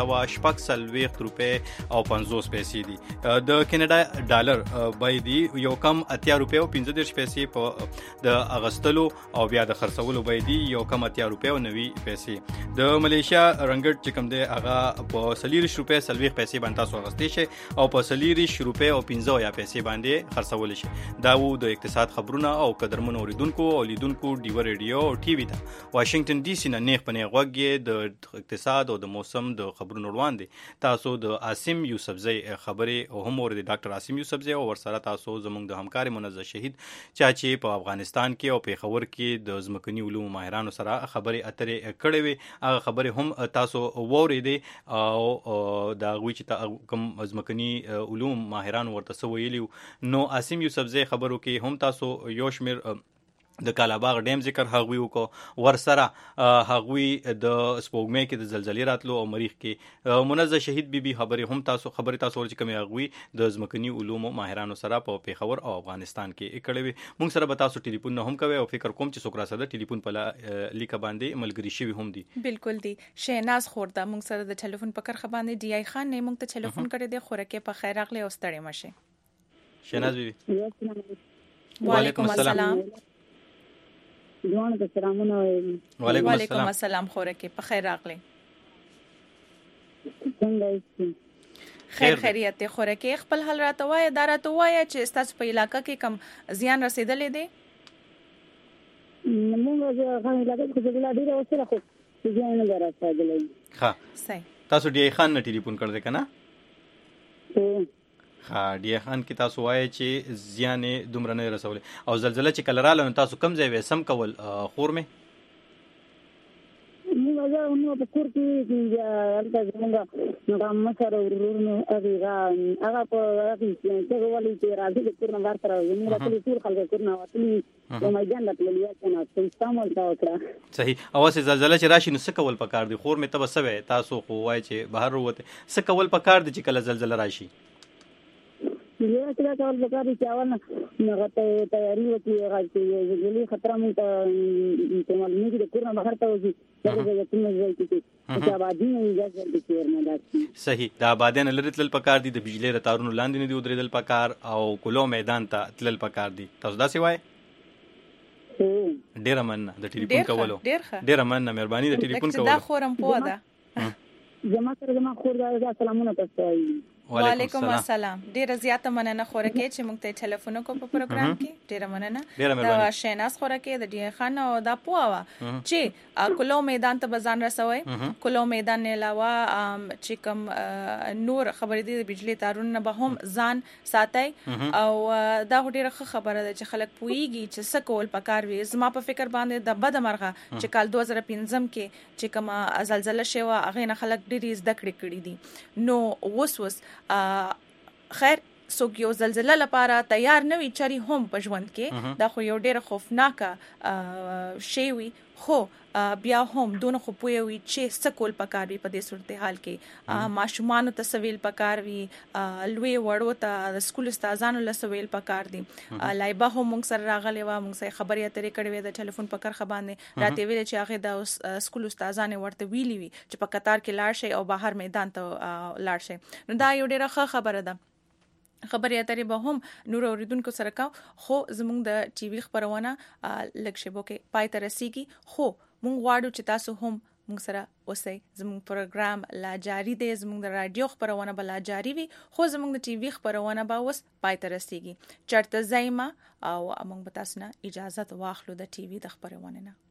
340 روپۍ او 50 پیسې دي. د کینیډا ډالر بیه دی یو کم 80 روپۍ او 15 پیسې په د اغستلو او بیا د خرڅولو بیه دی یو کم 80 روپۍ او 90 پیسې. د ملیشیا رنګټ چې کوم دی هغه په 40 روپۍ 40 پیسې باندې تاسو اغستې شي او په 40 روپۍ او 15 یا پیسې باندې خرڅول شي. دا وو د اقتصاد خبرونه او قدرمن اوریدونکو او لیدونکو ډیو ریډیو او ټي وي ته واشنگټن ډي سي نه نیغ پنه غوږی د اقتصاد او د موسم د خبرونو وړاندې تاسو د عاصم یوسفزئی خبرې او هم ور د ډاکټر عاصم یوسفزئی او ورسره تاسو زموږ د همکار منزه شهید چې په افغانستان کې او پیښور کې د ځمکني علومو ماهرانو سره خبرې اترې کړې وي. هغه خبرې هم تاسو ووریدې او دا غوي چې کوم ځمکني علوم ماهران ورته سو ویلیو نو عاصم یوسفزئی خبرو کې هم تاسو یو شمیر د کالاباغ ډیم ذکر هغوی وکړو، ورسره هغوی د سپوږمۍ کې د زلزلې راتلو او مریخ کې منزه شهید بیبي خبرې هم تاسو چې کومې هغوی د ځمکني علومو ماهرانو سره په پیښور او افغانستان کې کړې وي. موږ سره به تاسو ټلیفون نه هم کوي او فکر کوم چې څوک را سره ټلیفون په لیکه باندې ملګري شوي هم دي. بالکل دي. شهناز خورده موږ سره د ټلیفون په کرخه باندې دی ای خان نه موږ ته ټلیفون کړی دی. خورکه په خیر راغلی او ستړي مشه. شهناز بیبي وعلیکم السلام. دوانو ته سلامونه وایم. وعلیکم السلام. خورکه په خیر راغلی. څنګه یې؟ خیر خیریت ته. خورکه خپل حل راته وایي، دا راته وایي چې ستاسو په علاقې کې کم زیان رسیدلې دی؟ موږ غواړو علاقې کې زلزلہ ډیره وسره خو زیان نه رسیدلې. ښه صحیح. تاسو ډی خان نه ټلیفون کړل کنه؟ ډی خان کې تاسو وایي چې زیان دومره نه رسولې او زلزلہ چې کله رااله نو تاسو کم ځای وې سم کول خور مې؟ موږ په کور کې هلته زموږ نو مشر ورور نو هغه په هغه چې ولې چې راځي د کور نه بار سره موږ ټول ټول خلک کور نه وتلي په میدان لا تللی کنه څه استعمال تا وکړه. صحیح. اواز زلزلہ چې راشي نو څه کول پکار دي؟ خور مې تبسوي تاسو خو وایي چې بهر وروته څه کول پکار دي چې کله زلزلہ راشي؟ یو څه کول پکار دي چې اول نه غته تیاری وکړي، هغه چې زلزلې خطر مو ته معلومه دي کور نه بهر ته وځي چې کومه ځای کې چې آبادی نه اجازه دي چې ورنه. صحیح. د آبادی نه لري تل پکار دي، د بجلی رتارونو لاندې نه دی ودرېدل پکار او کلو میدان ته تل پکار دي. تاسو دا سی وای؟ ډیر مننه د ټلیفون کولو. ډیر مننه، مهرباني د ټلیفون کولو. دا خورم پوه ده. زما سره زما خور دا سلامونه تاسو. وعلیکم السلام. ډیره زیاته مننه خورکه چې موږ ته ټلیفون کو په پروګرام کې. ډیره مننه. دا شیناس خورکه د ډی خان او دا پووا چې کلو میدان ته بزان رسوي. کلو میدان نه علاوه چې کوم نور خبرې دي د بجلی تارونه به هم ځان ساتي او دا ډیره خبره ده چې خلک پويږي چې څه کول پکار وي. زما په فکر باندې د بد مرغه چې کال 2015 کې چې کوم زلزلہ شوه هغه نه خلک ډیره زده کړې دي. نو وس خیر څوک یو زلزلہ لپاره تیار نه وي چاري هم په ژوند کې دا خو یو ډیره خوفناکه شی وي، خو بیا هم دونه خو پوي وي چې څه کول پکار وي په دې صورتحال کې. ماشومان ته سویل پکار وي، لوی وړو ته د سکول استادانو له سویل پکار دي. لایبه هم موږ سره راغلی و، موږ سره خبرې اترې کړې وې د ټلیفون په کرخه باندې. راته ویل چې هغه د سکول استادانو ورته ویلي وي چې په قطار کې لاړ شي او بهر میدان ته لاړ شي. نو دا یو ډیره ښه خبره ده. خبرې اترې به هم نور اوریدونکو سره کوو، خو زموږ د ټي وي خبرونه لږ شیبو کې پای ته رسیږي. خو موږ غواړو چې تاسو هم موږ سره اوسئ. زموږ پروګرام لا جاری دی، زموږ د رادیو خبرونه به لا جاری وي، خو زموږ د ټي وي خبرونه به اوس پای ته رسیږي. چرته زایمه او موږ به تاسو نه اجازه واخلو د ټي وي د خبرونه نه.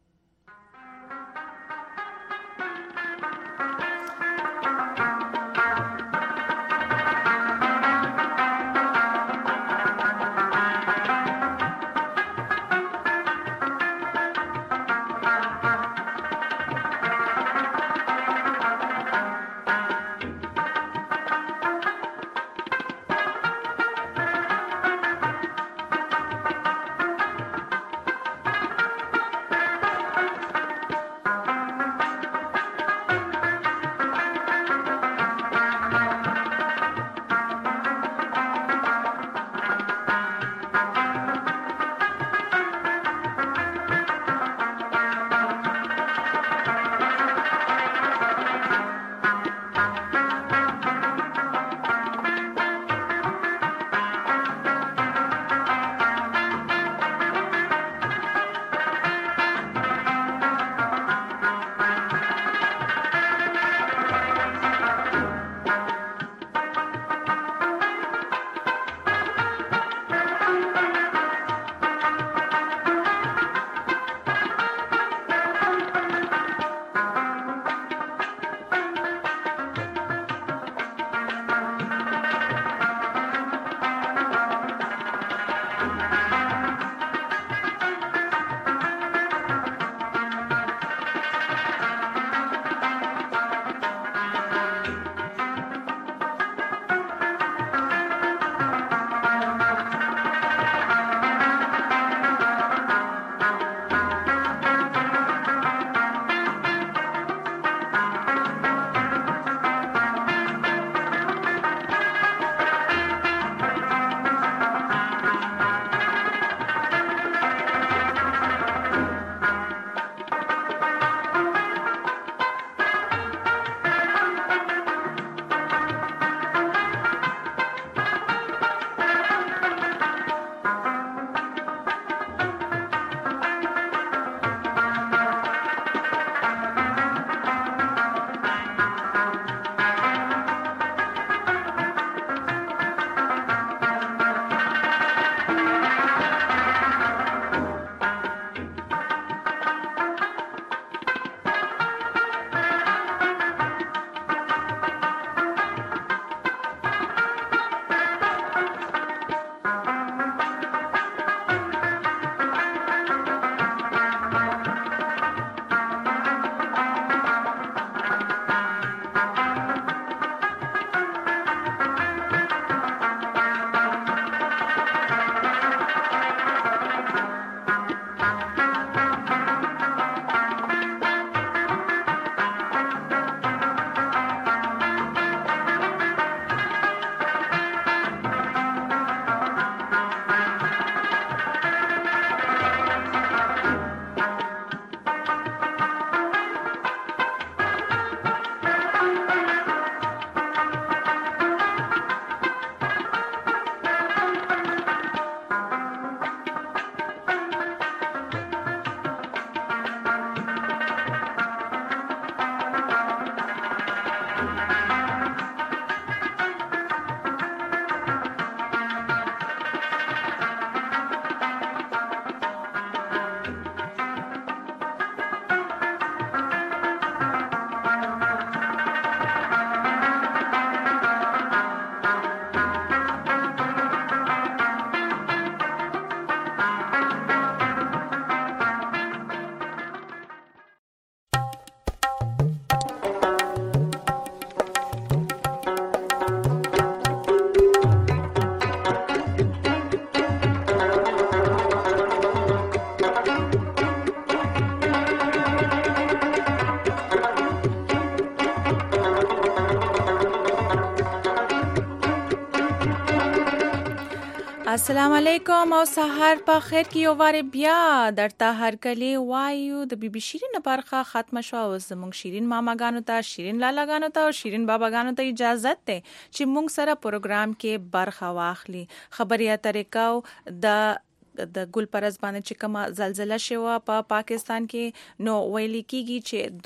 السلام علیکم او سحر په خیر کې یو واره بیا درته هرکلی وایو د بی بی شیرین برخه ختم شو او زموږ شیرین ماماګانو ته شیرین لالاګانو ته او شیرین باباګانو ته اجازه ده چې موږ سره پروګرام کې برخه واخلي خبري اترې کو د ګل پرز باندې چې کومه زلزلہ شوه په پاکستان کې نو ویل کېږي چې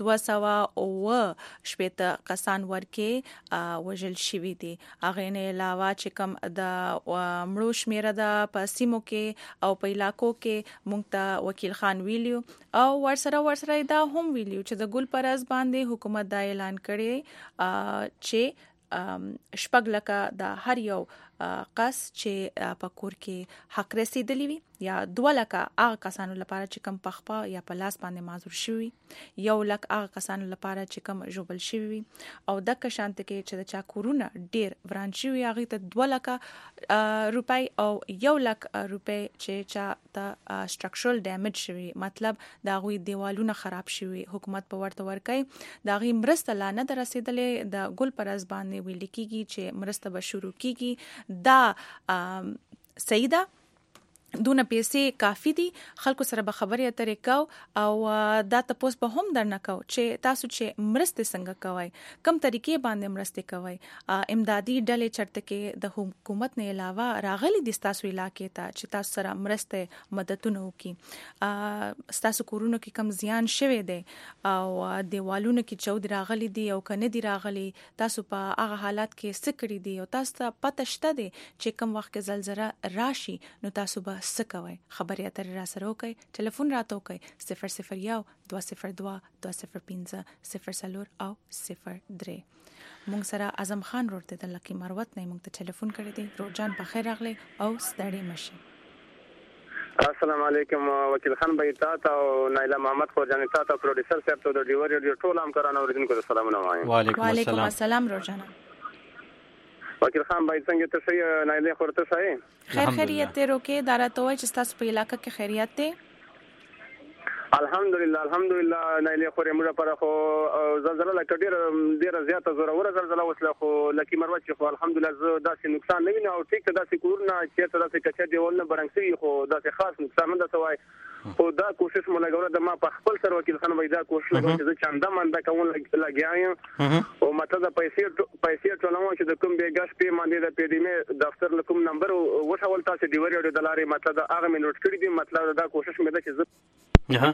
200 شپته کسان ورکه وژل شوی دي اغه نه علاوه چې کوم د مړو شمیره د پسیمو کې او په علاقو کې مونږ ته وکیل خان ویلیو او ورسره دا هم ویلیو چې د ګل پرز باندې حکومت دا اعلان کړي چې شپږ لکه د هر یو قص چې په کور کې حق رسیدلی وي یا 2 لکه هغه کسانو لپاره چې کم پخپا یا په لاس باندې معذور شوی 1 لک هغه کسانو لپاره چې کم جوبل شوی او د کشانت کې چې د چا کورونه ډیر وران شوی هغه ته 2 لک روپۍ او 1 لک روپۍ چې چا ته سټرکچرل ډیمیج شوی مطلب دا غوي دیوالونه خراب شوی حکومت په ورته ورکې دا غي مرسته لا نه رسیدلې د ګل پرز باندې ویل کېږي چې مرسته به شروع کیږي دا سیدا دونه پیسې کافی دي خلکو سره به خبرې اترې کو او دا تاسو به هم درنه کو چې تاسو چې مرسته څنګه کوي کم طریقې باندې مرسته کوي امدادي ډلې چرته کې د حکومت نه علاوه راغلي دي تاسو علاقې ته چې تاسو سره مرسته مددونه وکي تاسو کورونو کې کم زیان شوه دي او دیوالونو کې چود راغلي دي او کنه دي راغلي تاسو په هغه حالات کې سکړی دي او تاسو ته پته شته دي چې کم وخت کې زلزلہ راشي نو تاسو به سکوي خبري اترې را سره وکي ټلیفون راته وکي 001 202 205 00 او 03 مونږ سره اعظم خان ورته د لکی مروت نه مونږ ته ټلیفون کړی دی روزان په خیر راغلی او ستړي مشه السلام علیکم وکیل خان بای تاسو او نایله محمد خورجان تاسو پروډوسر صاحب ته د ډیور ډیر ټول هم کرانه اوریدونکو ته سلامونه وایم وعلیکم السلام روزان وکیل خان بای څنګه ته شي نایله خورته شي خیریت ته روکه دارته وای چې تاسو په علاقې کې خیریت ته الحمدلله نایله خورې موږ پر خو زلزلہ لکه ډیر زیاته زوره زلزلہ وسله خو لکه مروت چې خو الحمدلله داسې نقصان نه ویني او ټیک ته داسې کورونه چې ته داسې کچې دیول نه برنګسي خو داسې خاص نقصان نه سوای خو دا کوشش مو لګوره د ما په خپل سر وکیل خان وای دا کوشش لګوم چې چاندا منده کوم لګیایم او ماته د پیسې ټولوم چې د کوم بیګاش په باندې د پیډیمه دفتر لکم نمبر وښول تاسو دی وریو د لارې مطلب هغه مې نوٹ کړی دی مطلب دا کوشش مې ده چې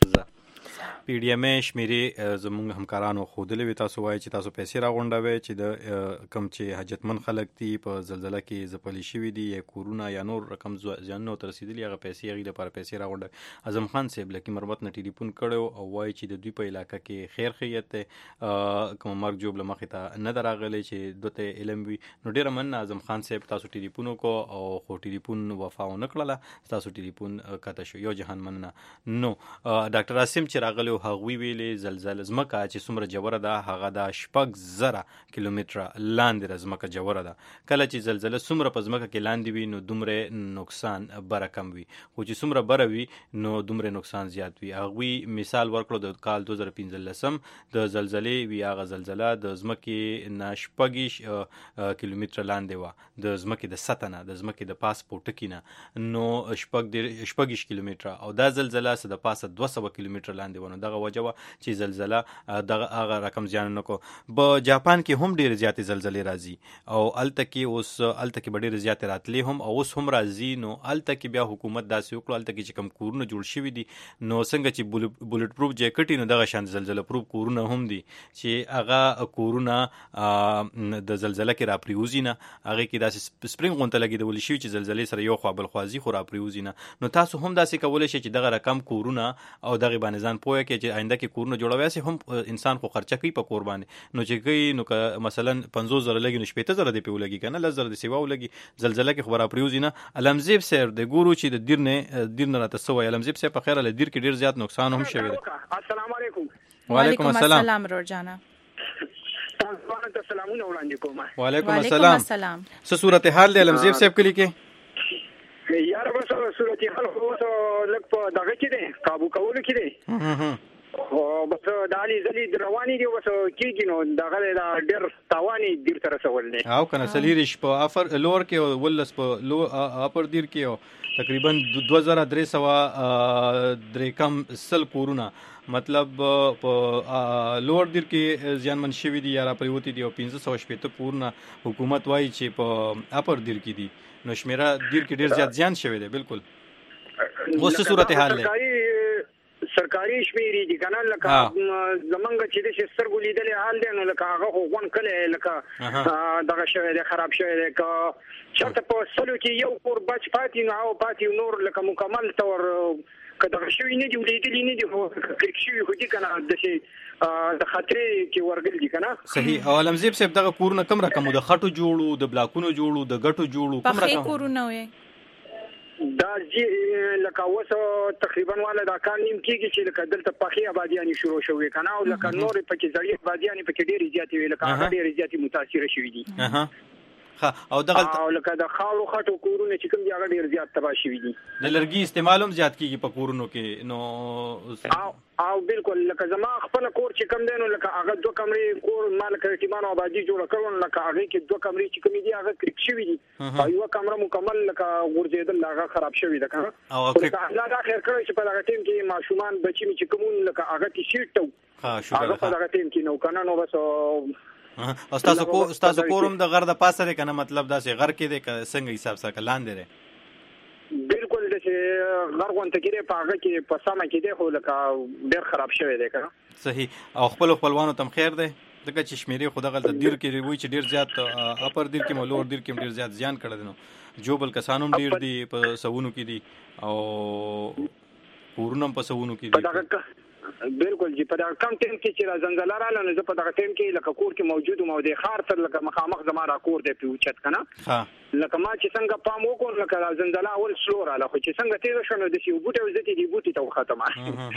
پی ډی ام شمیرې زموږ همکارانو خودلې وي تاسو وایي چې تاسو پیسې راغونډوي چې د کم چې حاجتمن خلک دي په زلزلہ کې زپلی شوی دي یا کورونه یا نور رقم ځانو تر رسیدلی هغه پیسې هغه لپاره پیسې راغونډوي اعظم خان صاحب لکه مرمت نه ټلیفون کړو او وایي چې د دوی په علاقې کې خیر خیریت کوم مرګ جوړ لمخې ته نه دراغلی چې دوته علم وي نو ډیر من اعظم خان صاحب تاسو ټلیفون کو او خو ټلیفون وفا نه کړله تاسو ټلیفون کاته شو یو جهان مننه نو ډاکټر عاصم چې راغلی هغوی ویلې زلزلہ زمکه چې څومره جوړه ده هغه د 6,000 کیلومتره لاندې زمکه جوړه ده کله چې زلزلہ څومره په زمکه کې لاندې وي نو دومره نقصان بره کم وي خو چې څومره بره وي نو دومره نقصان زیات وي هغوی مثال ورکړو د کال 2015 د زلزلې وی هغه زلزلہ د زمکه نه 6 کیلومتره لاندې و د زمکه د سطح نه د زمکه د پاسپورت کې نه نو 6 کیلومتره او دا زلزلہ د پاسه 200 کیلومتره لاندې ونه دغه وجوه چې زلزلہ دغه هغه رقم ځان نه کو په جاپان کې هم ډیر زیات زلزلې راځي او الته کې ډیر زیات راتلې هم او اوس هم راځي نو الته کې بیا حکومت داسې وکړه الته کې چې کم کورونه جوړ شوي دي نو څنګه چې بولټ پروف جیکټ نو دغه شان زلزلہ پروف کورونه هم دي چې هغه کورونه د زلزلہ کې را پریوزي نه هغه کې داسې سپرینګ غونته لګیدل شي چې زلزلې سره یو خوا بل خوازي خو را پریوزي نه نو تاسو هم داسې کولای شئ چې دغه رقم کورونه او دغه باندې ځان پوهه کې چې آینده کې کورونه جوړوي سي هم انسان خو خرچه کوي په کور باندې نو چې کوي نو مثلا 50,000 لګي نو 70,000 دی په لګي کنه 10,000 دی سیوا لګي زلزلہ کې خبره پریوزي نه علمزیب سر د ګورو چې د دیر نه راته سوې علمزیب سر په خیره ل دیر کې ډیر زیات نقصان هم شوی دی السلام علیکم وعلیکم السلام روزانا تاسو ته سلامونه وړاندې کوم وعلیکم السلام څه صورتحال دی علمزیب صاحب کلی کې یار بس صورتحال خو لږ په دغه کې دی قابو کولو کې دی او بس د علي زلي رواني دی بس کیږي نو دغه د ډېر تاواني دیر تر رسول دي او کنه سلیریش په افر لور کې ولس په لو اپر دیر کې تقریبا 2300 کم سل کورونه مطلب په لوړ دیر کې ځانمن شوی دي یا را پریوتی دي او 1580 کورونه حکومت وایي چې په اپر دیر کې دي نو شمیره دیر کې ډیر زیات ځان شوی دی بالکل اوس صورتحال دی سرکاري شمیرې دي کنه لکه زمونږ چې د سترګو لیدلې حال دی نو لکه هغه خو غون کله لکه دغه شوی دی خراب شوی دی که چېرته په سلو کې یو کور بچ پاتې نو او پاتې نور لکه مکمل طور که دغه شوي نه دي ولیدلي نه دي خو کلک شوي خو دي که نه داسې د خطرې کې ورګل دي که نه صحیح او علمزیب صاحب دغه کورونه کم رقم د خټو جوړو د بلاکونو جوړو د ګټو جوړو کم رقم پخې کورونه وي دا لکه اوس تقریبا والا دا کار نیم کېږي چې لکه دلته پخې آبادیانې شروع شوې که نه او لکه نورې پکې زړې آبادیانې پکې ډېرې زیاتې وي لکه هغه ډېرې زیاتې متاثره شوي دي او دغه او لکه د خاورو خټو کورونه چې کوم دي هغه ډېر زیات تباه شوي دي د لرګي استعمال هم زیات کېږي په کورونو کې نو او بالکل لکه زما خپل کور چې کم دی نو لکه هغه 2 کمرې کور ما لکه یتیمانو آبادي جوړه کړو لکه هغه کې 2 کمرې چې کوم دي هغه کریک شوي دي او یو کمره مکمل لکه غورځېدل هغه خراب شوي ده کنه او الله دا خیر کړی چې په دغه ټیم کې ماشومان بچي چې کومون لکه هغه کې شیټ ته هغه په دغه ټیم کې نو کنه نو بس استاد کورم د غر د پاسه ده کنه مطلب دا چې غر کې ده څنګه حساب سره لاندې ده بالکل د چې غرغون ته کېده په هغه کې په سمه کې ده خو لکه ډېر خراب شوی دی کنه صحیح او خپلوانو تم خیر ده دغه چې شمیرې خو دغه د دیر کې وی چې ډېر زیات اپر دیر کې مولور دیر کې ډېر زیات زیان کړی نو جوبل کسانوم ډېر دي په سوونو کې دي او کورونم په سوونو کې دي بالکل جی په دا کم ټیم کې چې را زنځلار رااله نو په دا ټیم کې لکه کور کې موجود مو د خار تر لکه مخامخ زما را کور دی په اوچت کنه لکه ما چې څنګه پام وکړ لکه را زنځلا اول سلور رااله خو چې څنګه تیز شونه د سی بوټي وزتي دی بوټي ته ختمه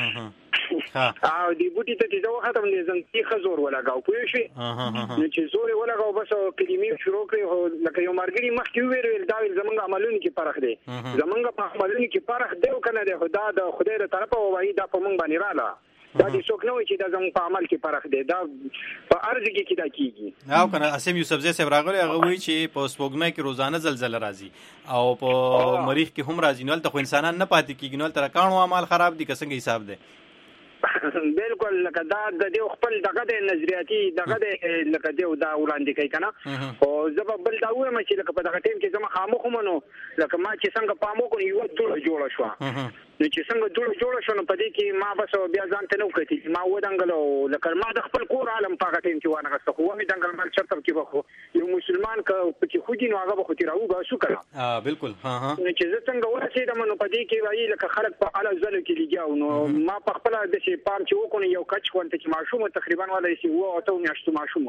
او دی بوټي ته چې زه ختم نه زنځي خزور ولګاو پوه شي نو چې زور ولګاو بس کلمې شروع کړې لکه یو مرګري مخکې ویل دا زمونږ عملونه کې فرق دی زمونږ په عملونه کې فرق دی کنه دی خدا د خدای تر طرفه وایي دا په مونږ باندې رااله دا د څوک نه وي چې دا زموږ په عمل کې فرق دی دا په ارض کې دا کیږي او کنه اسیم یوسفزی صاحب راغلی هغه وایي چې په سپوږمۍ کې روزانه زلزلہ راځي او په مریخ کې هم راځي نو ته خو انسانان نه پاتې کیږي نو تر کانو اعمال خراب دي که څنګه حساب دی بالکل لکه دا د دې خپل دغه د نظریاتي دغه د لکه دا وړاندې کوي کنه او زه بل دا وایم چې لکه په دغه ټیم کې زما خامخ منو لکه ما چې څنګه پامو کو یو ټول جوړ شو نو چې څنګه جوړ شو نو په دې کې ما بس بیا ځان ته نو کړی ما ودانګلو لکه ما د خپل کور عالم په ټیم کې وانه غسته خو مې دنګل مال چرته کې بخو یو مسلمان ک چې خو دي نو هغه بخو تیراو با شو کړه بالکل نو چې زه څنګه ورسېدم نو په دې کې وایي لکه خلک په اعلی ځل کې لګیاو نو ما په خپل د شي پام چې وکړ یو کچ کوونته چې ماشوم تقریبا ولا شي وو او ته میاشتو ماشوم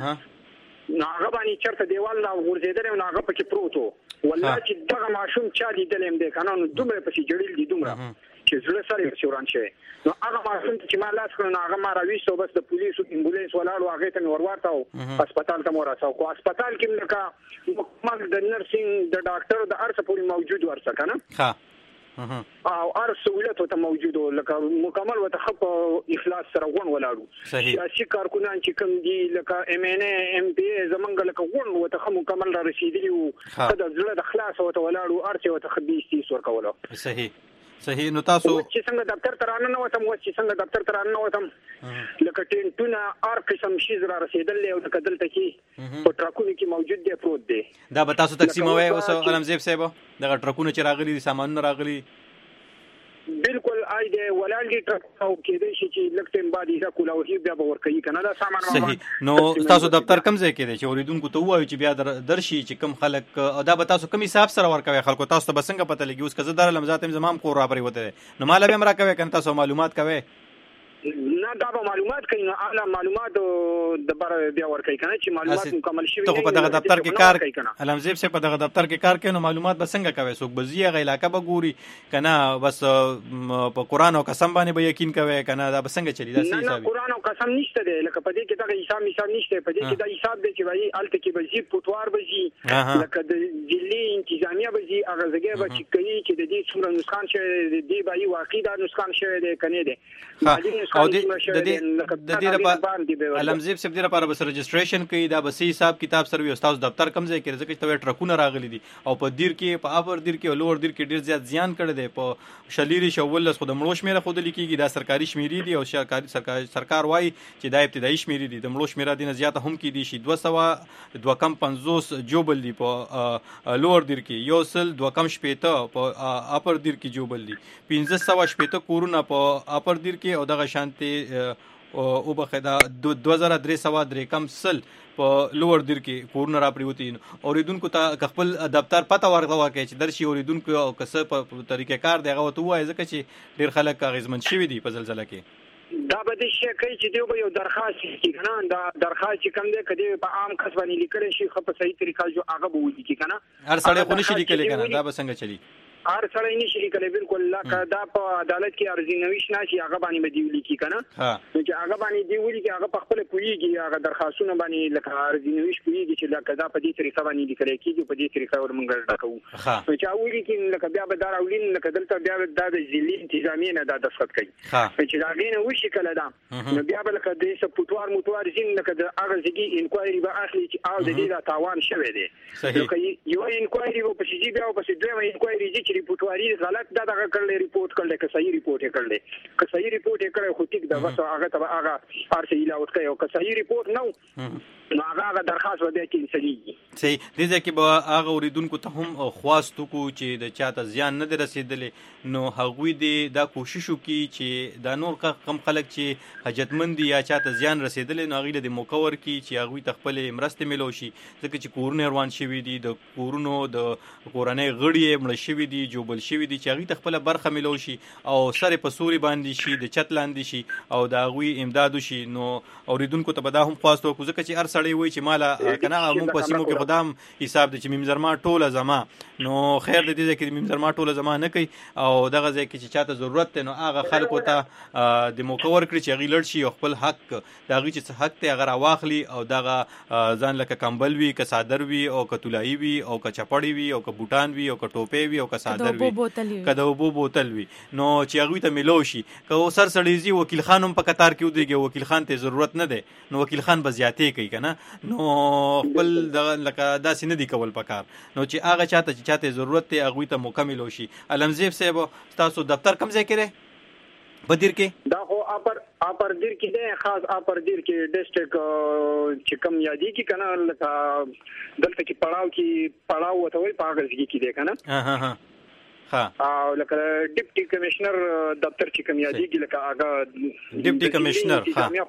نو هغه باندې چرته دیوال لا ورزیدل نو هغه پکې پروتو والله چې دغه ماشوم چا لیدلم دې کنه نو دومره پسې جوړیل دي دومره چې زړه سره شوران شي نو هغه ماشوم چې ما لاس کړو نو هغه ما راويستو بس د پولیسو امبولانس ولاړو هغه ته ورورتاو هسپتال ته ورساو کو هسپتال کې لکه مکمل د نرسینګ د ډاکټر د ارڅ پوری موجود ورسره کنه او ار سہولت ته موجود لکه مکمل وته خپ اخلاص سره غون ولاړو سیاسي کارکونان چې کوم دي لکه ام ان ام پی زمنګ لکه غون وته مکمل را رسیدلی او خدای زړه د خلاص وته ولاړو ارچ وته خبيستي سور کوله صحیح نو تاسو چې څنګه دفتر ترانه نه وته مو چې څنګه دفتر ترانه نه وته لکه ټینټونه ار قسم شي زرا رسیدل له د کدل تکي په ټرکونو کې موجود دی پروت دی دا به تاسو تقسیموي اوس علمزیب صاحب دغه ټرکونه چې راغلي دي سامان راغلي بالکل آی دی ولالګي ټرک او کې دی چې لکټم باندې دا کولاوهي بیا به ور کوي کنه دا سامان صحیح نو تاسو دفتر کم ځای کې دی چې اوریدونکو ته وایي چې بیا درشي چې کم خلک دا به تاسو کم حساب سره ورکوي خلکو تاسو ته بسنګ پته لګي اوس کزه در لمزاتم زمام کور را پرې وته نو مال به مرا کوي کنه تاسو معلومات کوي نه دا به معلومات کوي نو اعلی معلومات د بار بیا ور کوي کنه چې معلومات مکمل شي ته په دغه دفتر کې کار علمزیب صاحب په دغه دفتر کې کار کوي نو معلومات به څنګه کوي څوک بزیه غ علاقه به ګوري کنه بس په قران او قسم باندې به یقین کوي کنه دا به څنګه چلی دا صحیح حساب قران او قسم نشته دی لکه په دې کې دا حساب نشته په دې کې دا حساب دی چې وایي الته کې بزی پټوار بزی لکه د ضلعي انتظامیه بزی هغه ځګه به چې کوي چې د دې څومره نسخان شوی دی دی به واقعي دا نسخان شوی دی کنه دی او د دې لپاره علمزیب صاحب دې لپاره بس رجسټریشن کوي دا بس حساب کتاب سره وي استاد دفتر کم ځای کې ځکه چې ټرکونه راغلي دي او په دیر کې په اپر دیر کې او لوړ دیر کې ډیر زیات زیان کړی دی په شلیری شولس خو د مړو شمیره خو د لیکيږي دا سرکاري شمیرې دي او سرکار وایي چې دا ابتدایي شمیرې دي د مړو شمیره دي نه زیاته هم کې دي شي 200 کم 50 جوبل دي په لوړ دیر کې یو سل 2 کم شپېته په اپر دیر کې جوبل دي 1500 شپېته کورونه په اپر دیر کې او دغه شانتي او بخدا 2300 کم سل په لوړ دیر کې کورونه را پریوتی اوریدونکو ته خپل دفتر پته ورغوا کوي چې درشي اوریدونکو او کسه په طریقې کار دی هغه ته وایي ځکه چې ډیر خلک کاغذمن شوی دي په زلزلہ کې دا به د شي کوي چې دوی یو درخواست کوي کنه دا درخواست چې کوم دی کدی په عام کس باندې لیکل شي خو په صحیح طریقه جو هغه به وځي کنه هر سړی خو نشي لیکل کنه دا به څنګه چلی هر سړی نشي لیکل بالکل لکه دا په عدالت کې ارزي نوښ نشي هغه باندې بدیو لیکي کنه چې هغه باندې دی ولي چې هغه په خپل کویږي هغه درخواستونه باندې لکه ارزي نوښ کویږي چې لکه دا په دې طریقه باندې لیکل کېږي په دې طریقه ورمنګل راکو چې اولي کې لکه بیا به داراولین لکه دلته بیا د ځلې انتظامی نه دا دسخط کوي چې دا غینه وشي کله دا نو بیا به لکه د سپوتوار موتوار زین لکه د هغه ځګي انکوایري به اخلي چې او د دې دا تاوان شوه دی یو انکوایري په شي بیا په دوه انکوایري چې ریپورټواري غلط دا دغه کړل ریپورت کړل که صحیح ریپورت یې کړل که صحیح ریپورت یې کړل خو ټیک دا وسه هغه ته هغه ارسي علاوه کوي او که صحیح ریپورت نو هغه درخواست ودی کې انساني صحیح دي ځکه به هغه اوریدونکو ته هم خواستو کو چې د چاته زیان نه رسیدلې نو هغوی دې دا کوشش وکړي چې دا نور کم خلک چې حاجتمند یا چاته زیان رسیدلې نو هغه د موکور کی چې هغوی تخپل مرسته ملو شي ځکه چې کورونه روان شوي دي د کورونو د کورنۍ غړي مړ شوي دي جوبل شوي دي چې هغه تخپل برخه ملو شي او سره په سوري باندې شي د چت لاندې شي او دا هغوی امداد شي نو اوریدونکو ته به دا هم خواستو کو ځکه چې هر سړی وایي چې مالا کنه موږ په سیمو کې خدام حساب د چې ممزرما ټوله زما نو خیر دې دې کې ممزرما ټوله زما نه کوي او دغه ځای کې چې چاته ضرورت ته نو هغه خلکو ته د موکور کړی چې غیلړ شي او خپل حق دا غي چې حق ته هغه واخلي او دغه ځان لکه کمبل وي که صادر وي او که تولای وي او که چپړی وي او که بوټان وي او که ټوپې وي او که صادر وي که د اوبو بوتل وي نو چې هغه ته ملو شي که سر سړیزي وکیل خان هم په قطار کې ودیږي وکیل خان ته ضرورت نه ده نو وکیل خان بزیاتې کوي کنه نو خپل لکه داسې نه دی کول پکار نو چې هغه چاته ضرورت ته هغه ته مکمل شي علمزیب صاحب تاسو دفتر کم ځای کې بدیر کې دا خو اپر دیر کې ده خاص اپر دیر کې ډیسټریکټ چې کم یادی کې کنه لکه دلته کې پړاو وته وي پاګل کې ده کنه او لکه ډیپټي کمشنر دفتر چې کوم یادېږي لکه هغه ډیپټي کمشنر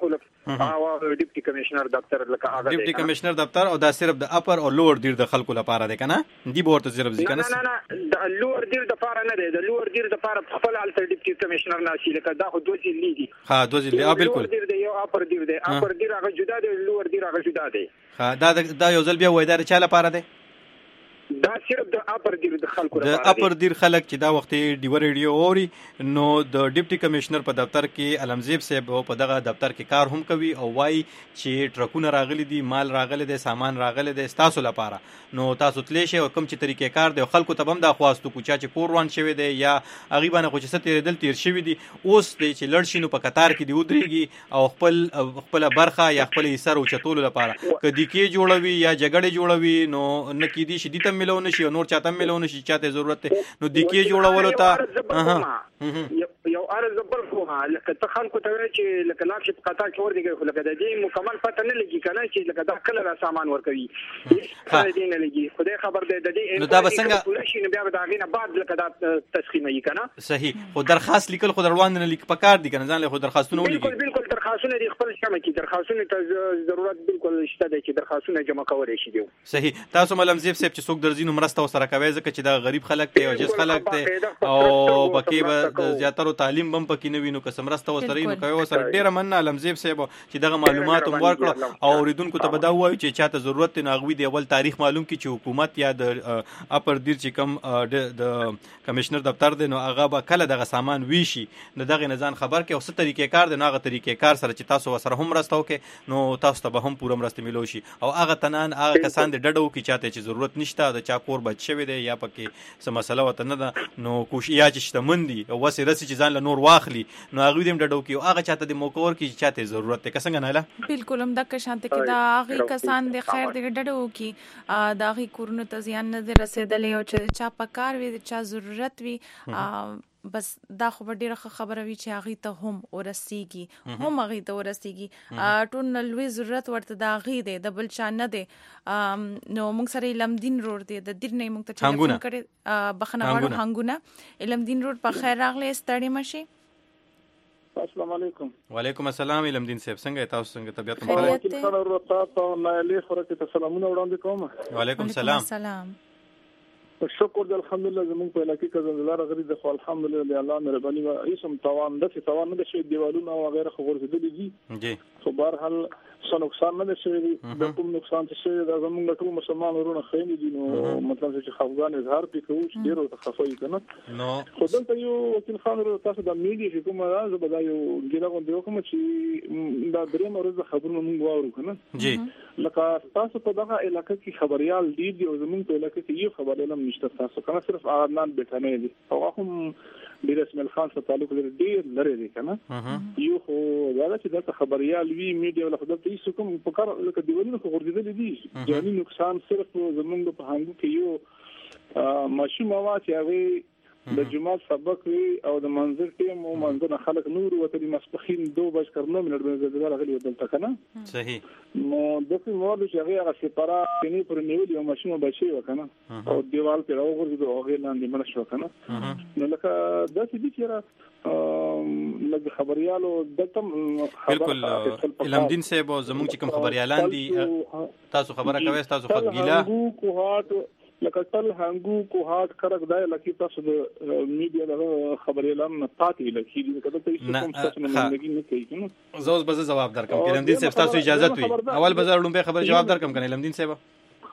او ډیپټي کمشنر دفتر لکه هغه ډیپټي کمشنر دفتر او دا صرف د اپر او لوړ دیر د خلکو لپاره دی کنه دی ورته صرف ځکه نه د لوړ دیر د لپاره نه دی د لوړ دیر د لپاره خپل الټر ډیپټي کمشنر ناشي لکه دا خو دوه ځلې دي دوه ځلې بالکل دیر دی یو اپر دیر دی اپر دیر هغه جدا دی لوړ دیر هغه جدا دی دا یو ځل بیا وای دا چا لپاره دی دا صرف د اپر دیر د خلکو لپاره د اپر دیر خلک چې دا وخت ډیو ریډیو اوري نو د ډیپټي کمشنر په دفتر کې علمزیب صاحب په دغه دفتر کې کار هم کوي او وای چې ټرکونه راغلي دي مال راغلي دي سامان راغلي دي تاسو لپاره نو تاسو تللی شئ او کوم چې طریقې کار دی خلکو ته هم دا خواستو کو چې کور روان شوی دی یا هغه باندې خو چې ستې تیر شوی دی اوس دی چې لړ شي نو په قطار کې دی ودرېږي او خپل برخه یا خپل حصہ او چتول لپاره کدي کې جوړوي یا جګړه جوړوي نو نه کې دي شدي ته ملو نشي نور چاته ملو نشي چاته ضرورت نو د کې جوړولو ته یو ارز بل کومه لکه ته خلکو ته چې لکه لاک په قطار کې ورګي خو لکه د دې مکمل پته نه لګي کنه چې لکه دا کله را سامان ورکوي دې نه لګي خدای خبر دی د دې نو دا بسنګ شي نو بیا دا غینه بعد لکه دا تسخیمه یې کنه صحیح خو درخواست لیکل خو روان نه لیک پکار دي کنه ځان له خو درخواستونه ولیکي بالکل درخواستونه دي خپل شمه کې درخواستونه ته ضرورت بالکل شته چې درخواستونه جمع کول شي دی صحیح تاسو ملمزیب صاحب چې څوک درځینو مرسته سره کوي ځکه چې دا غریب خلک ته او جس خلک ته او پکې به زیاتره تعلیم بم پکې نه وینو که سمرسته وسره نو کوي وسره ډیره مننه علمزیب صاحب چې دغه معلومات هم ورکړه او اوریدونکو ته به دا وایي چې چاته ضرورت نه غوي دی اول تاریخ معلوم کی چې حکومت یا د اپر دیر چې کم د کمشنر دفتر دی نو هغه به کله دغه سامان ویشي نو دغه نه ځان خبر کې او څه طریقې کار دی نو هغه طریقې کار سره چې تاسو وسره هم راسته وکې نو تاسو ته به هم پوره مرسته ملو شي او هغه تنان هغه کسان د ډډو کې چاته چې ضرورت نشته د چا کور بچ شوی دی یا پکې څه مسله وته نه ده نو کوشش یا چې شتمن دي او وسه رسي چې ځان له نور واخلي نو هغه دې ډډو کې هغه چاته د موقع ور کې چاته ضرورت ته څنګه نه لا بالکل هم د کشانته کې دا هغه کسان د خیر د ډډو کې دا هغه کورونو ته زیان نه رسیدلې او چې چا پکار وي چا ضرورت وي بس دا خو ډیره خبره وی چې هغه ته هم ورسیږي هم هغه ته ورسیږي ټول لوی ضرورت ورته دا غي دی د بل چا نه دی نو موږ سره لمدین روډ دی د دیر نه موږ ته ټلیفون کړي بخنه واړو هنګونه لمدین روډ په خیر راغلی ستړي مشي. السلام علیکم. وعلیکم السلام لمدین صاحب څنګه تاسو څنګه طبيعت مو ښه ده؟ خبر ورته ته نایله خورته ته سلامونه وړاندې کوم. وعلیکم السلام. شکر دې الحمدلله زموږ په علاقې کې زلزلہ راغلي د خو الحمدلله الله مهرباني او اسم توان د توان نه شي دیوالونه او غیره خبر دي جی خو بهر حال څه نقصان نه شي د کوم نقصان څه د زموږ ټول مسلمان ورونه خېنې دي نو مطلب چې خفغان اظهار پکې کوي ډیرو تخفي کنه نو خو دلته یو وکیل خان تاسو د میډیا حکومت راځي بدای یو ګیره غونډه کوم چې دا درې مرز خبرونه موږ واورو کنه جی لکه تاسو په دغه علاقې کې خبريال دي او زموږ په علاقې کې یو خبريال نشته تاسو کنه صرف عدنان بټنه دي او هم د رسمل خان سره تعلق لري لري دي کنه یو خو دا چې د خبريال وی میډیا ولا خدای ته کوم په کار لکه دیوالونه خو ورغېدل دي یعنی نقصان صرف زموږ په هنګو کې یو ماشوم واچي هغه د جمعه سبق وی او د منظر ټیم او منظر خلک نور وته د مسبخین 2:09 منټ باندې زړه غلي ودلته کنه صحیح نو دغه مواد چې هغه سپارا کني پر نیول یو ماشوم بچي وکنه او دیوال پر اوغورځي او هغه لاندې مړ شو کنه نو لکه د دې چې را لږ خبريالو دتم بالکل علمدین صاحب زموږ چې کوم خبريالان دي تاسو خبره کوي تاسو خګیلا لکه تل هنګو کوهات کرک دای لکه تاسو د میډیا د خبريالان نه پاتې لکه دې کده ته کوم څه نه لګي نه کوي نو زوز به جواب درکم علمدین صاحب تاسو اجازه وي اول بازار لومبه خبر جواب درکم کنه علمدین صاحب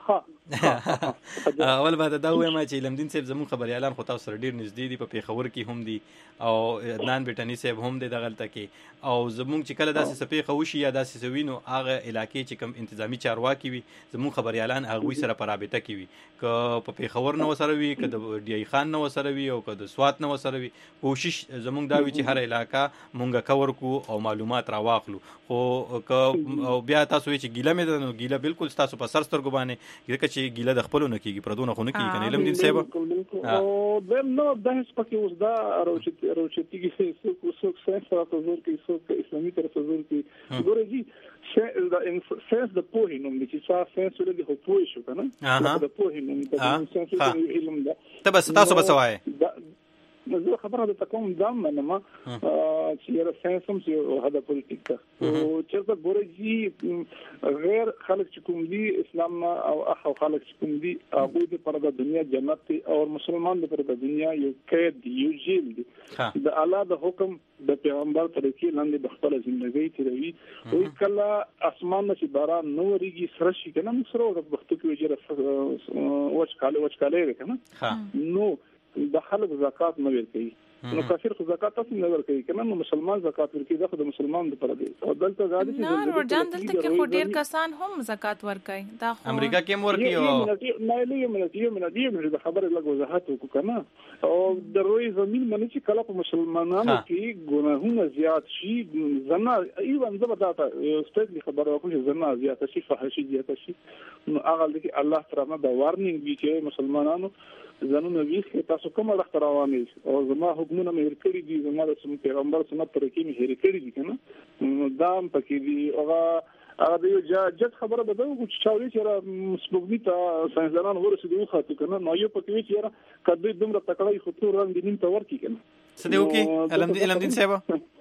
اول بعد دا وایم چې علمدین صاحب زموږ خبريالان خو تاسو سره ډیر نږدې دي په پیښور کې هم دي او عدنان بټنی صاحب هم دي دغلته کې او زموږ چې کله داسې سپې خوشي یا داسې سوینو هغه علاقې چې کوم انتظامی چارواکي وي زموږ خبريالان هغه سره په رابطه کې وي ک په پیښور نو سره وي ک د ډی ای خان نو سره وي او ک د سوات نو سره وي کوشش زموږ دا وي چې هر علاقہ مونږه کور کو او معلومات راواخلو خو ک بیا تاسو چې ګیله مې نو ګیله بالکل تاسو په سر سترګو باندې ځکه چې ګیله د خپلونه کېږي پردونه خو نه کېږي کنه علمدین صاحب او دم نو بحث پکې اوس دا روچتیږي څوک ساينس طرف زور کې څوک اسلامي طرف زور کې ګورې دا ساينس د پوهې نوم دي چې ساينس ولې د پوهې شو کنه د پوهې نوم د ساينس علم ده ته بس تاسو بس وایي زه خبره ده کوم دام نه ما چې یاره ساينس هم چې هدا پولیټیک ته او چې ګورې غیر خلک چې کوم دي اسلام او اخو خلک چې کوم دي هغه د پر د دنیا جنت او مسلمان د پر د دنیا یو قید یو جیل دي د الله د حکم د پیغمبر طریقې لاندې د خپل ژوندۍ تیروي او کله اسمان چې باران نو وريږي سره شي کنه سره د وخت کې وجره وچکاله کنه نو د خلک زکات نه ورکوي نو کافر خو زکات تاسو نه ورکوي کنه نو مسلمان زکات ورکوي دا خو د مسلمان لپاره دی او دلته غاړي چې نه ورجان دلته کې خو ډیر کسان هم زکات ورکوي دا خو امریکا کې هم ورکوي او نه لې د خبره لږ وضاحت وکړو کنه او د روي زمين باندې چې کله په مسلمانانو کې ګناهونه زیات شي زنا ایوان زبرداته سټیټلی خبره وکړو چې زنا زیات شي فحشي زیات شي نو هغه د الله تعالی د وارنینګ دی چې مسلمانانو زنونه ویښ تاسو کوم وخت رواني او زما حکمونه مې هر کړی دي زما د پیغمبر سنت طریقې مې هر کړی دي کنه دام پکې دي هغه د یو جج خبره بده چې چاوي چې مسبوقني ته ساينسدانان ورسېدو خاطر کنه نو یو پکې چې کدی دومره تکړه خطور رنګ دین ته ورکی کنه څه دی وکي علمدین صاحب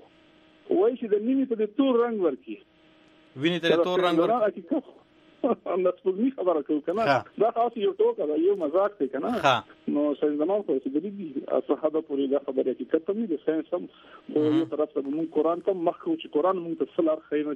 وای چې د نیمه ته د تور رنگ ورکی ویني ته تور رنگ ورکی ان سپوږمۍ خبره کوي کنه دا خاص یو ټوکه دا یو مزاق دی کنه نو ساينسدانان خو چې د دې صحابه پوری دا خبره کې کته مې د ساينس هم په طرف ته موږ قران ته مخکو چې قران موږ ته سلار خیمه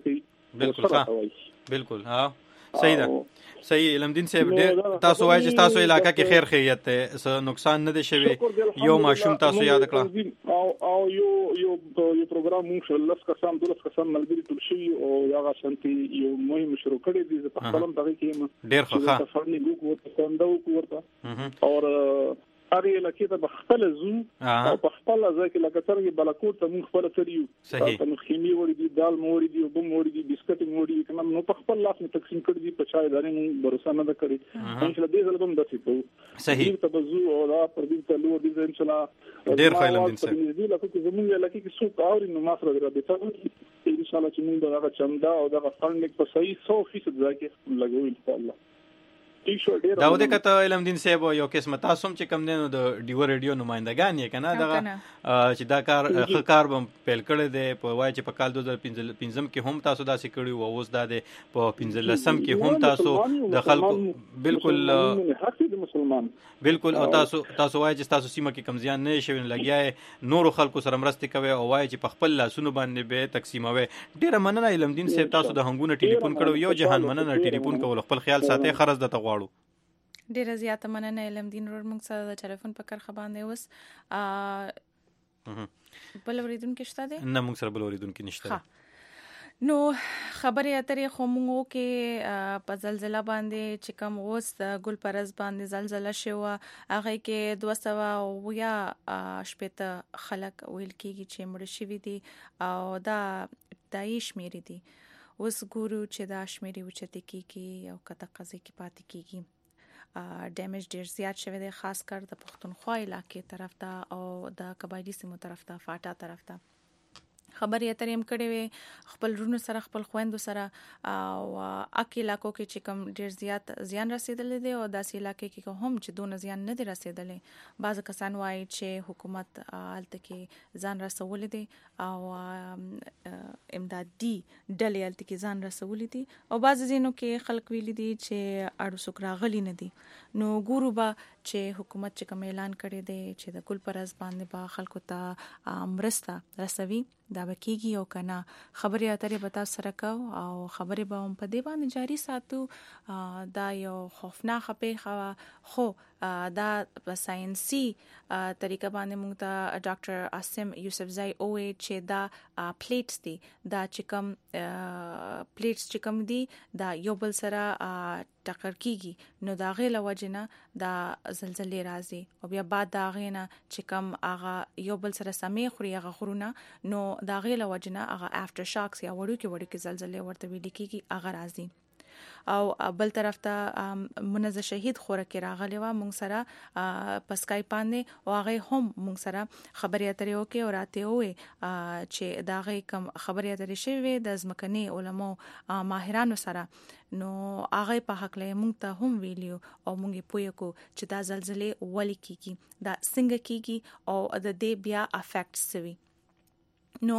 کوي بالکل ها صحیح ده صحیح علمدین صاحب ډېر تاسو وایي چې تاسو علاقہ کې خیر خیریت ته څه نقصان نه دي شوی یو ماشوم تاسو یاد کړه او یو پروګرام موږ لږ کسان ملګری ټول شي او هغه شانتي یو مهم شروع کړی دي په خپلم دغه کې ډېر ښه ورته او هغه علاقې ته بخپل زو او بخپل ځکه لکه څنګه بلکوټ ته موږ خپل تریو تاسو خېمي وړي دي دال موړي دي وبم وړي دي بسکټ موړي کنه نو په خپل لاس نه تقسیم کړی دي په چای دانه موږ باور نه کړی ان شاء الله دې ځل کوم داسې په صحیح ته بزو او دا پر دې ته لور دي ان شاء الله ډیر خیالم دي سر دې لکه زموږ لکه کې څو کاوري نو ما سره درته ان شاء الله چې موږ دا چمدا او دا فنډ په صحیح 100% ځکه لګوي ان شاء الله دا ودې کته علم دین صاحب یو قسمت تاسو چې کم دینو د ډیو ریډیو نمائندگان یې کنه دا چې دا کار بم پیل کړی دی په وای چې په کال 2015 کې هم تاسو دا سکړی او اوس دا په 15 کې هم تاسو د خلکو بالکل او تاسو وای چې تاسو سیمه کې کمزیان نه شوي لګیاي نور خلکو سره مرسته کوي او وای چې په خپل لاسونو باندې به تقسیموي ډیره مننه علم دین صاحب تاسو د هنګونه ټلیفون کړو یو جهان مننه ټلیفون کول خپل خیال ساتي خرج د تغواړو ډیره زیاته مننه علم دین ور موږ سره د ټلیفون په کرخه باندې اوس بل اوریدونکو شته دي نه موږ سره بل اوریدونکو نشته نو خبرې اترې خو موږ کې په زلزلہ باندې چې کوم اوس د ګل پرز باندې زلزلہ شوه هغه کې 200 یا شپته خلک ویل کېږي چې مړ شوي دي او دا دای شمیرې دي اوس ګورو چې دا شمیرې اوچته کېږي او کته قضې کې پاتې کېږي ډیمیج ډیر زیات شوی دی خاص کر د پښتونخوا علاقې طرف ته او د قبایلی سیمو طرف ته فاټا طرف ته خبرې اترې هم کړې وي خپل رونو سره خپل خويندو سره او اکی علاقو کې چې کوم ډیر زیات زیان رسیدلې دي او داسې علاقې کې هم چې دون زیان نه دي رسیدلې بعض کسان وایي چې حکومت الته کې ځان رسولې دي او امدادي ډلې الته کې ځان رسولې دي او بعض ځینو کې خلک ویلي دي چې اړو سوک راغلي نه دي نو ګورو با چې حکومت چې کوم اعلان کړی دی چې د ګل پرز باندې با خلکو ته مرسته رسوي دا بکیږي او کنه خبرې اترې به تاسو سره کو او خبرې به هم په دې باندې جاری ساتو دا یو خوفناک پیښه خو دا په ساينسي طریقه باندې موږ ته ډاکټر عاصم یوسفزای اوه چې دا پلیټس دي دا چې کوم پلیټس چې کوم دي دا یو بل سره ټکر کیږي نو دا غیله وجنه دا زلزلې راځي او بیا بعد دا غینه چې کوم هغه یو بل سره سمې خوري هغه خورونه نو دا غیله وجنه هغه افټر شاکس یا وړو کې زلزلې ورته ویل کیږي هغه راځي او بل طرف ته منزه شهید خوره کې راغلی و مونږ سره په سکایپ باندې او هغه هم مونږ سره خبرې اترې وکړي او راته وې چې دا غي کم خبرې اترې شوی د ځمکني علماء ماهرانو سره نو هغه په حق له مونږ ته هم ویلیو او مونږ پوهه کو چې دا زلزلې ولې کیږي دا څنګه کیږي او د دې بیا افیکټ سوي نو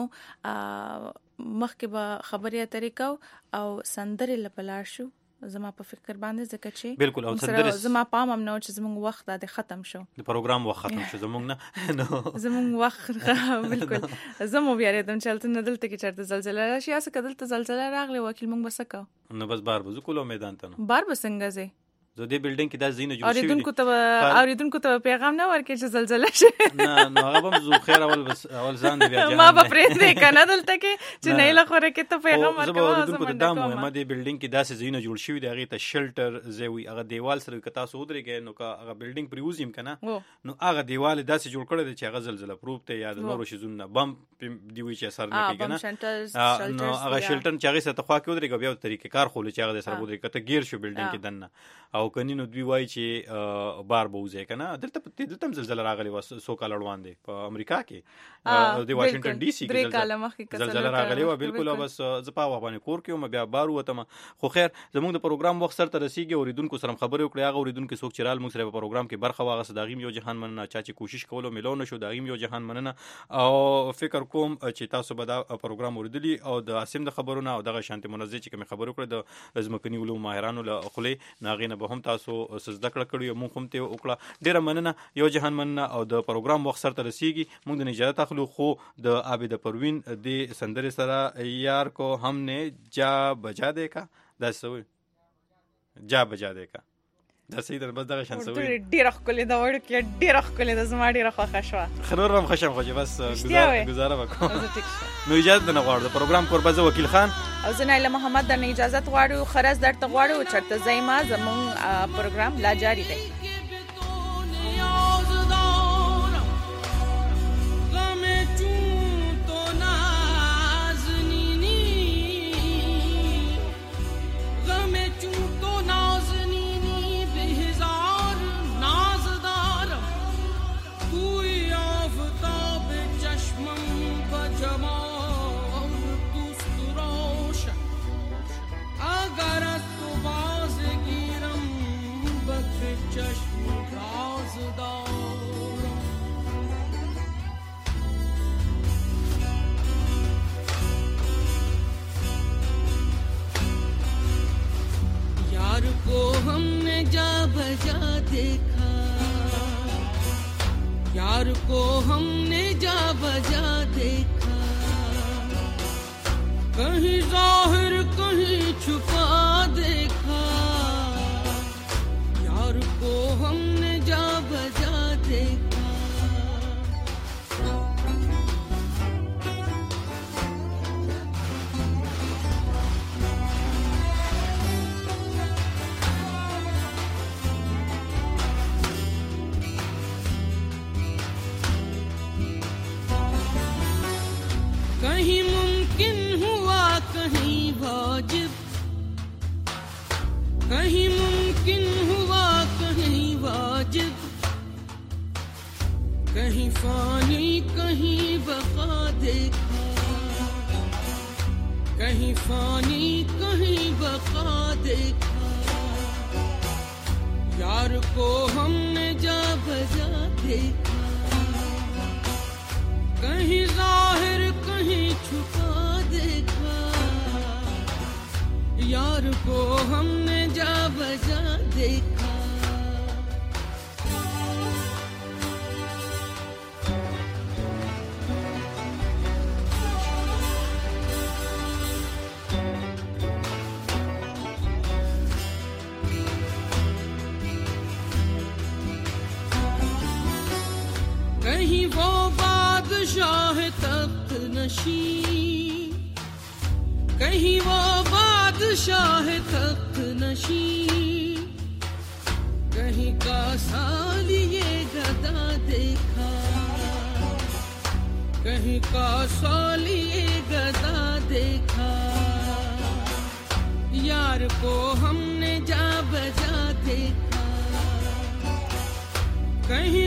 مخکې به خبرې اترې کو او سندرې لپاره شو زما په فکر باندې ځکه چې بالکل او سندرې زما پام هم نو چې زموږ وخت د ختم شو د پروګرام وخت ختم شو زموږ نه نو زموږ وخت بالکل زمو بیا ردم چلته نه دلته کې چرته زلزلہ راشي اسه کدلته زلزلہ راغلی وکیل مونږ بسکه نو بس بار بزو کولو میدان ته نو بار بسنګ زه زه دې بلډینګ کې دا زینه جوړ شوی اوریدونکو ته پیغام نه ورکړي چې زلزلہ شي نه هغه هم زو خیر اول ځان دی بیا جهان ما به پرې دې کنه دلته کې چې نه لخوره کې ته پیغام ورکړه زه اوریدونکو ته دا مهمه دی بلډینګ کې داسې زینه جوړ شوی دی هغه ته شلټر زوی هغه دیوال سره کتا سو درېږي نو هغه بلډینګ پریوزیم کنه نو هغه دیوال داسې جوړ کړی دی چې هغه زلزلہ پروف ته یا د نورو شیزونه بم دی وی چې اثر نه کوي کنه نو هغه شلټر چې هغه ته خوا کې ودرېږي بیا طریقې کار خول چې هغه سره ودرېږي کته گیر شو بلډینګ کې دنه او کني نو دوی چې بار بوزه کنه دلته زلزلہ راغلی و سو کال روان دي په امریکا کې د واشنگټن ډي سي کې زلزلہ راغلی و بالکل بس زپا وبانه کور کې م بیا بار وته خو خیر زموږ د پروګرام وخت سره رسیدي اوریدونکو سره خبرې وکړي هغه اوریدونکو څوک چرال موږ سره په پروګرام کې برخه واغه صداغیم یو جهان مننه چې کوشش کولو ملونه شو داغیم یو جهان مننه او فکر کوم چې تاسو به دا پروګرام اوریدلی او د عاصم د خبرونه او دغه شانت منزه چې کوم خبرو کړې د ځمکني علوم ماهرانو له خلې ناغینه به هم تاسو سزده کړو مونږ هم ته وکړه ډیره مننه یو جهان مننه او د پروګرام وخت سره رسیدي مونږ د اجازه تخلو خو د عابد پروین د سندره سره یار کو همنے جا بجا دے کا دا سوي جا بجا دے کا دا سیدر بس دغه شان سوي ډیره خپل دا وړ کې ډیره خپل د زما ډیره خوښه شو خنورم خوشم خوږه بس گزاره وکړو نو اجازه نه غواړم پروګرام قربازه وکیل خان او زنایله محمد د اجازه غواړو خرز درته غواړو چرته زایما زمون پروګرام لا جاری دی यार को हमने जा बजा देखा, यार को हमने जा बजा देखा, कहीं जाहिर कहीं छुपा देखा, यार को हमने जा बजा देखा। कहीं मुमकिन हुआ कहीं वाजिब, कहीं मुमकिन हुआ कहीं वाजिब, कहीं फानी कहीं बका देखा, कहीं फानी कहीं बका देखा, यार को हमने जा बजा देखा, कहीं जाहिर कहीं छुपा देखा, यार को हमने जा बजा देखा। कहीं वो बादशाह तख्त नशीं, कहीं वो बादशाह तख्त नशीं, कहीं का सालिए गदा देखा, कहीं का सालिए गदा देखा, यार को हमने जा बजा देखा, कहीं